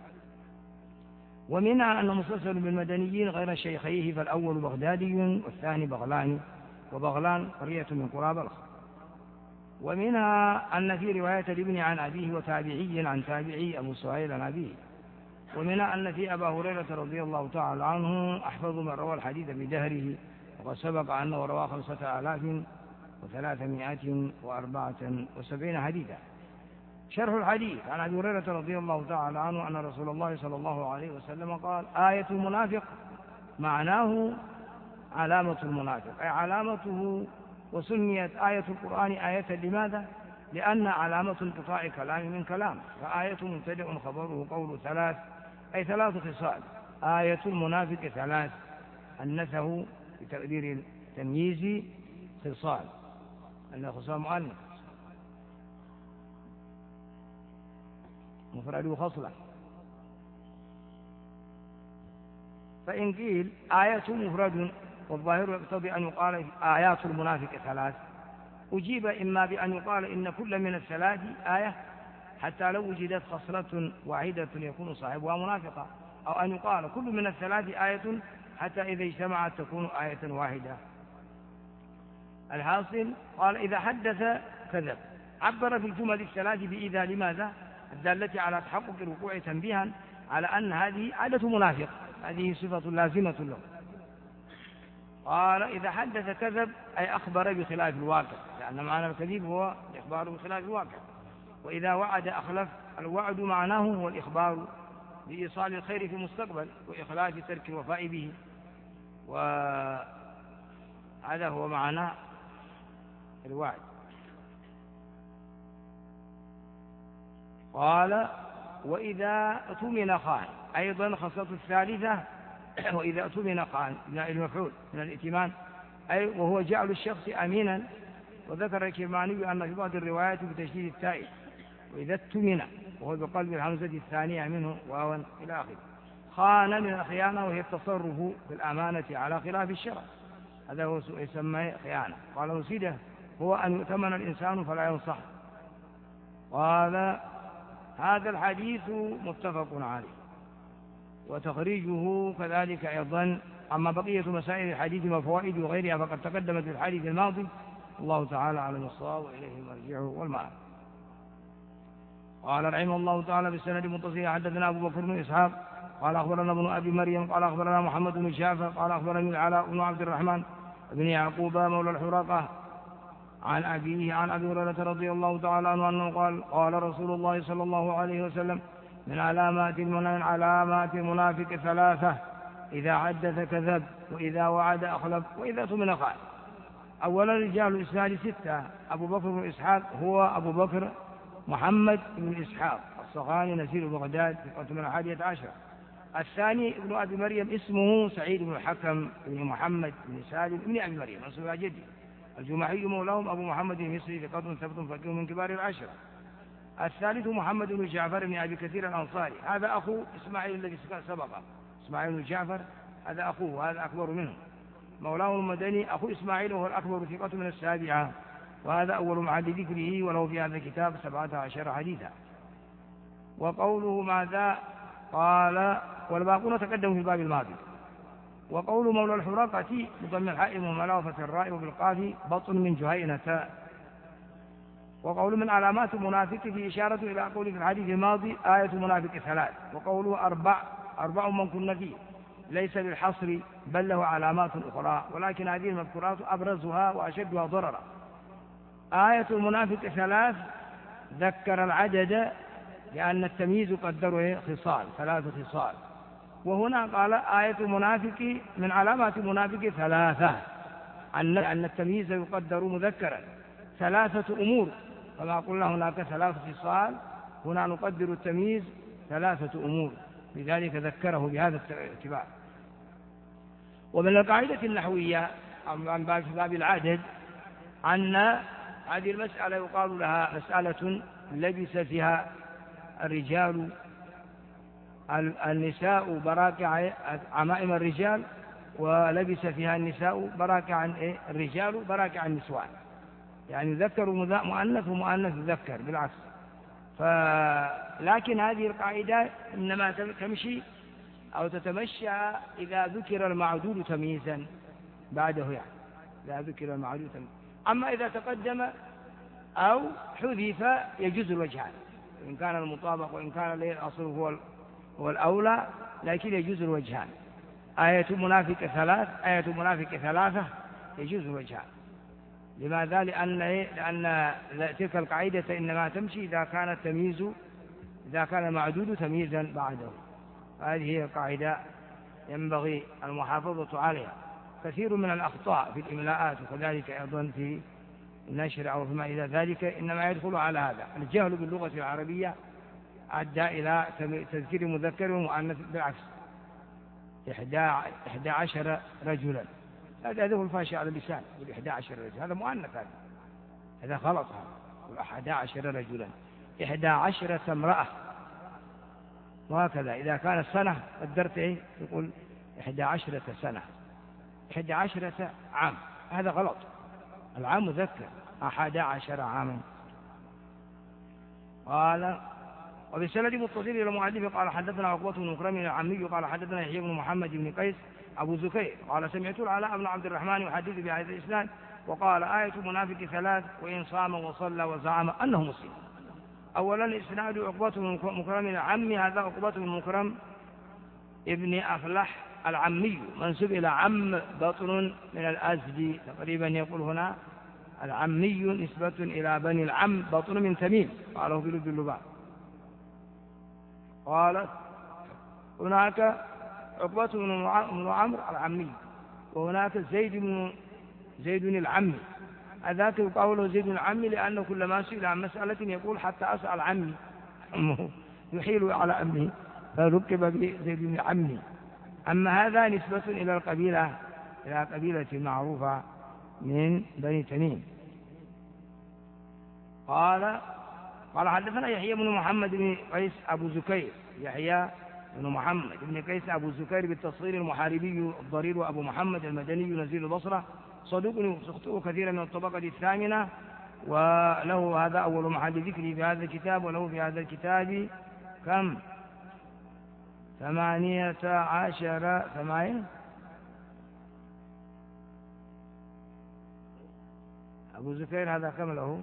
ومنها أن مسلسل بالمدنيين غير شيخيه، فالأول بغدادي والثاني بغلاني، وبغلان قرية من قرى بلخ. ومنها أن في رواية الابن عن أبيه وتابعي عن تابعي أبو سهيل عن أبيه. ومنها أن في أبا هريرة رضي الله تعالى عنه أحفظ من روى الحديث بدهره، وقد سبق أنه روى 5374 حديثا. شرح الحديث عن أبي هريرة رضي الله تعالى عنه أن رسول الله صلى الله عليه وسلم قال: آية المنافق معناه علامة المنافق، أي علامته. وسميت آية القرآن آية لماذا؟ لأن علامة انقطاع كلام من كلام. فآية مبتدأ خبره قول ثلاث، أي ثلاث خصال. آية المنافق ثلاث، أنثه بتقدير التمييز خصال، أن خصال مؤنث مفرد خصلة. فإن قيل آية مفرد والظاهر يقتضي أن يقال آيات المنافق ثلاث، أجيب إما بأن يقال إن كل من الثلاث آية حتى لو وجدت خصلة واحدة يكون صاحبها منافقا، أو أن يقال كل من الثلاث آية حتى إذا اجتمعت تكون آية واحدة. الحاصل قال: إذا حدث كذب، عبر في الجمل الثلاث بإذا لماذا؟ الدالة على تحقق الوقوع تنبيها على أن هذه عادة منافق، هذه صفة لازمة له. قال: إذا حدث كذب، أي أخبر بخلاف الواقع، لأن معنى الكذب هو الإخبار بخلاف الواقع. وإذا وعد أخلف، الوعد معناه هو الإخبار بإيصال الخير في المستقبل وإخلاف ترك الوفاء به، وهذا هو معنى الوعد. قال: وإذا اؤتمن خان، أيضا خصلة الثالثة وإذا اؤتمن خان المفعول من الائتمان، أي وهو جعل الشخص أمينا. وذكر الكرماني أن في بعض الروايات بتشديد التاء وإذا اؤتمن، وهو بقلب الهمزة الثانية منه واوا إلى آخره. خان من الخيانة، وهي التصرف بالأمانة على خلاف الشرع، هذا هو يسمى خيانة. قال: وسيده هو أن يؤتمن الإنسان فلا ينصح. قال: هذا الحديث متفق عليه، وتخريجه كذلك أيضا. أما بقية مسائل الحديث وفوائد وغيرها فقد تقدمت في الحديث الماضي، الله تعالى على الصواب وإليه مرجعه والمآب. قال رحمه الله تعالى بالسند متصل حدثنا أبو بكر بن إسحاق قال أخبرنا ابن أبي مريم قال أخبرنا محمد بن جعفر قال أخبرني العلاء بن عبد الرحمن بن يعقوب مولى الحرقة عن أبيه عن أبي هريرة رضي الله تعالى عنه أنه قال قال رسول الله صلى الله عليه وسلم من علامات المنافق ثلاثة: إذا حدث كذب، وإذا وعد أخلف، وإذا اؤتمن خان. أولا رجال الإسناد 6: أبو بكر بن إسحاق هو أبو بكر محمد بن إسحاق الصغاني نزيل بغداد ثقة من 11. الثاني ابن أبي مريم اسمه سعيد بن الحكم بن محمد بن سالم بن أبي مريم منسوب إلى جده الجماحي مولاهم أبو محمد المصري ثقة ثبت فقيه من كبار العشرة. الثالث محمد بن جعفر بن أبي كثير الأنصاري، هذا أخو إسماعيل الذي سبقه، إسماعيل بن جعفر هذا أخوه وهذا أكبر منه، مولاه المدني أخو إسماعيل وهو الأكبر ثقة من 7، وهذا أول محل ذكره، وله في هذا الكتاب 17 حديثا. وقوله ماذا قال والباقون تقدموا في الباب الماضي. وقول مولى الحرقة بضم الحاء وملافة الراء وبالقاف بطن من جهينة. وقول من علامات المنافق في إشارة إلى قول في الحديث الماضي آية المنافق 3. وقوله أربع من كن فيه ليس للحصر بل له علامات أخرى، ولكن هذه المذكورات أبرزها وأشدها ضررا. آية المنافق 3 ذكر العدد لأن التمييز قدره خصال 3 خصال، وهنا قال آية المنافق من علامات المنافق 3 أن التمييز يقدر مذكرا 3 أمور، كما قلنا هناك 3 خصال، هنا نقدر التمييز 3 أمور، لذلك ذكره بهذا الاعتبار. ومن القاعدة النحوية عن باب العدد أن هذه المسألة يقال لها مسألة لبس فيها الرجال النساء براكع عمائم الرجال، ولبس فيها النساء براكع الرجال براكع النسوان، يعني ذكر مؤنث ومؤنث ذكر بالعكس. لكن هذه القاعدة إنما تمشي أو تتمشى إذا ذكر المعدود تمييزا بعده، يعني إذا ذكر المعدود تمييزا. أما إذا تقدم أو حذف يجوز الوجهان، إن كان المطابق وإن كان الأصل هو الأولى، لكن يجوز الوجهان. آية المنافق 3 آية المنافق 3 يجوز الوجهان. لماذا؟ لأن تلك القاعدة إنما تمشي إذا كان المعدود تمييزا بعده. هذه هي القاعدة ينبغي المحافظة عليها. كثير من الأخطاء في الإملاءات وكذلك أيضا في النشر أو فيما إلى ذلك إنما يدخل على هذا. الجهل باللغة العربية أدى إلى تذكير مذكر ومؤنث بالعكس 11 رجلا، هذا هو الفاشي على اللسان، 11 رجلا هذا مؤنث، هذا غلط، 11 رجلا 11 امرأة، وهكذا. إذا كانت سنة قدرت يقول 11 سنة 11 عام، هذا غلط، العام مذكر 11 عاما. قال وبالسند متصل إلى المؤلف قال حدثنا عقبة بن مكرم العمي قال حدثنا يحيى بن محمد بن قيس أبو زكير قال سمعت العلاء بن عبد الرحمن يحدث بهذا الإسناد وقال آية المنافق 3: وإن صام وصلى وزعم أنه مسلم. أولا إسناد عقبة بن مكرم العمي، هذا عقبة بن مكرم ابن أفلح العمي منسوب إلى عم بطن من الأزدي، تقريبا يقول هنا العمي نسبة إلى بني العم بطن من تميم، قاله في لب اللباب. قال هناك عقبة بن عمرو العمي، وهناك زيد العمي، هذاك يقول زيد العمي لأنه كلما سئل عن مسألة يقول حتى أسأل عمي يحيل على أمه فركب بزيد العمي. أما هذا نسبة إلى القبيلة، إلى قبيلة معروفة من بني تميم. قال حدثنا يحيى بن محمد بن قيس أبو زكير، يحيى بن محمد بن قيس أبو زكير بالتصغير المحاربي الضرير وأبو محمد المدني نزيل البصرة، صدوق يخطئ كثيرا من الطبقة 8، وله هذا أول محل ذكري في هذا الكتاب، وله في هذا الكتاب كم 18 أبو زكير هذا كم له؟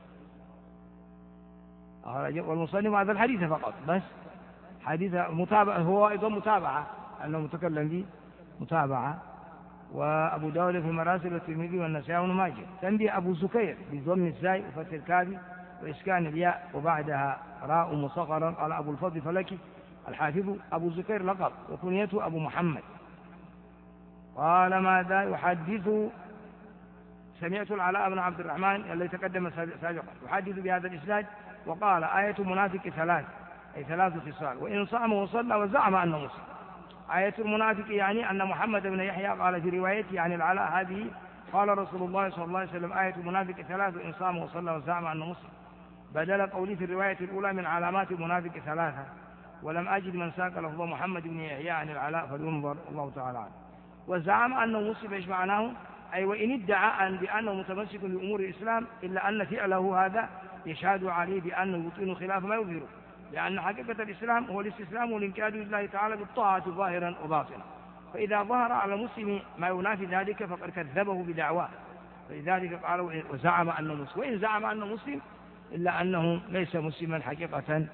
والمصنف هذا الحديث فقط بس، حديث متابعة، هو أيضا متابعة أنه متكلم به متابعة. وأبو داود في المراسل والترمذي والنسائي وابن ماجه. تنبيه أبو زكير بضم الزاي وفتح الكاف وإسكان الياء وبعدها راء مصغرا. قال أبو الفضل فلكي الحافظ أبو زكير لقب وكنيته أبو محمد. قال ماذا يحدث؟ سمعت العلاء بن عبد الرحمن الذي تقدم سابقا يحدث بهذا الإسناد وقال آية المنافق ثلاث، أي 3 خصال: وإن صام وصلى وزعم أنه مسلم. آية المنافق يعني أن محمد بن يحيى قال في روايته عن العلاء هذه قال رسول الله صلى الله عليه وسلم آية المنافق 3: وإن صام وصلى وزعم أنه مسلم، بدل قولي في الرواية الأولى من علامات المنافق 3. ولم أجد من ساق لفظ محمد بن يحيى عن العلاء فلينظر الله تعالى عنه. وزعم أنه مسلم ايش معناه؟ أي وإن ادعى أن بأنه متمسك بأمور الإسلام إلا أن فعله هذا يشهد عليه بأنه يطيع خلاف ما يظهره، لأن حقيقة الإسلام هو الاستسلام والانقياد لله تعالى بالطاعة ظاهرا وباطنا. فإذا ظهر على المسلم ما ينافي ذلك فقد كذبه بدعواه، فلذلك قال وزعم أنه مسلم. وإن زعم أنه مسلم إلا أنه ليس مسلما حقيقة.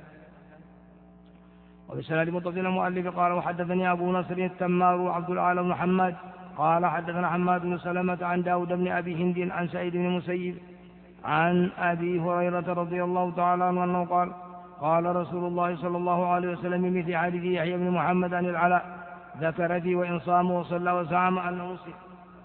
وبسناد متصل المؤلف قال وحدثني أبو نصر التمار وعبد الأعلى بن محمد قال حدثنا حماد بن سلمة عن داود بن أبي هند عن سعيد بن المسيب عن أبي هريرة رضي الله تعالى عنه أنه قال قال رسول الله صلى الله عليه وسلم بمثل حديث يحيى بن محمد عن العلاء ذكر في وإن صام وصلى وزعم أنه مسلم.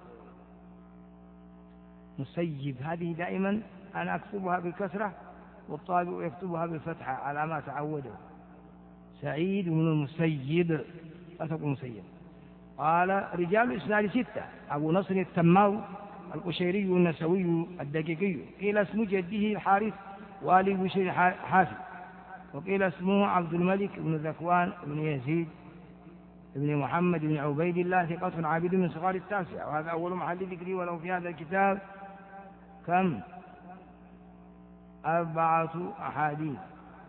مسيب هذه دائما أنا أكتبها بالكسرة والطالب يكتبها بالفتحة على ما تعوده. سعيد بن المسيب لا مسيب. قال رجال الإسناد 6: أبو نصر التمار القشيري النسوي الدقيقي، قيل اسم جده الحارث والي بشير حافظ، وقيل اسمه عبد الملك بن ذكوان بن يزيد بن محمد بن عبيد الله ثقة عابد من صغار التاسعة. وهذا أول محل ذكري. ولو في هذا الكتاب كم 4 أحاديث.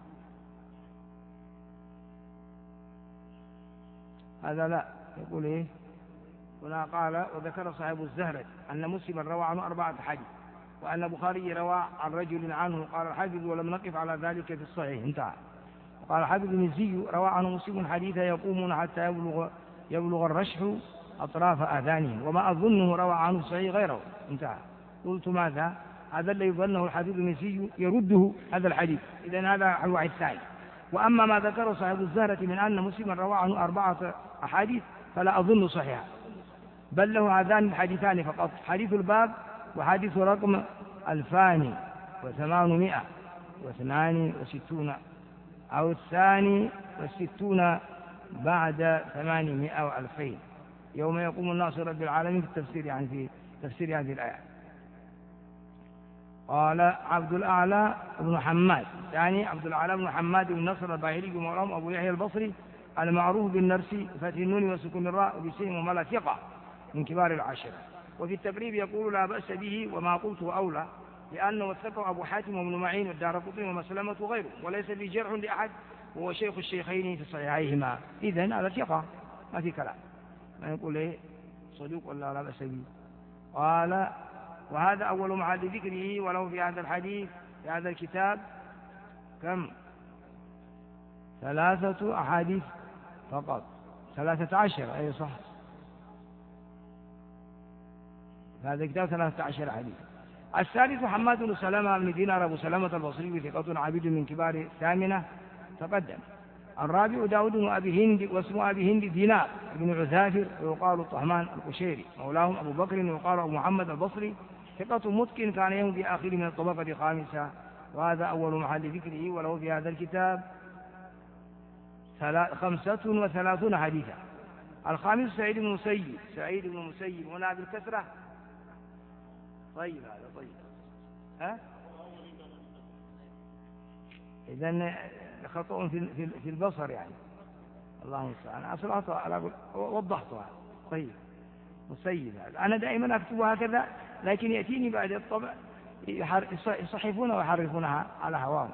هذا لا يقول إيه هنا قال وذكر صاحب الزهرة أن مسلما روى عنه 4 أحاديث وأن البخاري روى عن رجل عنه. قال الحافظ ولم نقف على ذلك في الصحيح انتهى. وقال الحافظ المزي روى عنه مسلم حديثا يقومون حتى يبلغ الرشح أطراف آذانهم وما أظنه روى عنه صحيح غيره انتهى. قلت ماذا؟ هذا الذي يظنه الحافظ المزي يرده هذا الحديث، إذن هذا الواحد الثاني. وأما ما ذكره صاحب الزهرة من أن مسلما روى عنه 4 أحاديث فلا أظن صحيحا، بل له هذان الحديثان فقط: حديث الباب وحديث رقم 2862 أو 62 بعد 800 و2000 يوم يقوم الناس رب العالمين في التفسير، يعني في تفسير هذه الآية. قال عبد الأعلى بن حماد يعني عبد الأعلى بن حماد بن نصر الباهلي مولاهم أبو يحيى البصري المعروف بالنرسي فتح النون وسكون الراء وبسين وملا ثقة من كبار العشرة. وفي التقريب يقول لا بأس به وما قلته أولى، لأنه وثقه أبو حاتم وابن معين والدارقطني ومسلمة وغيره، وليس في جرح لأحد، وهو شيخ الشيخين في صحيحيهما. إذن هذا ثقة ما في كلام، ما يقول إيه صدوق ولا لا بأس به. قال وهذا أول محل ذكره. ولو في هذا الحديث في هذا الكتاب كم 3 أحاديث فقط، 13 أي صح، هذا الكتاب 13 حديث. الثالث حماد بن سلمة بن دينار أبو سلمة البصري ثقة عبيد من كبار الثامنة تقدم. الرابع داود بن أبي هند واسم أبي هند دينار بن عثافر ويقال الطهمان القشيري مولاهم أبو بكر ويقال أبو محمد البصري ثقة متقن كان يوم في آخر من الطبقة الخامسة. وهذا أول محل ذكره. وله في هذا الكتاب 35 حديثا. الخامس سعيد بن المسيب هنا بالكسرة. طيب هذا طيب ها إذن خطأ في البصر يعني الله المستعان. أصلحتها وضحتها. طيب مسيب هذا أنا دائما أكتب هكذا، لكن يأتيني بعد الطبع يصحفونها ويحرفونها على هواهم.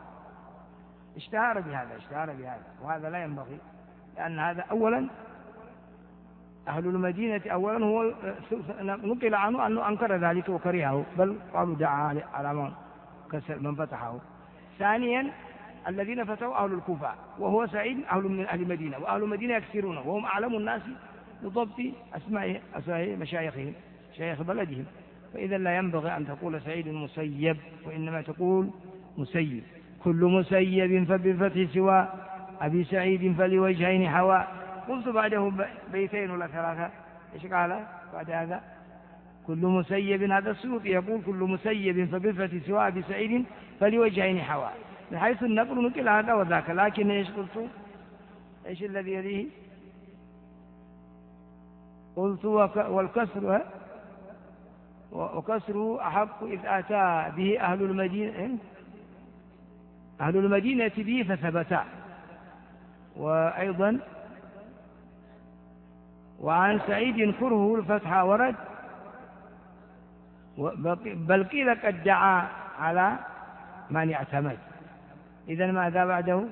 اشتهر بهذا وهذا لا ينبغي، لأن هذا أولا أهل المدينة أولا هو نقل عنه أنه أنكر ذلك وكرهه، بل قالوا دعا على من فتحه. ثانيا الذين فتحوا أهل الكوفة، وهو سعيد من أهل المدينة، وأهل المدينة يكثرون وهم أعلم الناس بضبط أسماء مشايخهم، مشايخ بلدهم. فإذا لا ينبغي أن تقول سعيد مسيب، وإنما تقول مسيب. كل مسيب فبالفتح سوى أبي سعيد فلوجهين حوى. قلت بعده بيتين ولا ثلاثة، إيش قال بعد هذا؟ كل مسيب، هذا السيوطي يقول كل مسيب فبالفتح سوى أبي سعيد فلوجهين حوى، من حيث النقل نقل هذا وذاك. لكن إيش قلت؟ إيش الذي يليه؟ قلت والكسر وكسره أحق إذ أتى به أهل المدينة، أهل المدينة به فثبتا. وأيضا وعن سعيد كره الفتح ورد، بل قيل قد دعا على من يعتمد. إذن ماذا بعده؟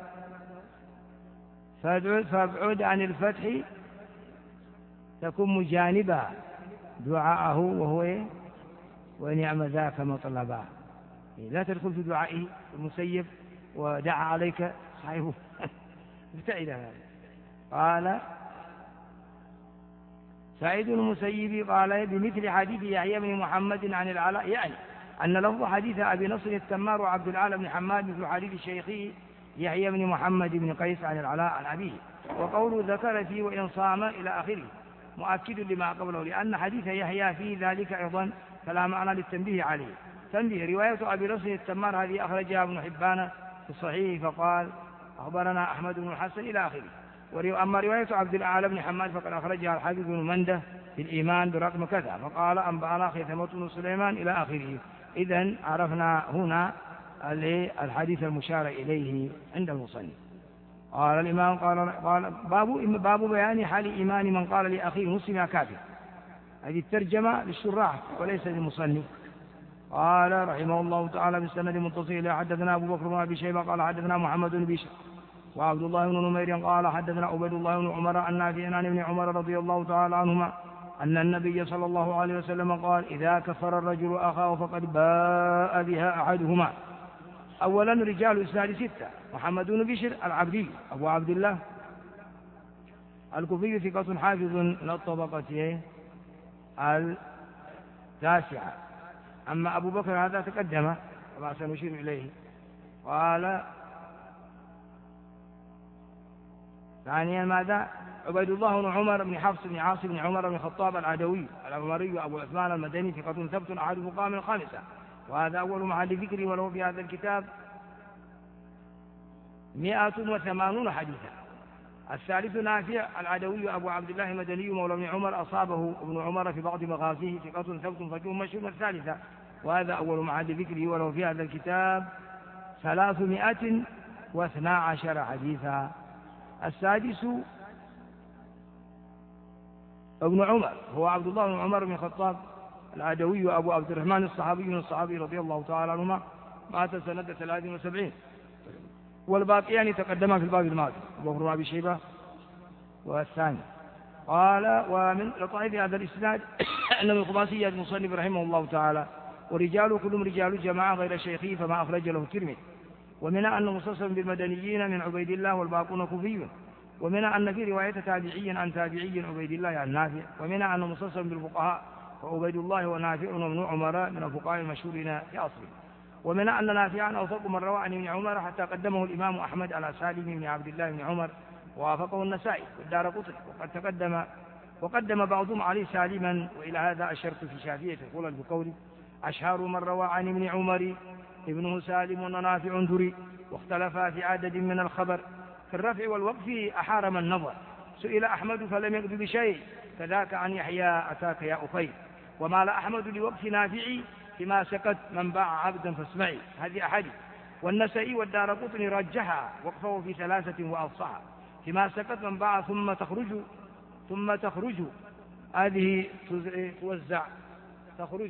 فابعد عن الفتح تكن مجانبا دعاءه وهو ونعم ذاك مطلبا. لا تدخل في دعائه المسيب ودعا عليك صاحبه ابتعد هذا. قال سعيد المسيب قال بمثل حديث يحيى بن محمد عن العلاء، يعني أن لفظ حديث أبي نصر التمار وعبد الأعلى بن حماد مثل حديث شيخه يحيى بن محمد بن قيس عن العلاء عن أبيه. وقوله ذكر فيه وإن صام إلى آخره مؤكد لما قبله، لأن حديث يحيى فيه ذلك أيضا، فلا معنى للتنبيه عليه. تنبيه: رواية أبي نصر التمار هذه أخرجها ابن حبان في الصحيح فقال أخبرنا أحمد بن الحسن إلى آخره. أما رواية عبد الأعلى بن حماد فقد أخرجها الحافظ بن منده في الإيمان برقم كذا فقال أنبأنا خيثمة بن سليمان إلى آخره. إذن عرفنا هنا الحديث المشار إليه عند المصنف. قال الإمام قال باب بيان حال إيمان من قال لأخيه مسلم يا كافر. هذه الترجمة للشراح وليس للمصنف. قال رحمه الله تعالى بالسند المتصل حدثنا أبو بكر بن أبي شيبة قال حدثنا محمد بن بشر وعبد الله بن نمير قال حدثنا عبيد الله بن عمر أن نافع عن ابن عمر رضي الله تعالى عنهما أن النبي صلى الله عليه وسلم قال إذا كفر الرجل أخاه فقد باء بها أحدهما. أولا رجال الإسناد 6: محمد بن بشر العبدي أبو عبد الله الكوفي ثقة حافظ من الطبقة التاسعة. أما أبو بكر هذا تقدم كما سنشير إليه. قال ثانيا ماذا؟ عبيد الله بن عمر بن حفص بن عاصم بن عمر بن الخطاب العدوي العمري أبو عثمان المدني ثقة ثبت أحد مقام الخامسة، وهذا أول محل ذكره، وله في هذا الكتاب 180 حديثا. الثالث نافع العدوي أبو عبد الله المدني مولى ابن عمر أصابه ابن عمر في بعض مغازيه ثقة ثبت فجوه مشهور. الثالثة وهذا أول محل ذكره، وله في هذا الكتاب 312 حديثا. السادس ابن عمر هو عبد الله بن عمر بن الخطاب العدوي أبو عبد الرحمن الصحابي من الصحابي رضي الله تعالى عنهما، مات سنة 73. والباقيان تقدما في الباب الماضي أبو بكر أبي شيبة والثاني. قال ومن لطائف هذا الإسناد أنه من خماسية المصنف رحمه الله تعالى، ورجاله كلهم رجال جماعة غير شيخه فما أخرج له الترمذي. ومنها أنه مختصر بالمدنيين من عبيد الله والباقون كوفيون. ومنها أن في رواية تابعي عن تابعي عبيد الله عن نافع. ومنها أنه مختصر بالفقهاء وعبيد الله ونافع وابن عمر من الفقهاء المشهورين في أصله. ومنها أن نافعا أوثق من روى عن ابن عمر حتى قدمه الإمام أحمد على سالم بن عبد الله بن عمر، ووافقه النسائي والدارقطني وقدم بعضهم عليه سالما. وإلى هذا أشرت في شافية الخلل بقوله أشهر من روى عن ابن عمر ابنه سالم ونافع دري، واختلفا في عدد من الخبر. في الرفع والوقف أحارم النظر. سئل أحمد فلم يقض بشيء كذاك عن يحيى أتاك يا أخي. ومال أحمد لوقف نافعي فيما سكت من باع عبدا فاسمعي. هذه أحاديث. والنسائي والدارقطني رجحها وقفه في 3 وأفصحها فيما سكت من باع ثم تخرج هذه توزع تخرج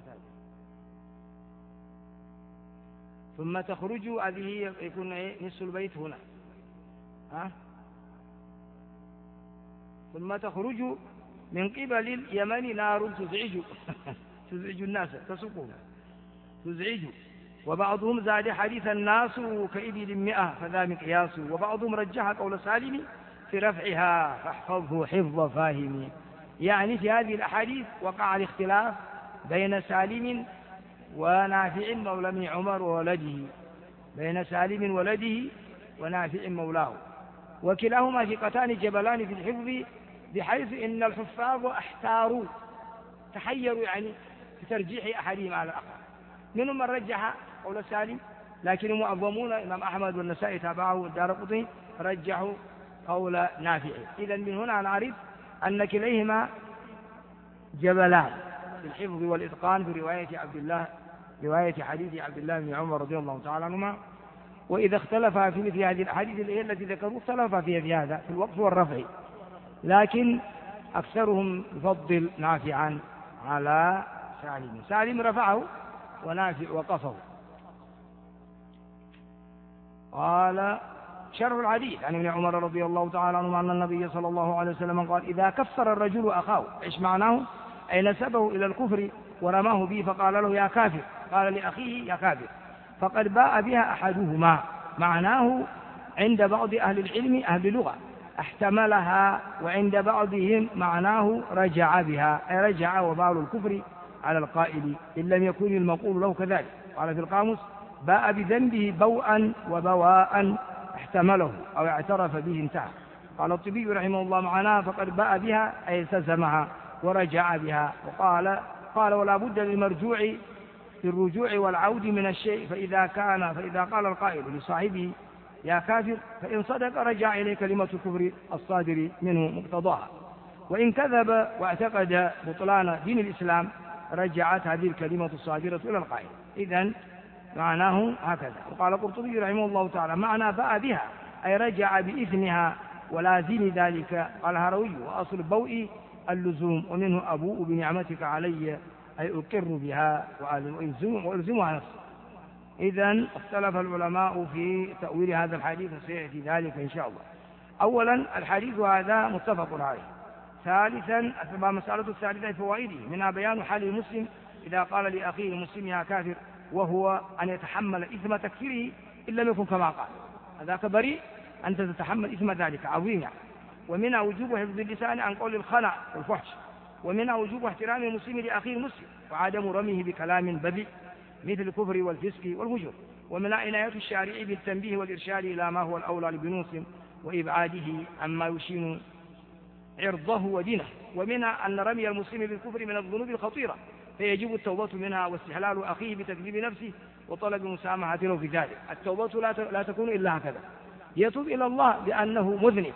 ثم تخرج هذه يكون نصف البيت هنا ثم تخرج من قبل اليمن نار تزعج تزعج الناس تسوقهم تزعج. وبعضهم زاد حديث الناس كإبل 100 فذا مقياس. وبعضهم رجح قول سالم في رفعها فاحفظه حفظ فاهم. يعني في هذه الأحاديث وقع الاختلاف بين سالم ونافع مولى ابن عمر وولده، بين سالم ولده ونافع مولاه، وكلاهما ثقتان جبلان في الحفظ، بحيث إن الحفاظ احتاروا تحيروا يعني في ترجيح أحدهما على الآخر. منهم من رجح قول سالم، لكن معظمون الإمام أحمد والنسائي تابعه والدارقطني رجحوا قول نافع. إذن من هنا نعرف أن كليهما جبلان في الحفظ والإتقان في رواية حديث عبد الله بن عمر رضي الله تعالى عنهما. وإذا اختلف في مثل هذه الأحاديث التي ذكروا اختلف فيها في هذا في الوقف والرفع، لكن أكثرهم يفضل نافعا على سالم. سالم رفعه ونافع وقفه. قال شرح الحديث عن ابن عمر رضي الله تعالى عنه أن النبي صلى الله عليه وسلم قال: إذا كفر الرجل أخاه، إيش معناه؟ أي نسبه إلى الكفر ورماه به فقال له يا كافر، قال لأخيه يا كافر، فقد باء بها أحدهما. معناه عند بعض أهل العلم أهل اللغة احتملها، وعند بعضهم معناه رجع بها، أي رجع وبال الكفر على القائل إن لم يكن المقول له كذلك. قال في القاموس: باء بذنبه بوءا وبواء احتمله أو اعترف به انتهى. قال الطبي رحمه الله معناه فقد باء بها أي التزمها ورجع بها. قال ولا بد للمرجوع في الرجوع والعود من الشيء، فإذا قال القائل لصاحبه يا كافر فإن صدق رجع إليه كلمة الكفر الصادر منه مقتضاها، وإن كذب واعتقد بطلان دين الإسلام رجعت هذه الكلمة الصادرة إلى القائل. إذن معناه هكذا. وقال القرطبي رحمه الله تعالى معنى باء بها أي رجع بإثمها ولازم ذلك. قال الهروي: وأصل البوء اللزوم، ومنه أبوء بنعمتك علي أي أقر بها وألزمها نفسي. إذن اختلف العلماء في تأويل هذا الحديث وسيأتي ذلك إن شاء الله. أولا الحديث هذا متفق عليه. ثالثا مسألة الثالثة فوائده، منها بيان حال المسلم إذا قال لأخيه المسلم يا كافر، وهو أن يتحمل إثم تكفيره إن لم يكن كما قال، هذاك بريء أنت تتحمل إثم ذلك عظيم يعني. ومنها وجوب حفظ اللسان عن قول الخلع والفحش، ومنها وجوب احترام المسلم لأخيه المسلم وعدم رميه بكلام بذيء مثل الكفر والفسق والفجور. ومنها عناية الشارع بالتنبيه والإرشاد إلى ما هو الأولى لبنوس وإبعاده عما يشين عرضه ودينه. ومنها أن رمي المسلم بالكفر من الذنوب الخطيرة، فيجب التوبة منها واستحلال أخيه بتكذيب نفسه وطلب مسامحة له في ذلك. التوبة لا تكون إلا هكذا: يتوب إلى الله بأنه مذنب،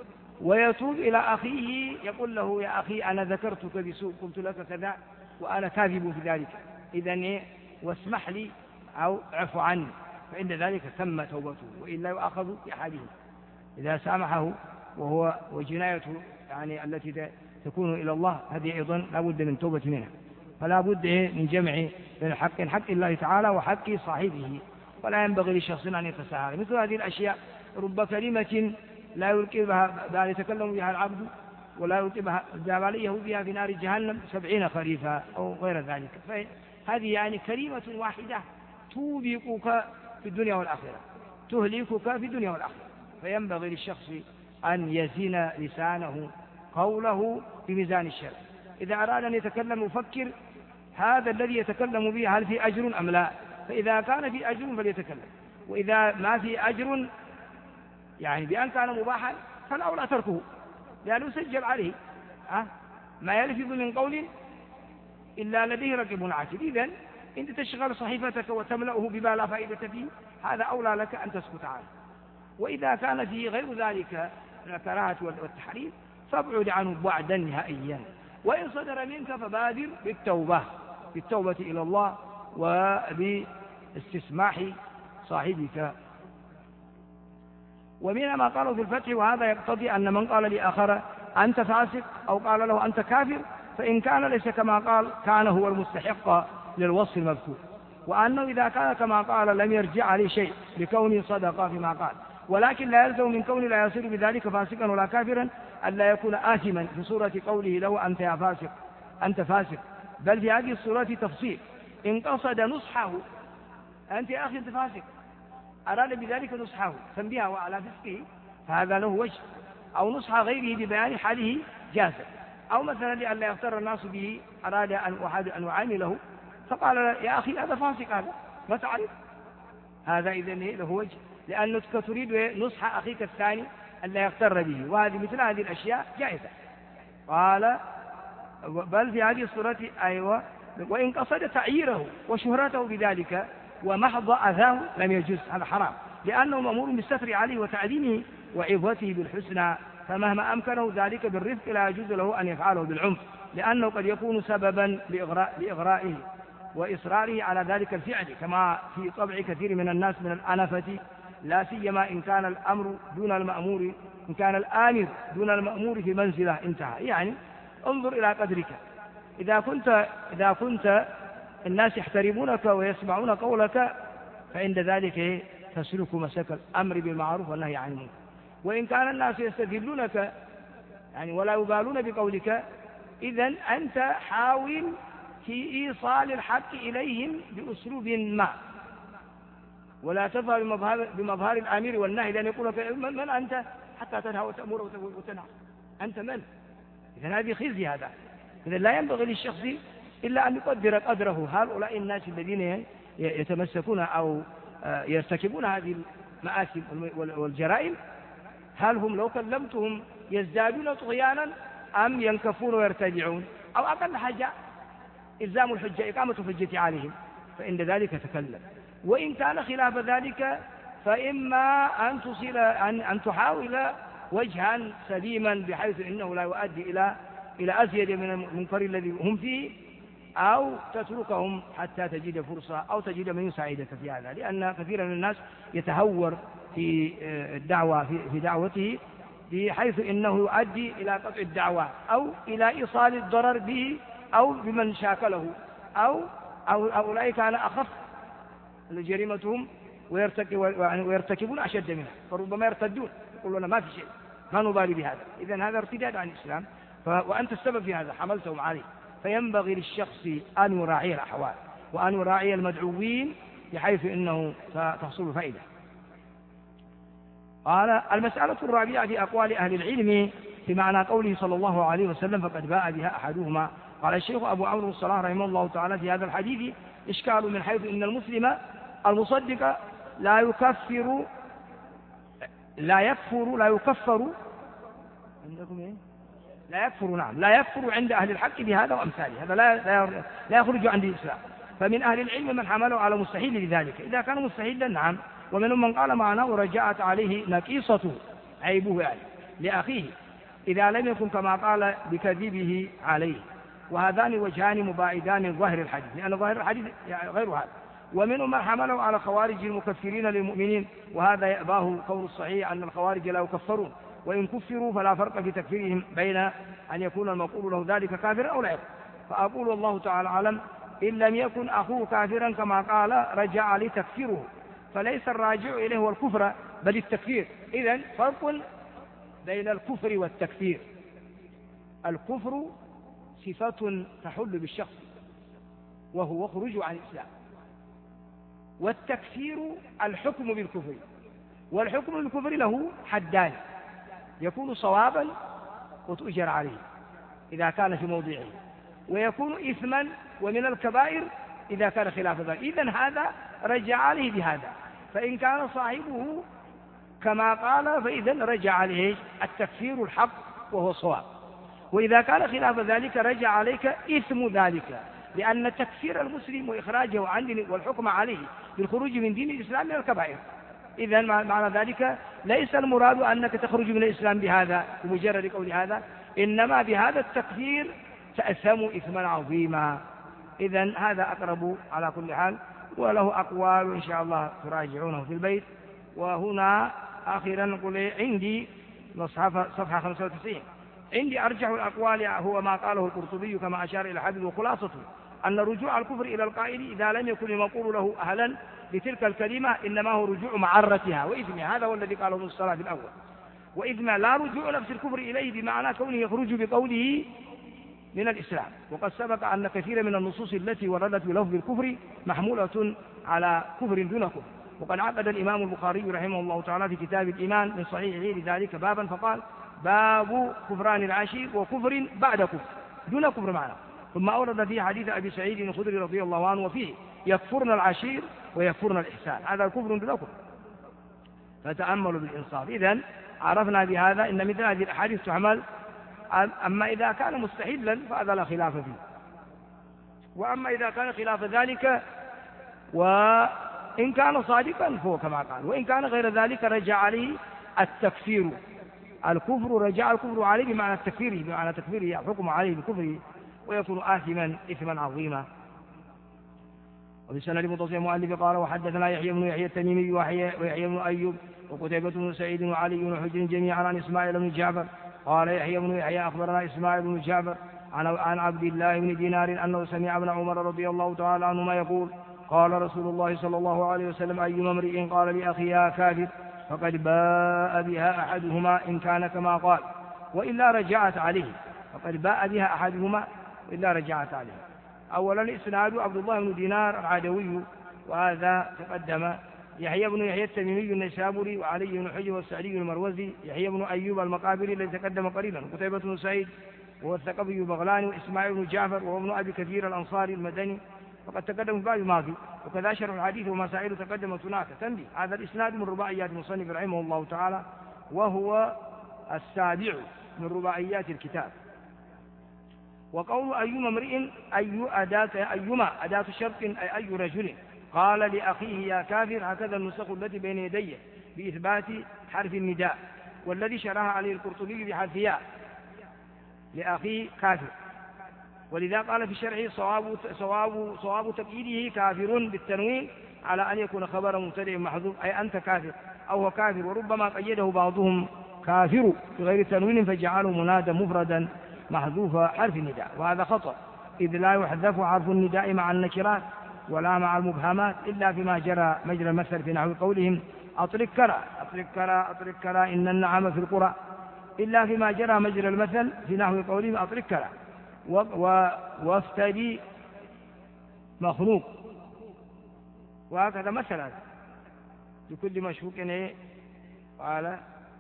ويتوب إلى أخيه يقول له يا أخي أنا ذكرتك بسوء قلت لك كذا وأنا كاذب في ذلك، إذن واسمح لي أو اعف عني، فإن ذلك تم توبته، وإلا يؤاخذ بأحدهم إذا سامحه وهو وجنايته يعني التي تكون إلى الله، هذه أيضا لا بد من توبة منها. فلا بد من جمع بين حق الله تعالى وحق صاحبه، ولا ينبغي لشخص أن يتساهل. مثل هذه الأشياء رب كلمة لا يلقي بها يتكلم بها العبد ولا يلقي بها بها في نار جهنم 70 خريفا أو غير ذلك. فهذه يعني كلمة واحدة توبقك في الدنيا والآخرة، تهلكك في الدنيا والآخرة. فينبغي للشخص أن يزين لسانه قوله بميزان الشرع. إذا أراد أن يتكلم يفكر هذا الذي يتكلم به هل في أجر أم لا، فإذا كان في أجر فليتكلم، وإذا ما في أجر يعني بأن كان مباحا فالأولى تركه لأنه يسجل عليه ما يلفظ من قول إلا لديه رقيب عتيد. إذن أنت تشغل صحيفتك وتملأه بما لا فائدة فيه، هذا أولى لك أن تسكت عنه. وإذا كان فيه غير ذلك من الكراهة والتحريم فابعد عنه بعدا نهائيا. وإن صدر منك فبادر بالتوبة إلى الله وباستسماح صاحبك. ومن ما قالوا في الفتح وهذا يقتضي أن من قال لآخر أنت فاسق أو قال له أنت كافر، فإن كان ليس كما قال كان هو المستحق للوصف المذكور، وأنه إذا كان كما قال لم يرجع عليه شيء لكونه صدق فيما قال، ولكن لا يلزم من كونه لا يصير بذلك فاسقا ولا كافرا ألا يكون آثما في صورة قوله له أنت يا فاسق أنت فاسق، بل في هذه الصورة تفصيل. إن قصد نصحه أنت يا أخي أنت فاسق، أراد بذلك نصحه تنبيهه على فسقه، فهذا له وجه، أو نصح غيره ببيان حاله جازا، أو مثلا لئلا يغتر الناس به أراد أن يعامله فقال يا أخي هذا فاسق هذا ما تعرف، هذا إذن له وجه، لأنك تريد نصح أخيك الثاني ألا يغتر به، وهذه مثل هذه الأشياء جائزة. قال بل في هذه الصورة أيوة، وإن قصد تعييره وشهرته بذلك ومحض أذاه لم يجوز، هذا حرام، لأنه مأمور بالستر عليه وتعليمه وعظته بالحسنى، فمهما أمكنه ذلك بالرفق لا يجوز له أن يفعله بالعنف، لأنه قد يكون سببا لإغرائه وإصراره على ذلك الفعل، كما في طبع كثير من الناس من الأنفة، لا سيما إن كان الأمر دون المأمور، إن كان الآمر دون المأمور في منزله انتهى. يعني انظر إلى قدرك، إذا كنت الناس يحترمونك ويسمعون قولك فعند ذلك تسلك مسلك الأمر بالمعروف والنهي عن المنكر، وإن كان الناس يستذلونك يعني ولا يبالون بقولك، إذن أنت حاول في إيصال الحق إليهم بأسلوب ما، ولا تظهر بمظهر الآمر والنهي، لأن يقول لك من أنت حتى تنهى وتأمر وتنهى، أنت من؟ إذن هذه خزي هذا. إذن لا ينبغي للشخص إلا أن يقدر قدره. هؤلاء الناس الذين يتمسكون أو يرتكبون هذه المآثم والجرائم، هل هم لو كلمتهم يزدادون طغيانا أم ينكفون ويرتدعون؟ أو أقل حاجة إلزام الحجة، إقامة الحجة عليهم، فإن ذلك تكلم. وإن كان خلاف ذلك فإما أن تحاول وجها سليما بحيث إنه لا يؤدي إلى أزيد من المنكر الذي هم فيه، أو تتركهم حتى تجد فرصة أو تجد من يساعدك في هذا، لأن كثيرا من الناس يتهور في الدعوة في دعوته بحيث إنه يؤدي إلى قطع الدعوة أو إلى إيصال الضرر به أو بمن شاكله، أو أولئك كان أخف جريمتهم ويرتكبون أشد منها، فربما يرتدون يقولون ما في شيء ما نبالي بهذا. إذن هذا ارتداد عن الإسلام، وأنت السبب في هذا حملتهم عليه. فينبغي للشخص أن يراعي الأحوال وأن يراعي المدعوين بحيث إنه تحصل فائدة. قال المسألة الرابعة في أقوال أهل العلم في معنى قوله صلى الله عليه وسلم فقد باء بها أحدهما. قال الشيخ أبو عمرو الصلاح رحمه الله تعالى في هذا الحديث إشكال من حيث إن المسلم المصدق لا يكفر لا يكفر عند أهل الحق بهذا وأمثاله، هذا لا يخرج عن الإسلام. فمن أهل العلم من حمله على مستحيل لذلك إذا كان مستحيلا، نعم، ومنهم من قال معناه رجعت عليه نقيصته عيبه يعني لأخيه إذا لم يكن كما قال بكذبه عليه، وهذان وجهان مباعدان ظاهر الحديث، لأن ظاهر الحديث يعني غير هذا. ومنهم من حمله على خوارج المكفرين للمؤمنين، وهذا يأباه قول الصحيح أن الخوارج لا يكفرون، وإن كفروا فلا فرق في تكفيرهم بين أن يكون المقول له ذلك كافرا أو لا يكفر. فأقول والله تعالى أعلم إن لم يكن أخوه كافرا كما قال رجع لتكفيره، فليس الراجع إليه هو الكفر بل التكفير. إذن فرق بين الكفر والتكفير. الكفر صفة تحل بالشخص وهو خروج عن الإسلام، والتكفير الحكم بالكفر، والحكم بالكفر له حدان، يكون صوابا وتؤجر عليه إذا كان في موضعه، ويكون إثما ومن الكبائر إذا كان خلاف ذلك. إذن هذا رجع عليه بهذا، فإن كان صاحبه كما قال فإذن رجع عليه التكفير الحق وهو صواب، وإذا كان خلاف ذلك رجع عليك إثم ذلك، لأن تكفير المسلم وإخراجه عن دين والحكم عليه بالخروج من دين الإسلام من الكبائر. إذن معنى ذلك ليس المراد أنك تخرج من الإسلام بهذا بمجرد قول هذا، إنما بهذا التكفير تأثم إثما عظيما. إذن هذا أقرب على كل حال، وله أقوال إن شاء الله تراجعونه في البيت. وهنا آخرا نقول عندي صفحة 95 عندي أرجح الأقوال هو ما قاله القرطبي كما أشار إلى حديث، وخلاصته أن رجوع الكفر إلى القائل إذا لم يكن المقول له أهلا لتلك الكلمة إنما هو رجوع معرتها وإثمها، هذا هو الذي قاله ابن الصلاح في الأول. وإثما لا رجوع نفس الكفر إليه بمعنى كونه يخرج بقوله من الإسلام. وقد سبق أن كثير من النصوص التي وردت بلفظ الكفر محمولة على كفر دون كفر. وقد عقد الإمام البخاري رحمه الله تعالى في كتاب الإيمان من صحيحه لذلك بابا فقال: باب كفران العشير وكفر بعد كفر دون كفر معنا. ثم أورد فيه حديث أبي سعيد الخدري رضي الله عنه وفيه: يكفرن العشير ويكفرن الإحسان، هذا كفر دون كفر. فتأملوا بالإنصاف. إذن عرفنا بهذا إن مثل هذه الأحاديث تحمل، أما إذا كان مستحيلا فهذا لا خلاف فيه، وأما إذا كان خلاف ذلك وإن كان صادقا فهو كما قال، وإن كان غير ذلك رجع عليه التكفير. الكفر رجع الكفر عليه بمعنى التكفير، بمعنى تكفيره حكم عليه بكفره ويكون آثما إثما عظيما. وفي السند متصل المؤلف قال: وحدثنا يحيى بن يحيى التميمي ويحيى بن أيوب وقتيبة بن سعيد وعلي بن حجر جميعا عن إسماعيل بن جعفر قال يحيى بن يحيى أخبرنا إسماعيل بن جعفر عن عبد الله بن دينار أنه سمع ابن عمر رضي الله تعالى عنهما يقول: قال رسول الله صلى الله عليه وسلم: أيما امرئ قال لأخيه يا كافر فقد باء بها أحدهما إن كان كما قال وإلا رجعت عليه. فقد باء بها أحدهما وإلا رجعت عليه. أولا إسناد عبد الله بن دينار العدوي، وهذا تقدم. يحيى بن يحيى التميمي النيسابوري وعلي بن حجر والسعدي المروزي، يحيى بن أيوب المقابري الذي تقدم قليلا، قتيبة بن سعيد وهو الثقفي البغلاني، وإسماعيل بن جعفر وهو ابن أبي كثير الأنصاري المدني وقد تقدم في باب الماضي، وكذا شرح الحديث ومسائل تقدمت هناك. تنبيه: هذا الإسناد من رباعيات المصنف رحمه الله تعالى، وهو السابع من رباعيات الكتاب. وقول أيما امرئ أيما أداة شرط أي أي رجل قال لأخيه يا كافر، هكذا النسخ التي بين يدي بإثبات حرف النداء، والذي شرح عليه القرطبي بحرف ياء لأخيه كافر، ولذا قال في شرحه: صواب تقييده كافر بالتنوين على أن يكون خبر مبتدئ محذوف أي أنت كافر أو هو كافر، وربما قيده بعضهم كافر بغير تنوين فجعله منادى مفردا محذوف حرف النداء، وهذا خطأ، إذ لا يحذف حرف النداء مع النكرات ولا مع المبهمات إلا فيما جرى مجرى المثل في نحو قولهم: أطرق كرى أطرق كرى أطرق كرى إن النعم في القرى، إلا فيما جرى مجرى المثل في نحو قولهم: أطرق كرى. وافتدي مخلوق، وهكذا مثلا لكل مشفوق قال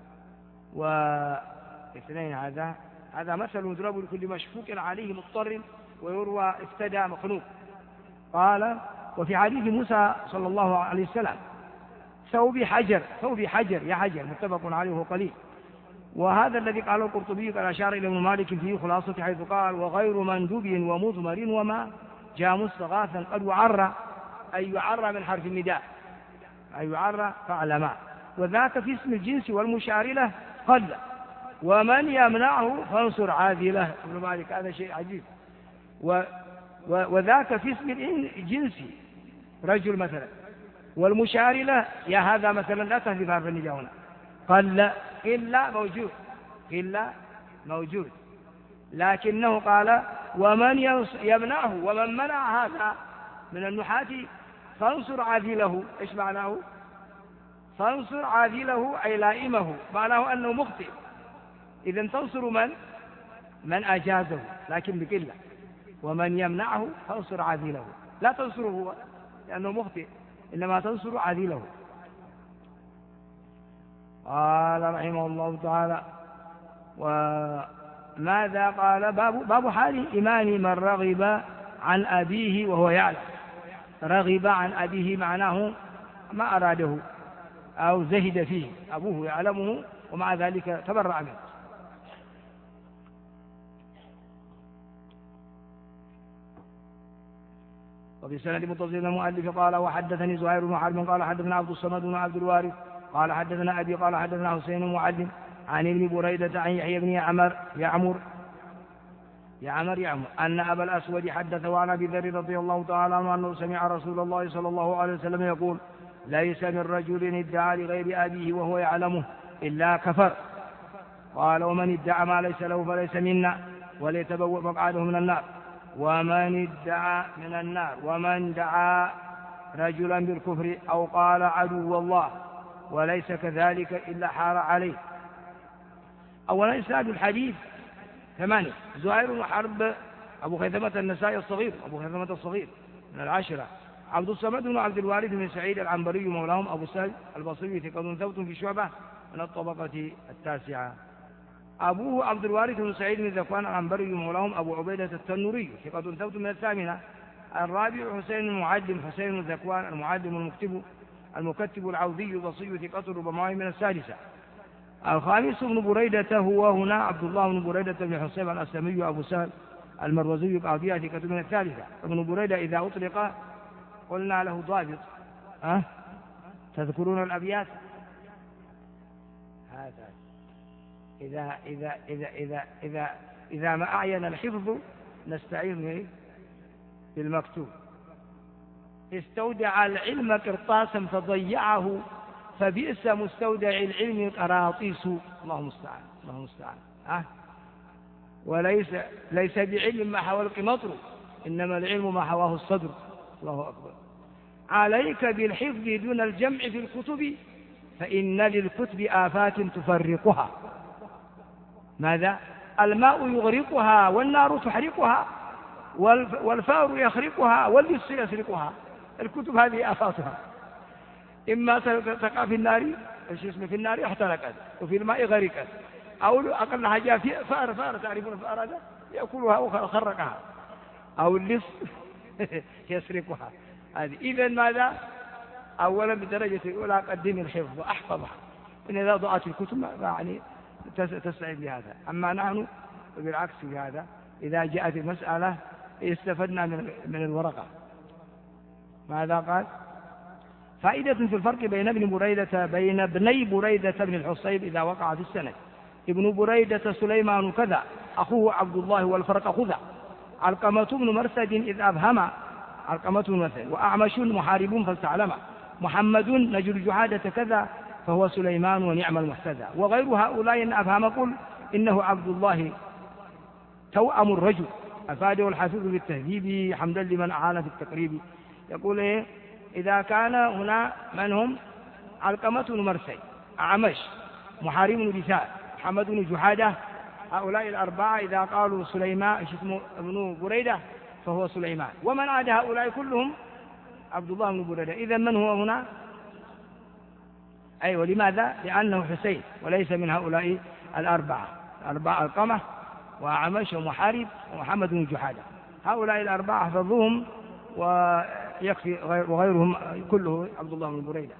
واثنين، هذا مثل يضرب لكل مشفوق عليه مضطر، ويروى افتدى مخلوق. قال: وفي حديث موسى صلى الله عليه وسلم: ثوبي حجر يا حجر، متفق عليه وهو قليل. وهذا الذي قاله القرطبي قد أشار إلى ابن مالك في خلاصة حيث قال: وغير مندوب ومضمر وما جاء مستغاثا قد وعر، أي يعر من حرف النداء، أي يعر فعل، وذاك في اسم الجنس والمشار له قل، ومن يمنعه فانصر عاذله. ابن مالك هذا شيء عجيب. وذاك في اسم الجنس رجل مثلا، والمشار له يا هذا مثلا لا تهذف حرف النداء هنا، قل إلا موجود، لكنه قال: ومن يمنعه، ومن منع هذا من النحاة فانصر عاذله. إيش معناه؟ فانصر عاذله أي لائمه، معناه أنه مخطئ. إذن تنصر من أجازه لكن بقلة، ومن يمنعه فانصر عاذله، لا تنصره هو لأنه مخطئ، إنما تنصر عاذله. قال رحمه الله تعالى: وماذا قال؟ باب حال إيمان من رغب عن أبيه وهو يعلم. رغب عن أبيه معناه ما أراده أو زهد فيه، أبوه يعلمه ومع ذلك تبرع منه. وفي سند متصل المؤلف قال: وحدثني زهير بن حرب قال حدثنا عبد الصمد بن عبد الوارث قال حدثنا أبي قال حدثنا حسين المعلم عن ابن بريدة عن يحيى بن يعمر أن أبا الأسود حدثه عن أبي ذر رضي الله تعالى عنه أنه سمع رسول الله صلى الله عليه وسلم يقول: ليس من رجل ادعى لغير أبيه وهو يعلمه إلا كفر. قال: ومن ادعى ما ليس له فليس منا وليتبوأ مقعده من النار. ومن دعا رجلا بالكفر أو قال عدو الله وليس كذلك إلا حار عليه. أولا إسناد الحديث 8: زهير وحرب أبو خيثمة النسائي الصغير، أبو خيثمة الصغير من العاشرة. عبد الصمد بن عبد الوارث بن سعيد العنبري مولاهم أبو سهل البصري ثقة ثبت في شعبة من الطبقة التاسعة. أبوه عبد الوارث بن سعيد بن ذكوان العنبري مولاهم أبو عبيدة التنوري ثقة ثبت من الثامنة. الرابع حسين المعلم حسين بن ذكوان المعلم المكتب العوذي البصري ثقة ربما من السادسة. الخامس ابن بريدة هو هنا عبد الله بن بريدة بن حصيب الأسلمي أبو سهل المروزي قاضية ثقة من الثالثة. ابن بريدة إذا أطلق قلنا له ضابط. تذكرون الأبيات؟ هذا إذا ما أعين الحفظ نستعين بالمكتوب. استودع العلم قرطاسا فضيعه فبئس مستودع العلم قراطيس. الله المستعان، الله المستعان. ليس بعلم ما حوى القمطر، إنما العلم ما حواه الصدر. الله أكبر. عليك بالحفظ دون الجمع في الكتب فإن للكتب آفات تفرقها. ماذا؟ الماء يغرقها والنار تحرقها والفأر يخرقها واللص يسرقها. الكتب هذه آفاتها، إما تقع في النار في النار احترقت وفي الماء غرقت، أو أقل حاجة في فأر تعرفون الفأر هذا يأكلها وخرقها، أو اللص يسرقها. هذه إذن ماذا؟ أولا بدرجة الأولى قدم الحفظ وأحفظها، إن إذا ضاعت الكتب يعني تستعين بهذا. أما نحن بالعكس في هذا، إذا جاءت المسألة استفدنا من الورقة. ماذا قال؟ فائدة في الفرق بين ابني بريدة بن الحصيب إذا وقع في السند. ابن بريدة سليمان كذا، أخوه عبد الله والفرق خذا. علقمة بن مرثد إذ أبهم، علقمة بن مرثد. وأعمش محارب فاستعلم. محمد نجل جحادة كذا فهو سليمان ونعم المحتذى. وغير هؤلاء إن أبهم قل إنه عبد الله توأم الرجل. أفاده الحافظ بالتهذيب حمدا لمن أعان في التقريب. يقول إيه؟ إذا كان هنا من هم؟ علقمة بن مرثد، أعمش، محارب بن رثاء، محمد بن جحادة، هؤلاء الأربعة إذا قالوا سليمان اسمه ابن بريدة فهو سليمان. ومن عاد هؤلاء كلهم عبد الله بن بريدة. إذا من هو هنا؟ أيوة. لماذا؟ لأنه حسين وليس من هؤلاء الأربعة. علقمة وأعمش ومحارب ومحمد بن جحادة، هؤلاء الأربعة احفظوهم ويكفي، وغيرهم كله عبد الله بن بريدة.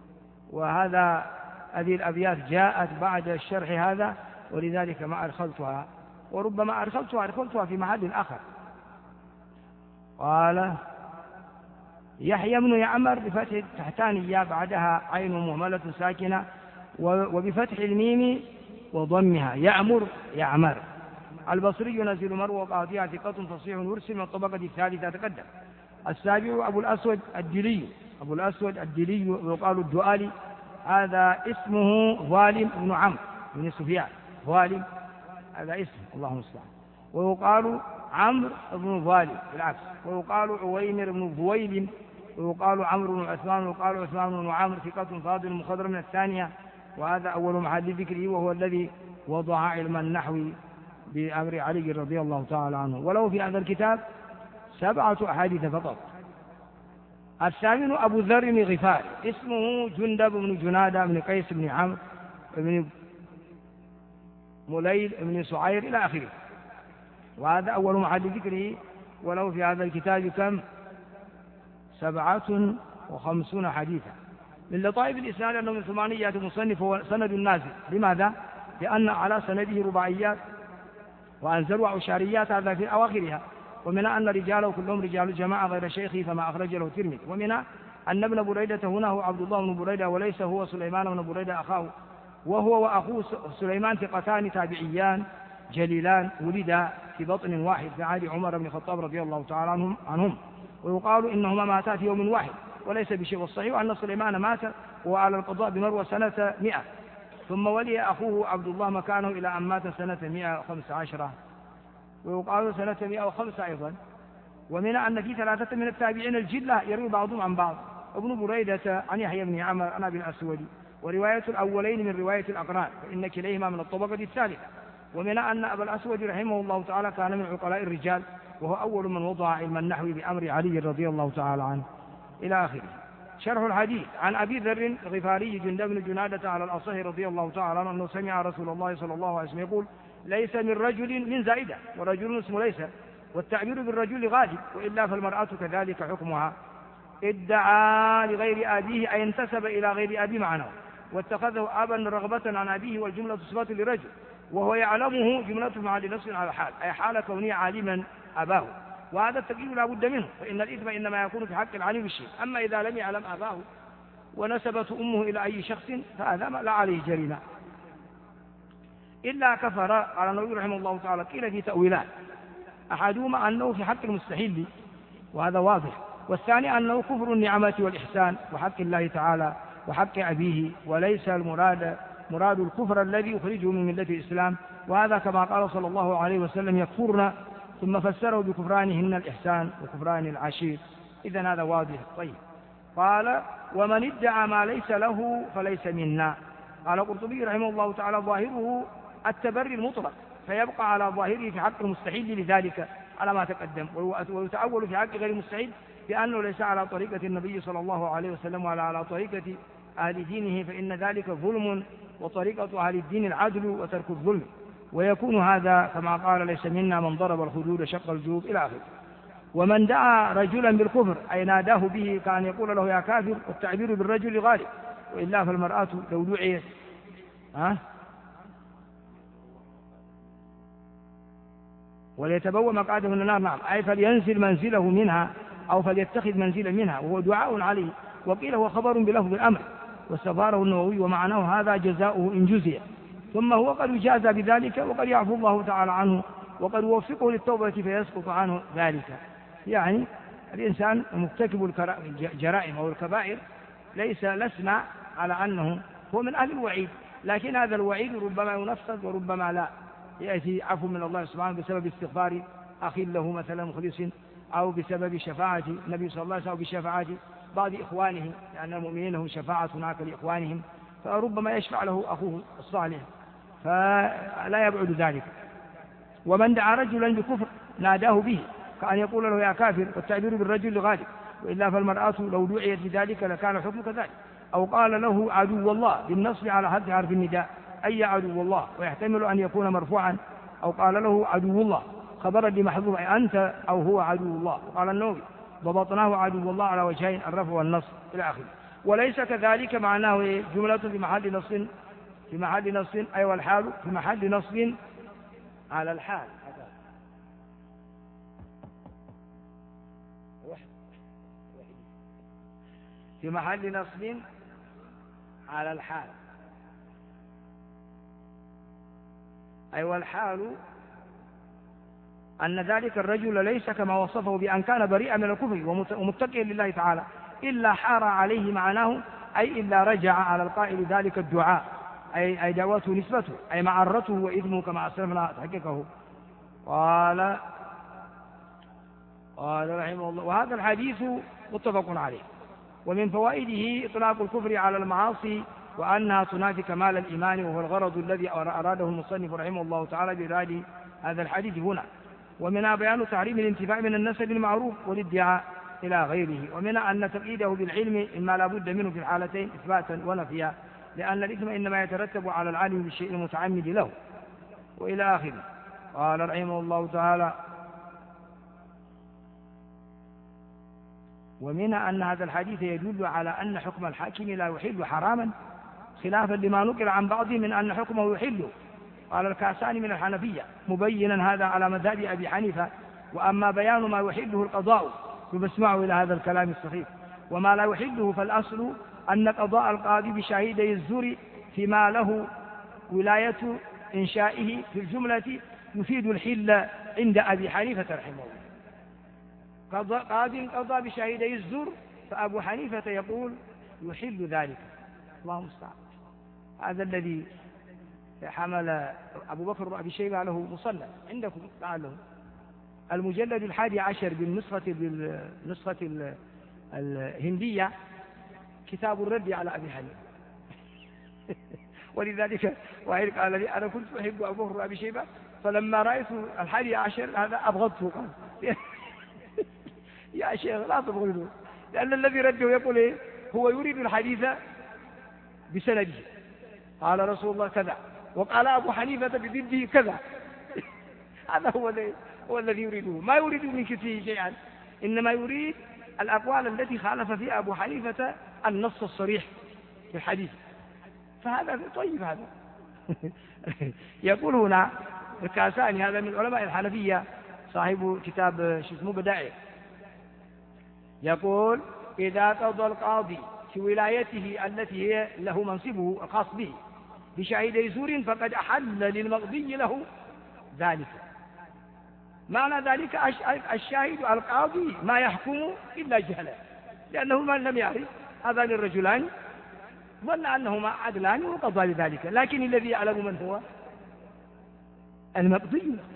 هذه الأبيات جاءت بعد الشرح هذا، ولذلك ما أدخلتها، وربما أدخلتها في محل آخر. قال يحيى بن يعمر بفتح التحتانية بعدها عين مهملة ساكنة وبفتح الميم وضمها يعمر. البصري ينزل مروى قاضية ثقة فصيح يرسل من الطبقة الثالثة تقدم. السابع أبو الأسود الدلي ويقال الدؤالي، هذا اسمه ظالم بن عمرو بن سفيان. ظالم هذا اسم، الله المستعان. ويقال عمرو بن ظالم بالعكس، ويقال عويمر بن ظويل، ويقال عمرو بن عثمان، ويقال عثمان بن عمرو ثقة فاضل مخضر من الثانية. وهذا أول محل ذكره، وهو الذي وضع علم النحو بأمر علي رضي الله تعالى عنه. وله في هذا الكتاب 7 أحاديث فقط. الثامن أبو ذر بن غفار، اسمه جندب بن جنادة بن قيس بن عمرو بن مليل بن سعير إلى آخره. وهذا أول محل ذكره. وله في هذا الكتاب كم؟ 57 حديثا. من لطائف الإسناد أنه من ثمانيات المصنف هو سند النازل. لماذا؟ لأن على سنده رباعيات وأنزل عشاريات، هذا في أواخرها. ومن أن رجاله كلهم رجال الجماعة غير شيخه فما أخرج له الترمذي. ومن أن ابن بريدة هنا هو عبد الله بن بريدة وليس هو سليمان بن بريدة أخاه، وهو وأخوه سليمان ثقتان تابعيان جليلان ولدا في بطن واحد في عهد عمر بن الخطاب رضي الله تعالى عنهم. ويقال إنهما ماتا في يوم واحد وليس بشيء. والصحيح أن سليمان مات وعلى القضاء بمروى سنة 100، ثم ولي أخوه عبد الله مكانه إلى أن مات سنة 115، ويقال سنة 105 أيضا. ومن أن في 3 من التابعين الجلة يروي بعضهم عن بعض. ابن بريدة عن يحيى بن عمر عن أبي الأسود، ورواية الأولين من رواية الأقران، فإن كليهما من الطبقة الثالثة. ومن أن أبا الأسود رحمه الله تعالى كان من عقلاء الرجال، وهو أول من وضع علم النحو بأمر علي رضي الله تعالى عنه إلى آخره. شرح الحديث. عن أبي ذر الغفاري جندب بن جنادة على الأصح رضي الله تعالى عنه أنه سمع رسول الله صلى الله عليه وسلم يقول: ليس من رجل من زائدة، ورجل اسمه ليس، والتعبير بالرجل غالب، وإلا فالمرأة كذلك حكمها. ادعى لغير أبيه أي انتسب إلى غير أبي معناه، واتخذه أبا رغبة عن أبيه، والجملة صفات لرجل، وهو يعلمه جملة معاد نص على حال، أي حال كونه عالما أباه، وهذا التقييد لا بد منه، فإن الإثم إنما يكون في حق العالم بالشيء. أما إذا لم يعلم أباه ونسبت أمه إلى أي شخص فهذا لا عليه جريمة إلا كفر. على النبي رحمه الله تعالى قيل في تأويلات: أحدهما أنه في حق المستحيل، وهذا واضح، والثاني أنه كفر النعمة والإحسان وحق الله تعالى وحق أبيه، وليس مراد الكفر الذي يخرجه من ملة الإسلام، وهذا كما قال صلى الله عليه وسلم: يكفرن، ثم فسره بكفرانهن الإحسان وكفران العشير. إذن هذا واضح. طيب. قال: ومن ادعى ما ليس له فليس منا. قال القرطبي رحمه الله تعالى: ظاهره التبري المطلق، فيبقى على ظاهره في حق المستحيل لذلك على ما تقدم، ويتأول في حق غير المستحيل بأنه ليس على طريقة النبي صلى الله عليه وسلم ولا على طريقة أهل دينه، فإن ذلك ظلم، وطريقة أهل الدين العدل وترك الظلم، ويكون هذا كما قال: ليس منا من ضرب الخدود شق الجيوب إلى آخره. ومن دعا رجلا بالكفر أي ناداه به كان يقول له: يا كافر، والتعبير بالرجل غالب، وإلا فالمرأة لو دعيت وليتبوأ مقعده من النار. نعم، أي فلينزل منزله منها أو فليتخذ منزلا منها، وهو دعاء عليه. وقيل هو خبر بلفظ الأمر، واستظهره النووي، ومعناه هذا جزاؤه إن جزي، ثم هو قد يجازى بذلك، وقد يعفو الله تعالى عنه، وقد يوفقه للتوبة فيسقط عنه ذلك. يعني الإنسان مرتكب الجرائم أو الكبائر لسنا على أنه هو من أهل الوعيد، لكن هذا الوعيد ربما ينفذ وربما لا، يأتي عفو من الله سبحانه بسبب استغفار أخ له مثلا مخلص، أو بسبب شفاعة النبي صلى الله عليه وسلم، بشفاعة بعض إخوانه، لأن المؤمنين لهم شفاعة هناك لإخوانهم، فربما يشفع له أخوه الصالح، فلا يبعد ذلك. ومن دعا رجلا بكفر ناداه به كأن يقول له: يا كافر، والتعبير بالرجل غالب، وإلا فالمرأة لو دعيت بذلك لكان الحكم كذلك. أو قال له: عدو الله، بالنصب على حد حرف النداء، أي عدو الله، ويحتمل أن يكون مرفوعا. أو قال له: عدو الله، خبرا لمحذوف، أي أنت أو هو عدو الله. قال النووي: ضبطناه عدو الله على وجهين، الرفع والنصب إلى آخره. وليس كذلك معناه جملة في محل نصب أي والحال في محل نصب على الحال، في محل نصب على الحال، أي والحال أن ذلك الرجل ليس كما وصفه بأن كان بريئا من الكفر ومتقيا لله تعالى، إلا حار عليه معناه، أي إلا رجع على القائل ذلك الدعاء، أي دعوته نسبته، أي معرته وإثمه كما أسلفنا تحقيقه. قال رحمه الله: وهذا الحديث متفق عليه. ومن فوائده إطلاق الكفر على المعاصي، وأنها تنافي كمال الإيمان، وهو الغرض الذي أراده المصنف رحمه الله تعالى بإرادة هذا الحديث هنا. ومنها بيان تحريم الانتفاع من النسب المعروف والادعاء إلى غيره. ومنها أن تقييده بالعلم إما لا بد منه في الحالتين إثباتا ونفيا، لأن الإثم إنما يترتب على العالم بالشيء المتعمد له، وإلى آخره. قال رحمه الله تعالى: ومنها أن هذا الحديث يدل على أن حكم الحاكم لا يحل حراما، خلافا لما نقل عن بعضهم من أن حكمه يحله. قال الكاساني من الحنفية مبينا هذا على مذهب أبي حنيفة. وأما بيان ما يحله القضاء فبسمعوا إلى هذا الكلام الصحيح، وما لا يحله فالأصل أن قضاء القاضي بشهيدي الزور فيما له ولاية إنشائه في الجملة يفيد الحل عند أبي حنيفة رحمه الله. قضى بشهيدي الزور، فأبو حنيفة يقول يحل ذلك. الله المستعان. هذا الذي حمل أبو بكر بن أبي شيبة له مصنف عندكم تعالوا المجلد 11 بالنسخة الهندية، كتاب الرد على أبي حنيفة. ولذلك وائل قال لي أنا كنت أحب أبو بكر وأبي شيبة، فلما رأيت 11 هذا أبغضته. قال يا شيخ لا تبغضه، لأن الذي رده يقول إيه؟ هو يريد الحديث بسنده، قال رسول الله كذا وقال أبو حنيفة بضده كذا. هذا هو الذي يريده، ما يريد من كثير شيئا، إنما يريد الأقوال التي خالف فيها أبو حنيفة النص الصريح في الحديث، فهذا طيب. هذا يقول هنا الكاساني، هذا من علماء الحنفية صاحب كتاب اسمه بدائع، يقول إذا قضى القاضي في ولايته التي هي له منصبه الخاص به بشهيد زور فقد أحل للمقضي له ذلك. معنى ذلك الشاهد القاضي ما يحكم إلا جهلا، لأنه من لم يعرف هذان الرجلان ظن أنهما عدلان وقضى لذلك، لكن الذي يعلم من هو المقضي له،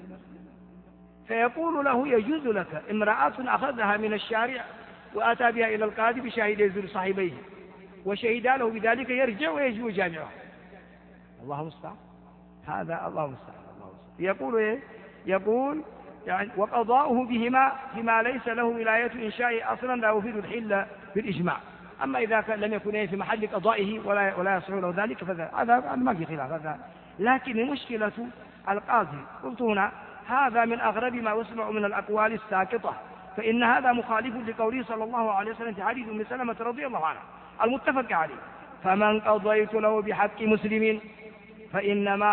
فيقول له يجوز لك امرأة أخذها من الشارع وأتى بها إلى القاضي بشهيد زور صاحبيه وشهدا له بذلك يرجع ويجوز جامعه. الله المستعان، هذا الله المستعان. يقول إيه؟ يقول يعني وقضاؤه بهما فيما ليس له ولاية إنشاء أصلا لا يفيد الحل بالإجماع. أما إذا لم يكن في محل قضائه ولا يصح له ذلك فهذا ما في خلاف هذا. لكن المشكلة القاضي، قلت هنا هذا من أغرب ما يسمع من الأقوال الساقطة، فإن هذا مخالف لقوله صلى الله عليه وسلم في حديث أم سلمة رضي الله عنها المتفق عليه: فمن قضيت له بحق مسلم فإنما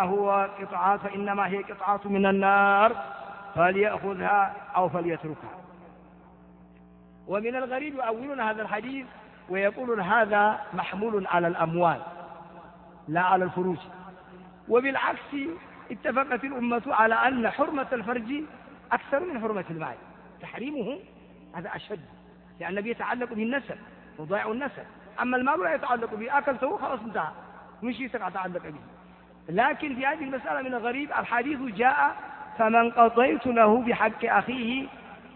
هي قطعات من النار فليأخذها أو فليتركها. ومن الغريب يؤولون هذا الحديث ويقولون هذا محمول على الأموال لا على الفروج، وبالعكس اتفقت الأمة على أن حرمة الفرج أكثر من حرمة المال، تحريمه هذا أشد، لأن النبي يتعلق بالنسب وضيع النسب، أما المال لا يتعلق به، أكلته خلاص انتهى مش يتعلق به. لكن في هذه المسألة من الغريب الحديث جاء فمن قضيت له بحق أخيه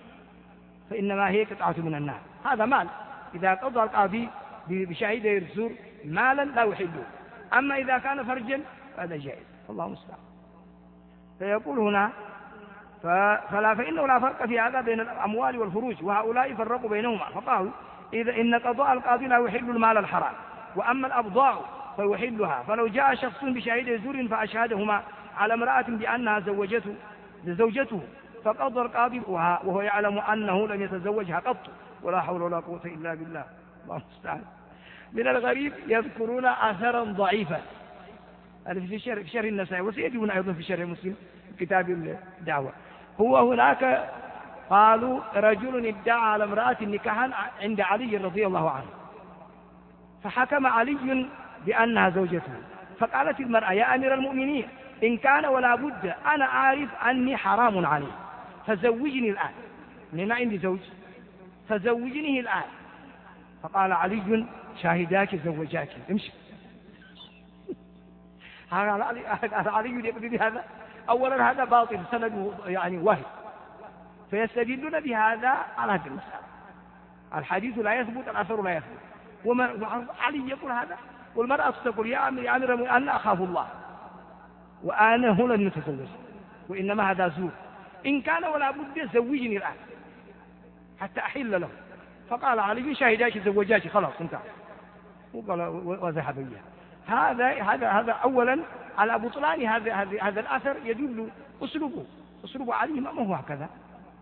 فإنما هي قطعة من النار. هذا مال، إذا قضى القاضي بشهيد الزور مالا لا يحله، أما إذا كان فرجا فهذا جائز. الله المستعان. فيقول هنا فإنه لا فرق في هذا بين الأموال والفروج، وهؤلاء فرقوا بينهما فقالوا إن قضاء القاضي لا يحل المال الحرام، وأما الأبضاع فيحلها. فلو جاء شخص بشهيد زور فأشهدهما على امرأة بأنها زوجته فقضى القاضي وهو يعلم أنه لم يتزوجها قط، ولا حول ولا قوة إلا بالله. الله المستعان. من الغريب يذكرون أثرا ضعيفا في شرح النسائي، وسيجدون أيضا في شرح مسلم كتاب الدعوة. هو هناك قالوا رجل ادعى على امرأة نكاحا عند علي رضي الله عنه، فحكم علي بأنها زوجته، فقالت المرأة يا أمير المؤمنين إن كان ولا بد أنا أعرف أني حرام عليه فزوجني الآن، لأن عندي زوج فزوجنيه الآن. فقال علي شاهداك زوجاك امشي. هذا علي يقضي بهذا. أولا هذا باطل سند يعني وهم، فيستدلون بهذا على هذه المسألة. الحديث لا يثبت، الأثر لا يثبت، علي يقول هذا، والمرأة تقول يا أمير أنا أخاف الله وأنا هو لم نتزوج، وإنما هذا زور، إن كان ولا بد زوجني الآن حتى أحل له. فقال علي شاهداك زوجاك خلاص انتهى، وقال وذهب إياه. هذا أولا على بطلان هذا الأثر يدل أسلوب علي ما هو هكذا.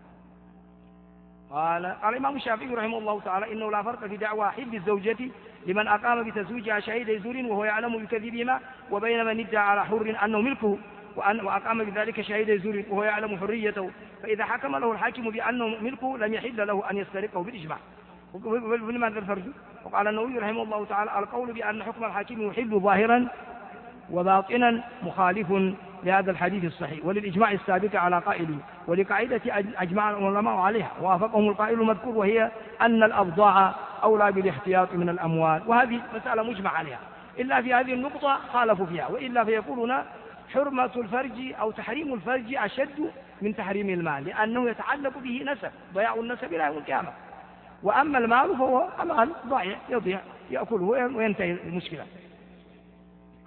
قال الإمام الشافعي رحمه الله تعالى إنه لا فرق في دعوى حل الزوجة لمن أقام بتزويجها شهيد زور وهو يعلم بكذبهما، وبين من ادعى على حر أنه ملكه وأقام بذلك شهيد زور وهو يعلم حريته، فإذا حكم له الحاكم بأنه ملكه لم يحل له أن يسترقه بالإجماع. ولماذا الفرج؟ وقال النووي رحمه الله تعالى القول بأن حكم الحاكم يحل ظاهرا وباطنا مخالف لهذا الحديث الصحيح وللإجماع السابق على قائله، ولقاعدة أجمع العلماء عليها ووافقهم القائل المذكور، وهي أن الأبضاع أولى بالاحتياط من الأموال، وهذه مسألة مجمع عليها، إلا في هذه النقطة خالفوا فيها، وإلا فيقولون حرمة الفرج أو تحريم الفرج أشد من تحريم المال، لأنه يتعلق به نسب، ضياع النسب إلى يوم القيامة. وأما المال فهو المال ضائع يضيع يأكله وينتهي المشكلة.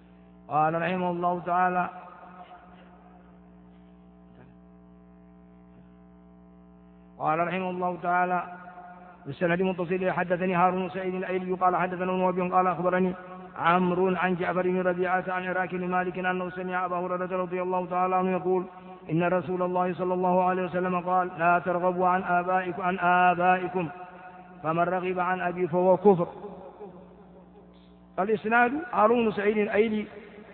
قال رحمه الله تعالى بالسند متصل حدثني هارون سعيد الأيلي قال حدثنا وهب قال أخبرني عمرو عن جعفر بن ربيعة عن عراك بن مالك أنه سمع أبا هريرة رضي الله تعالى عنه يقول إن رسول الله صلى الله عليه وسلم قال لا ترغبوا عن آبائكم فمن رغب عن أبي فهو كفر. الإسناد هارون سعيد الأيلي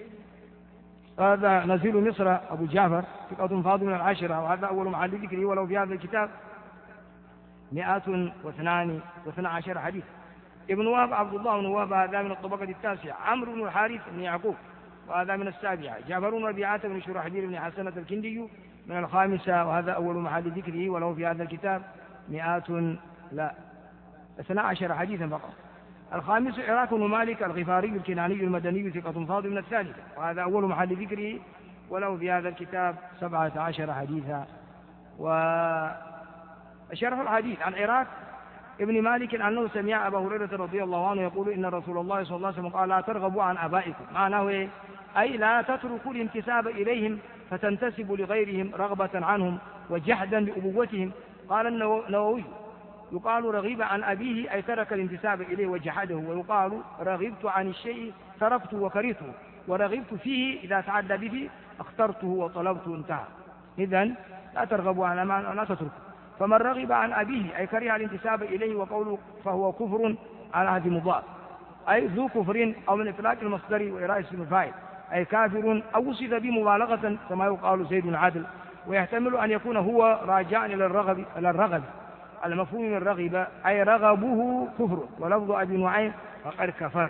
هذا نزيل مصر أبو جعفر ثقة فاضل من العشرة، وهذا أول محل ذكره ولو في هذا الكتاب 112 حديث. ابن وهب عبد الله بن وهب هذا من الطبقة التاسعة، عمرو بن الحارث بن يعقوب وهذا من السابعة، جعفر بن ربيعة بن شرحبيل بن حسنة الكندي من الخامسة، وهذا أول محل ذكره ولو في هذا الكتاب 12 حديثا فقط. الخامس عراك بن مالك الغفاري الكناني المدني ثقة فاضل من الثالثة، وهذا أول محل ذكره ولو في هذا الكتاب 17 حديثا. وشرح الحديث عن عراك ابن مالك أنه سمع أبا هريرة رضي الله عنه يقول إن رسول الله صلى الله عليه وسلم قال لا ترغبوا عن آبائكم، معناه إيه؟ أي لا تتركوا الانتساب إليهم فتنتسبوا لغيرهم رغبة عنهم وجحدا بأبوتهم. قال النووي يقال رغب عن أبيه أي ترك الانتساب إليه وجحده، ويقال رغبت عن الشيء تركته وكرهته، ورغبت فيه إذا تعدى به اخترته وطلبته انتهى. إذن لا ترغبوا عن أمان لا تتركوا. فمن رغب عن أبيه أي كره الانتساب إليه وقوله فهو كفر على هذه مضاف أي ذو كفر، أو من إطلاق المصدر وإراء اسم الفاعل أي كافر، أو وصف بمبالغة كما يقال زيد عدل، ويحتمل أن يكون هو راجعا إلى الرغب المفهوم من رغب أي رغبه كفر، ولفظ أبي نعيم فقد كفر.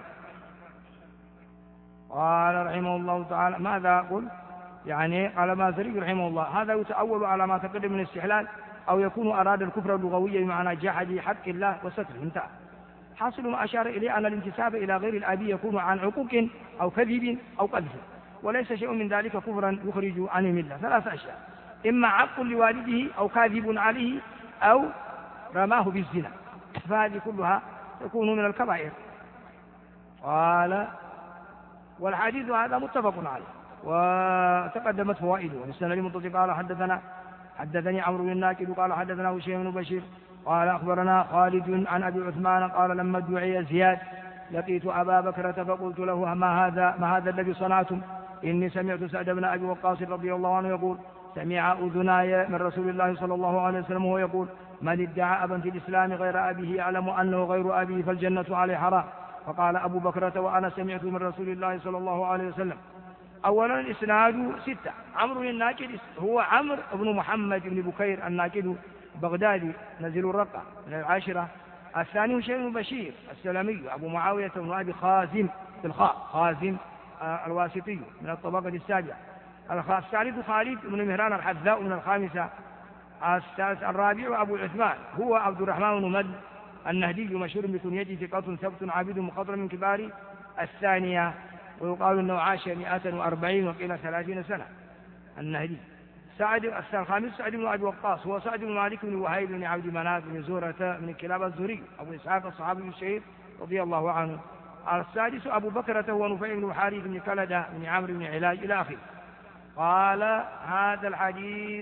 قال رحمه الله تعالى ماذا قل يعني قال مازري رحمه الله هذا يتأول على ما تقدم من استحلال، أو يكون أراد الكفر اللغوي بمعنى جحد حق الله وستره انتهى. حاصل ما أشار إليه أن الانتساب إلى غير الأبي يكون عن عقوق أو كذب أو قذف، وليس شيء من ذلك كفرا يخرج عن الملة. 3 أشياء: إما عق لوالده أو كاذب عليه أو رماه بالزنا، فهذه كلها تكون من الكبائر. قال والحديث هذا متفق عليه وتقدمت فوائده. والسنة المتصل قال حدثني عمرو بن الناكد قال حدثنا هشيم بن بشير قال أخبرنا خالد عن أبي عثمان قال لما دعي زياد لقيت أبا بكرة فقلت له ما هذا الذي صنعتم؟ إني سمعت سعد بن أبي وقاص رضي الله عنه يقول سمع أذناي من رسول الله صلى الله عليه وسلم وهو يقول من ادعى أبا في الإسلام غير أبيه يعلم أنه غير أبيه فالجنة عليه حرام. فقال أبو بكرة وأنا سمعت من رسول الله صلى الله عليه وسلم. أولا الإسناد 6. عمرو بن الناكد هو عمرو بن محمد بن بكير الناكد بغدادي نزل الرقة من العاشرة. الثاني هشيم بن بشير السلمي أبو معاوية بن أبي خازم بالخاء خازم الواسطي من الطبقة السابعة. الثالث خالد بن مهران الحذاء من الخامسة. الرابع أبو عثمان هو عبد الرحمن بن مد النهدي مشهور بكنيته ثقة ثبت عابد مخضرم من كبار الثانية، ويقال أنه عاش 140 وقيل 30 سنة النهدي. الخامس سعد بن أبي وقاص هو سعد بن مالك بن وهيب بن عبد مناف بن زهرة من كلاب الزهري أبو إسحاق الصحابي الشهير رضي الله عنه. السادس أبو بكرة هو نفيع بن حارث بن كلدة بن عمرو بن علاج إلى آخره. قال هذا الحديث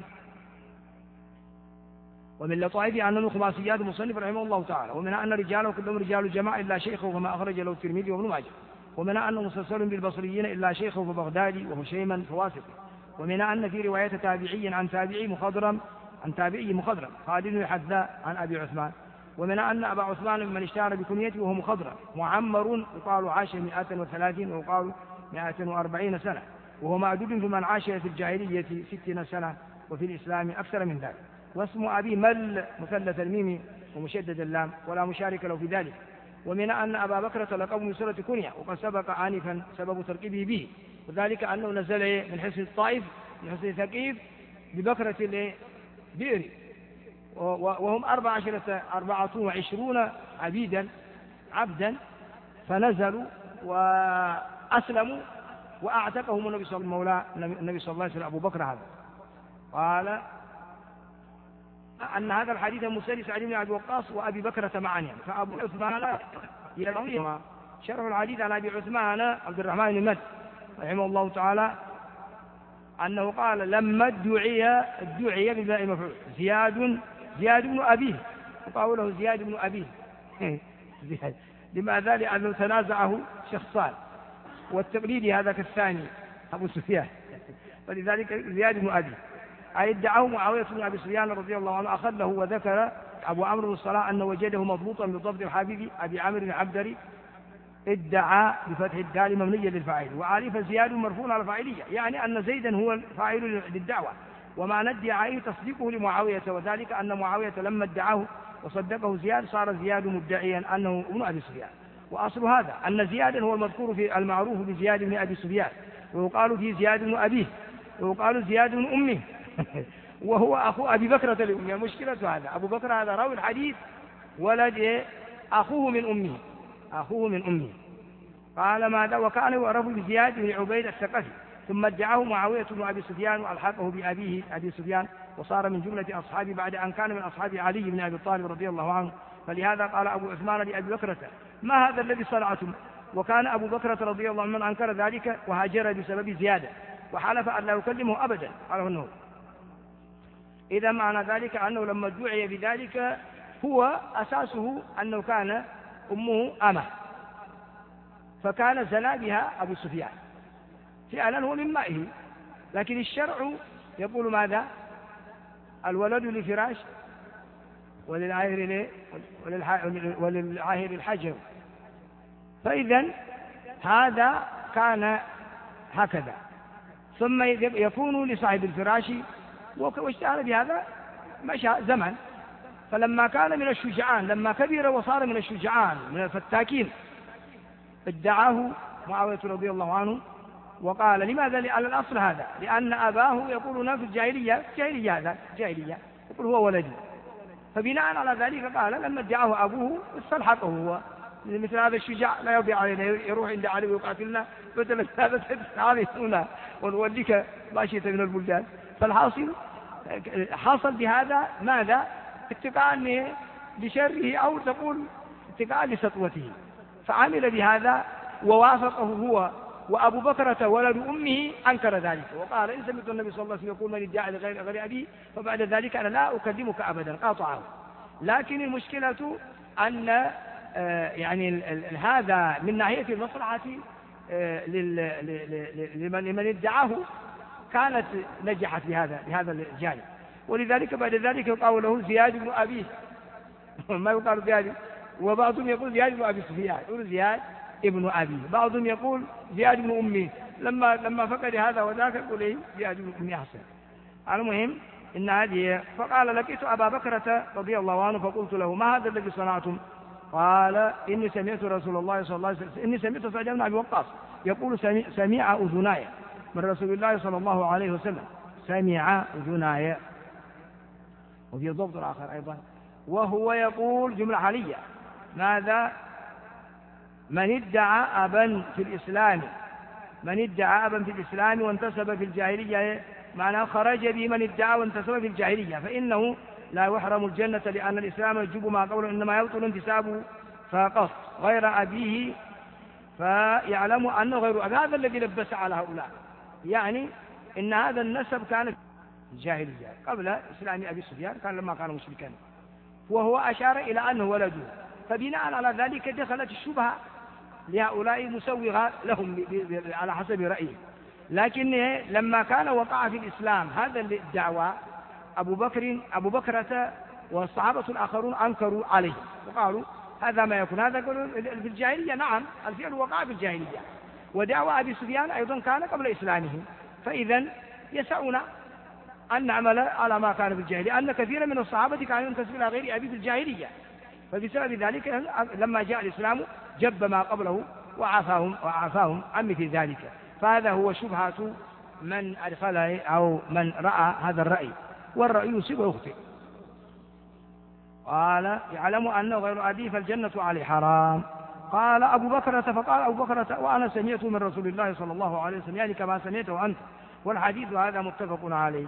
ومن لطائف أنه خماسيات المصنف رحمه الله تعالى، ومن أن رجاله كلهم رجال جماعة إلا شيخه وما أخرج له الترمذي وابن ماجه، ومن أنه مسلسل بالبصريين إلا شيخه فبغدادي وهشيما فواسطي، ومن أن في رواية تابعي عن تابعي مخضرم خالد بن الحذاء عن أبي عثمان، ومن أن أبا عثمان من اشتهر بكنيته وهو مخضرم معمر يقال عاش 130 ويقال 140 سنة، وهو معدود في من عاش في الجاهلية 60 سنة وفي الإسلام أكثر من ذلك. واسم أبي مل مثلث الميم ومشدد اللام ولا مشارك له في ذلك. ومن أن أبا بكرة لقب من سورة كنية، وقد سبق آنفا سبب تركيبه به، وذلك أنه نزل من حصن الطائف من حصن ثقيف ببكرة البئر، وهم 24 عبدا فنزلوا وأسلموا وأعتقهم النبي صلى الله عليه وسلم أبو بكر. هذا قال أن هذا الحديث مسلس سعد بن أبي وقاص وأبي بكرة معا، يعني فأبو عثمان شرح الحديث عن أبي عثمان عبد الرحمن بن مد رحمه الله تعالى أنه قال لما ادعي بماء مفعول زياد بن أبيه، وقالوا له زياد بن أبيه لماذا؟ لأنه تنازعه شخصان، والتقليدي هذا كالثاني أبو سفيان، فلذلك زياد بن أبيه. أي ادعاه معاوية بن أبي سفيان رضي الله عنه أخذ له، وذكر أبو عمرو بن الصلاح أنه وجده مضبوطا بضبط الحبيب أبي عامر العبدري، ادعى بفتح الدال مبنيا للفاعل، وعرف زياد مرفوع على الفاعلية، يعني أن زيدا هو الفاعل للدعوة، ومعنى ادعائه تصديقه لمعاوية، وذلك أن معاوية لما ادعاه وصدقه زياد صار زياد مدعيا أنه ابن أبي سفيان. وأصل هذا أن زيادا هو المذكور في المعروف بزياد بن أبي سفيان، ويقال فيه زياد بن أبيه، ويقال زياد بن أمه وهو أخو أبي بكرة لأمه. مشكلة هذا أبو بكر هذا راوي الحديث ولد أخوه من أمه. قال ماذا؟ وكان يعرف بزياد بن عبيد الثقفي، ثم ادعاه معاوية بن أبي سفيان وألحقه بأبيه أبي سفيان، وصار من جملة أصحابه بعد أن كان من أصحاب علي بن أبي طالب رضي الله عنه. فلهذا قال أبو عثمان لأبي بكرة ما هذا الذي صنعتم؟ وكان أبو بكرة رضي الله عنه من أنكر ذلك وهاجر بسبب زيادة، وحلف أن لا يكلمه أبدا. قاله النور. إذا معنى ذلك أنه لما ادعي بذلك هو أساسه أنه كان أمه أمه، فكان زنا بها أبو سفيان فعلا هو من مائه، لكن الشرع يقول ماذا؟ الولد لفراش وللعاهر الحجر. فإذا هذا كان هكذا، ثم يكون لصاحب الفراش، واشتهر بهذا مشى زمن. فلما كان من الشجعان، لما كبر وصار من الشجعان من الفتاكين، ادعاه معاوية رضي الله عنه وقال لماذا؟ لأن الأصل هذا، لأن أباه يقولون في الجاهلية يقول هو ولدي، فبناء على ذلك قال لما ادعاه أبوه استلحقه هو. مثل هذا الشجاع لا يرضي علينا، يروح عند علي ويقاتلنا بدل هذا عليه هنا ونوليك ما شئت من البلدان. فالحاصل حصل بهذا ماذا؟ اتقاء لشره، أو تقول اتقاء لسطوته، فعمل بهذا ووافقه هو. وأبو بكرة ولد أمه أنكر ذلك وقال إن سمعت النبي صلى الله عليه وسلم يقول من ادعى لغير أبي فبعد ذلك أنا لا أكلمك أبدا، قاطعه. لكن المشكلة أن يعني هذا من ناحية المصلحة لمن ادعاه كانت نجحت بهذا الجانب، ولذلك بعد ذلك يقال له زياد بن أبيه ما يقال زياد، وبعضهم يقول زياد بن أبي سفيان، يقول زياد ابن أبي، بعضهم يقول زياد بن أمي، لما فقد هذا وذاك يقول إيه زياد بن أمي أحسن. المهم إن هذه. فقال لقيت أبا بكرة رضي الله عنه فقلت له ما هذا الذي صنعتم؟ قال إني سمعت رسول الله صلى الله عليه وسلم، إني سمعت سعد بن أبي وقاص يقول سمع أذناي من رسول الله صلى الله عليه وسلم، سمع أذناي. وفي ضبط آخر أيضا وهو يقول جملة حالية ماذا؟ من ادعى أبا في الإسلام وانتسب في الجاهلية، معناه خرج به من ادعى وانتسب في الجاهلية، فإنه لا يحرم الجنة، لأن الإسلام يجب ما قوله إنما يبطل انتسابه فقط غير أبيه فيعلم أنه غير أبيه. هذا الذي لبس على هؤلاء، يعني إن هذا النسب كان في الجاهلية قبل إسلام أبي سفيان، كان لما كانوا مشركين، وهو أشار إلى أنه ولده، فبناء على ذلك دخلت الشبهة لهؤلاء مسوغة لهم على حسب رأيه. لكن لما كان وقع في الإسلام هذا الدعوة أبو بكرة والصحابة الآخرون أنكروا عليه وقالوا هذا ما يكون، هذا قالوا في الجاهلية. نعم الفعل وقع في الجاهلية، ودعوة أبي سفيان أيضا كان قبل إسلامه، فإذا يسعنا أن نعمل على ما كان في الجاهلية، أن كثيرا من الصحابة كانوا ينتسبون إلى غير أبي في الجاهلية، فبسبب ذلك لما جاء الإسلام جب ما قبله وعافاهم عن مثل ذلك. فهذا هو شبهة من أدخله أو من رأى هذا الرأي، والرأي يصيب ويخطئ. قال يعلم أنه غير أبيه فالجنة عليه حرام. قال أبو بكرة، فقال أبو بكرة وأنا سمعته من رسول الله صلى الله عليه وسلم، يعني كما سمعته أنت، والحديث هذا متفق عليه.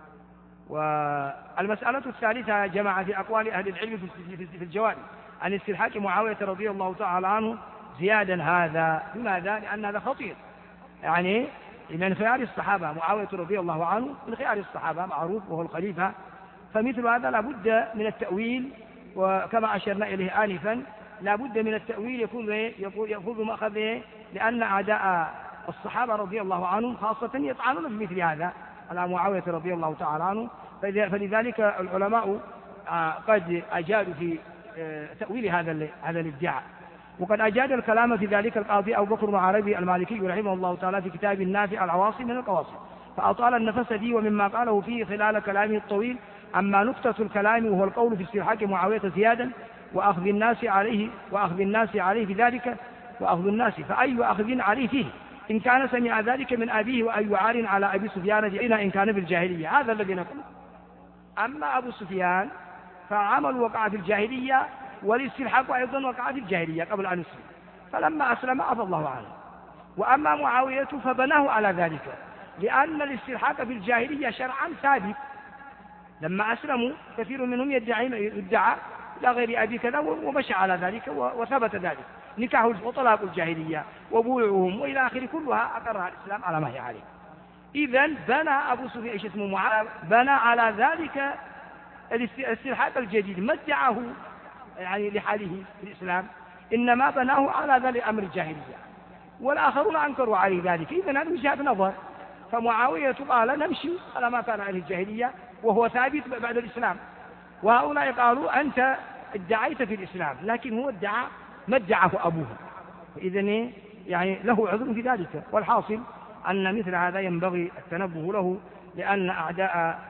والمسألة الثالثة جمع في أقوال أهل العلم في الجواب عن استلحاق معاوية رضي الله تعالى عنه زيادا هذا. لماذا؟ لأن هذا خطير، يعني من خيار الصحابة معاوية رضي الله عنه من خيار الصحابة معروف وهو الخليفة، فمثل هذا لا بد من التأويل، وكما أشرنا إليه آنفا لا بد من التأويل يكون مأخذ، لأن أعداء الصحابة رضي الله عنهم خاصة يطعنون في مثل هذا على معاوية رضي الله تعالى عنه، فلذلك العلماء قد أجادوا في تأويل هذا الادعاء. وقد أجاد الكلام في ذلك القاضي أبو بكر بن عربي المالكي رحمه الله تعالى في كتاب النافع العواصم من القواصم، فأطال النفس فيه، ومما قاله فيه خلال كلامه الطويل أما نقطة الكلام وهو القول في استرحاق معاوية زيادا وأخذ الناس عليه بذلك، وأخذ الناس فأي أخذ عليه فيه إن كان سمع ذلك من أبيه، وأي عار على أبي سفيان إن كان في الجاهلية. هذا الذي نقول. أما أبو سفيان فعمل وقع في الجاهلية، والاستلحاق أيضا وقع في الجاهلية قبل أن يسلم، فلما أسلم عفى الله عنه. وأما معاوية فبناه على ذلك، لأن الاستلحاق في الجاهلية شرعا ثابت. لما أسلموا كثير منهم يدعى إلى غير أبي كذا، ومشى على ذلك وثبت ذلك، نكاح وطلاق الجاهلية وبويعهم وإلى آخره كلها أقرها الإسلام على ما هي عليه. إذن بنى أبو سفيان اسمه معاوية بنى على ذلك الاستلحاق الجديد، ما ادعاه يعني لحاله في الإسلام، إنما بناه على ذلك أمر الجاهلية، والآخرون أنكروا عليه ذلك. إذن هذا وجهة نظر. فمعاوية قال نمشي على ما كان عليه الجاهلية وهو ثابت بعد الإسلام، وهؤلاء قالوا أنت ادعيت في الإسلام، لكن هو ادعى ما ادعاه أبوه، إذن يعني له عذر في ذلك. والحاصل أن مثل هذا ينبغي التنبه له، لأن أعداء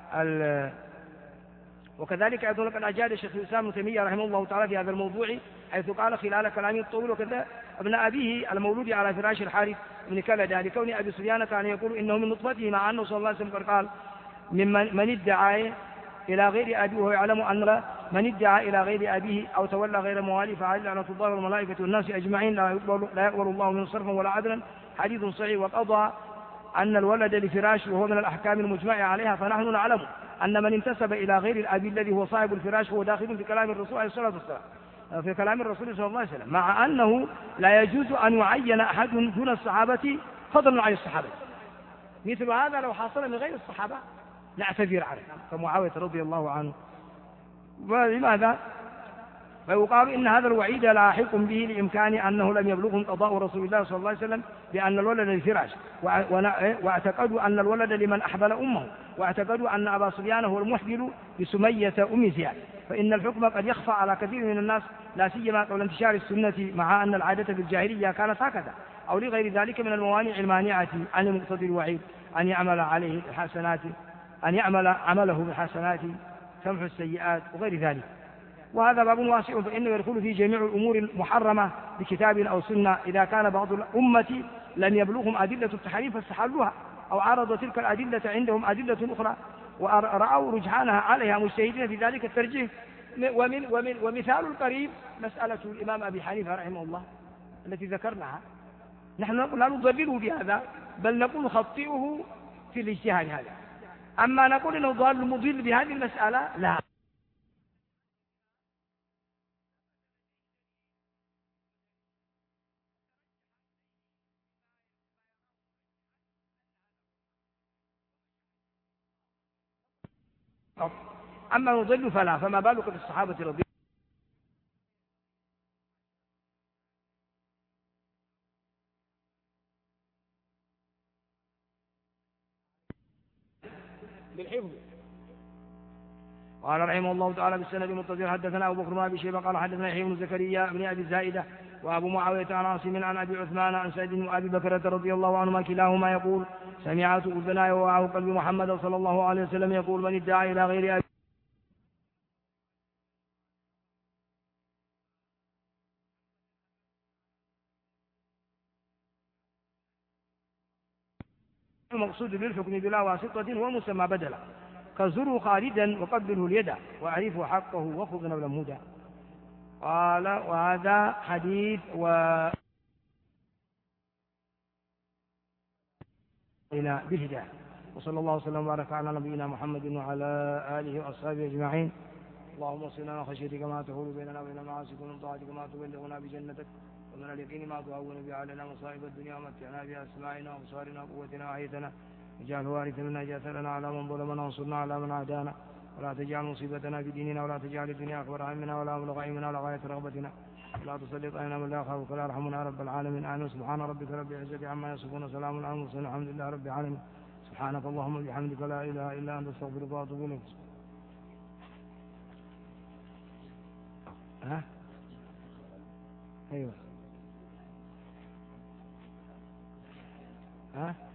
وكذلك أيضا قد أجاد الشيخ الإسلام ابن تيمية رحمه الله تعالى في هذا الموضوع، حيث قال خلال كلامه الطويل: وكذا ابن أبيه المولود على فراش الحارث بن كلدة، لكون أبي سفيان كان يقول إنه من نطفته، مع أنه صلى الله عليه وسلم قال من ادعى إلى غير أبيه وهو يعلم أن من ادعى إلى غير أبيه أو تولى غير موالي فعليه لعنة الله والملائكة والناس أجمعين لا يقبل الله منه صرفا ولا عدلا، حديث صحيح. وقضى أن الولد لفراش وهو من الأحكام المجمع عليها، فنحن نعلم أن من انتسب إلى غير الأب الذي هو صاحب الفراش هو داخل في كلام الرسول عليه الصلاة والسلام، في كلام الرسول صلى الله عليه وسلم، مع أنه لا يجوز أن يعين أحد دون الصحابة فضلا عن الصحابة. مثل هذا لو حصل من غير الصحابة نعتذر عنه كمعاوية رضي الله عنه. ولماذا؟ فيقال إن هذا الوعيد لاحق به لإمكان أنه لم يبلغهم قضاء رسول الله صلى الله عليه وسلم بأن الولد للفراش، واعتقدوا أن الولد لمن أحبل أمه، واعتقدوا أن أبا سفيان هو المحبل بسمية أم زياد، فإن الحكم قد يخفى على كثير من الناس، لا سيما قبل انتشار السنة، مع أن العادة في الجاهلية كانت هكذا، أو لغير ذلك من الموانع المانعة عن مقتضى الوعيد أن يعمل عليه الحسنات، أن يعمل عمله بالحسنات تمحو السيئات وغير ذلك. وهذا باب واسع، فإنه يدخل في جميع الأمور المحرمة بكتاب أو سنة، إذا كان بعض الأمة لم يبلغهم أدلة التحريم فاستحلوها، أو عرض تلك الأدلة عندهم أدلة أخرى ورأوا رجحانها عليها مجتهدين في ذلك الترجيح. ومثال القريب مسألة الإمام أبي حنيفة رحمه الله التي ذكرناها، نحن نقول لا نضلله بهذا، بل نقول نخطئه في الاجتهاد هذا. أما نقول إنه ضال مضل بهذه المسألة لا. أما نضل فلا، فما بالك بالصحابة رضي الله عنهم. بالحفظ. قال رحمه الله تعالى بالسند المتصل: حدثنا أبو بكر بن أبي شيبة قال حدثنا يحيى بن زكريا بن أبي الزائدة وأبو معاوية عن عاصم عن أبي عثمان عن سعيد وأبي بكرة رضي الله عنهما كلاهما يقول: سمعت أذناي ووعى قلبي محمد صلى الله عليه وسلم يقول: من ادعى إلى غير أبي. المقصود بالحكم بلا واسطة هو مسمى بدلا، كزره خالدا وقبله اليد وأعرفه حقه وخذ نبلا مهدى. قال: وهذا حديث بالهداية. وصلى الله وسلم وبارك على نبينا محمد وعلى آله وأصحابه أجمعين. اللهم صل على خشيتك ما تحول بيننا وبين معاصيك، ومن طاعتك ما تبلغنا بجنتك، ومن اليقين ما تهون به علينا مصائب الدنيا ومتعنا بأسماعنا وأبصارنا وقوتنا وأحيتنا واجعل وارث منا جاثرنا على من ظلمنا وانصرنا على من عادانا ولا تجعل مصيبتنا في ديننا ولا تجعل الدنيا أكبر همنا ولا مبلغ علمنا ولا غاية رغبتنا ولا تسلط علينا من لا يخافك ولا يرحمنا يا رب العالمين. آمين. سبحان ربك رب العزة عما يصفون وسلام على المرسلين الحمد لله رب العالمين. سبحانك اللهم وبحمدك لا إله إلا أنت استغفرك وأتوب إليك. ها؟ أيوه. ها؟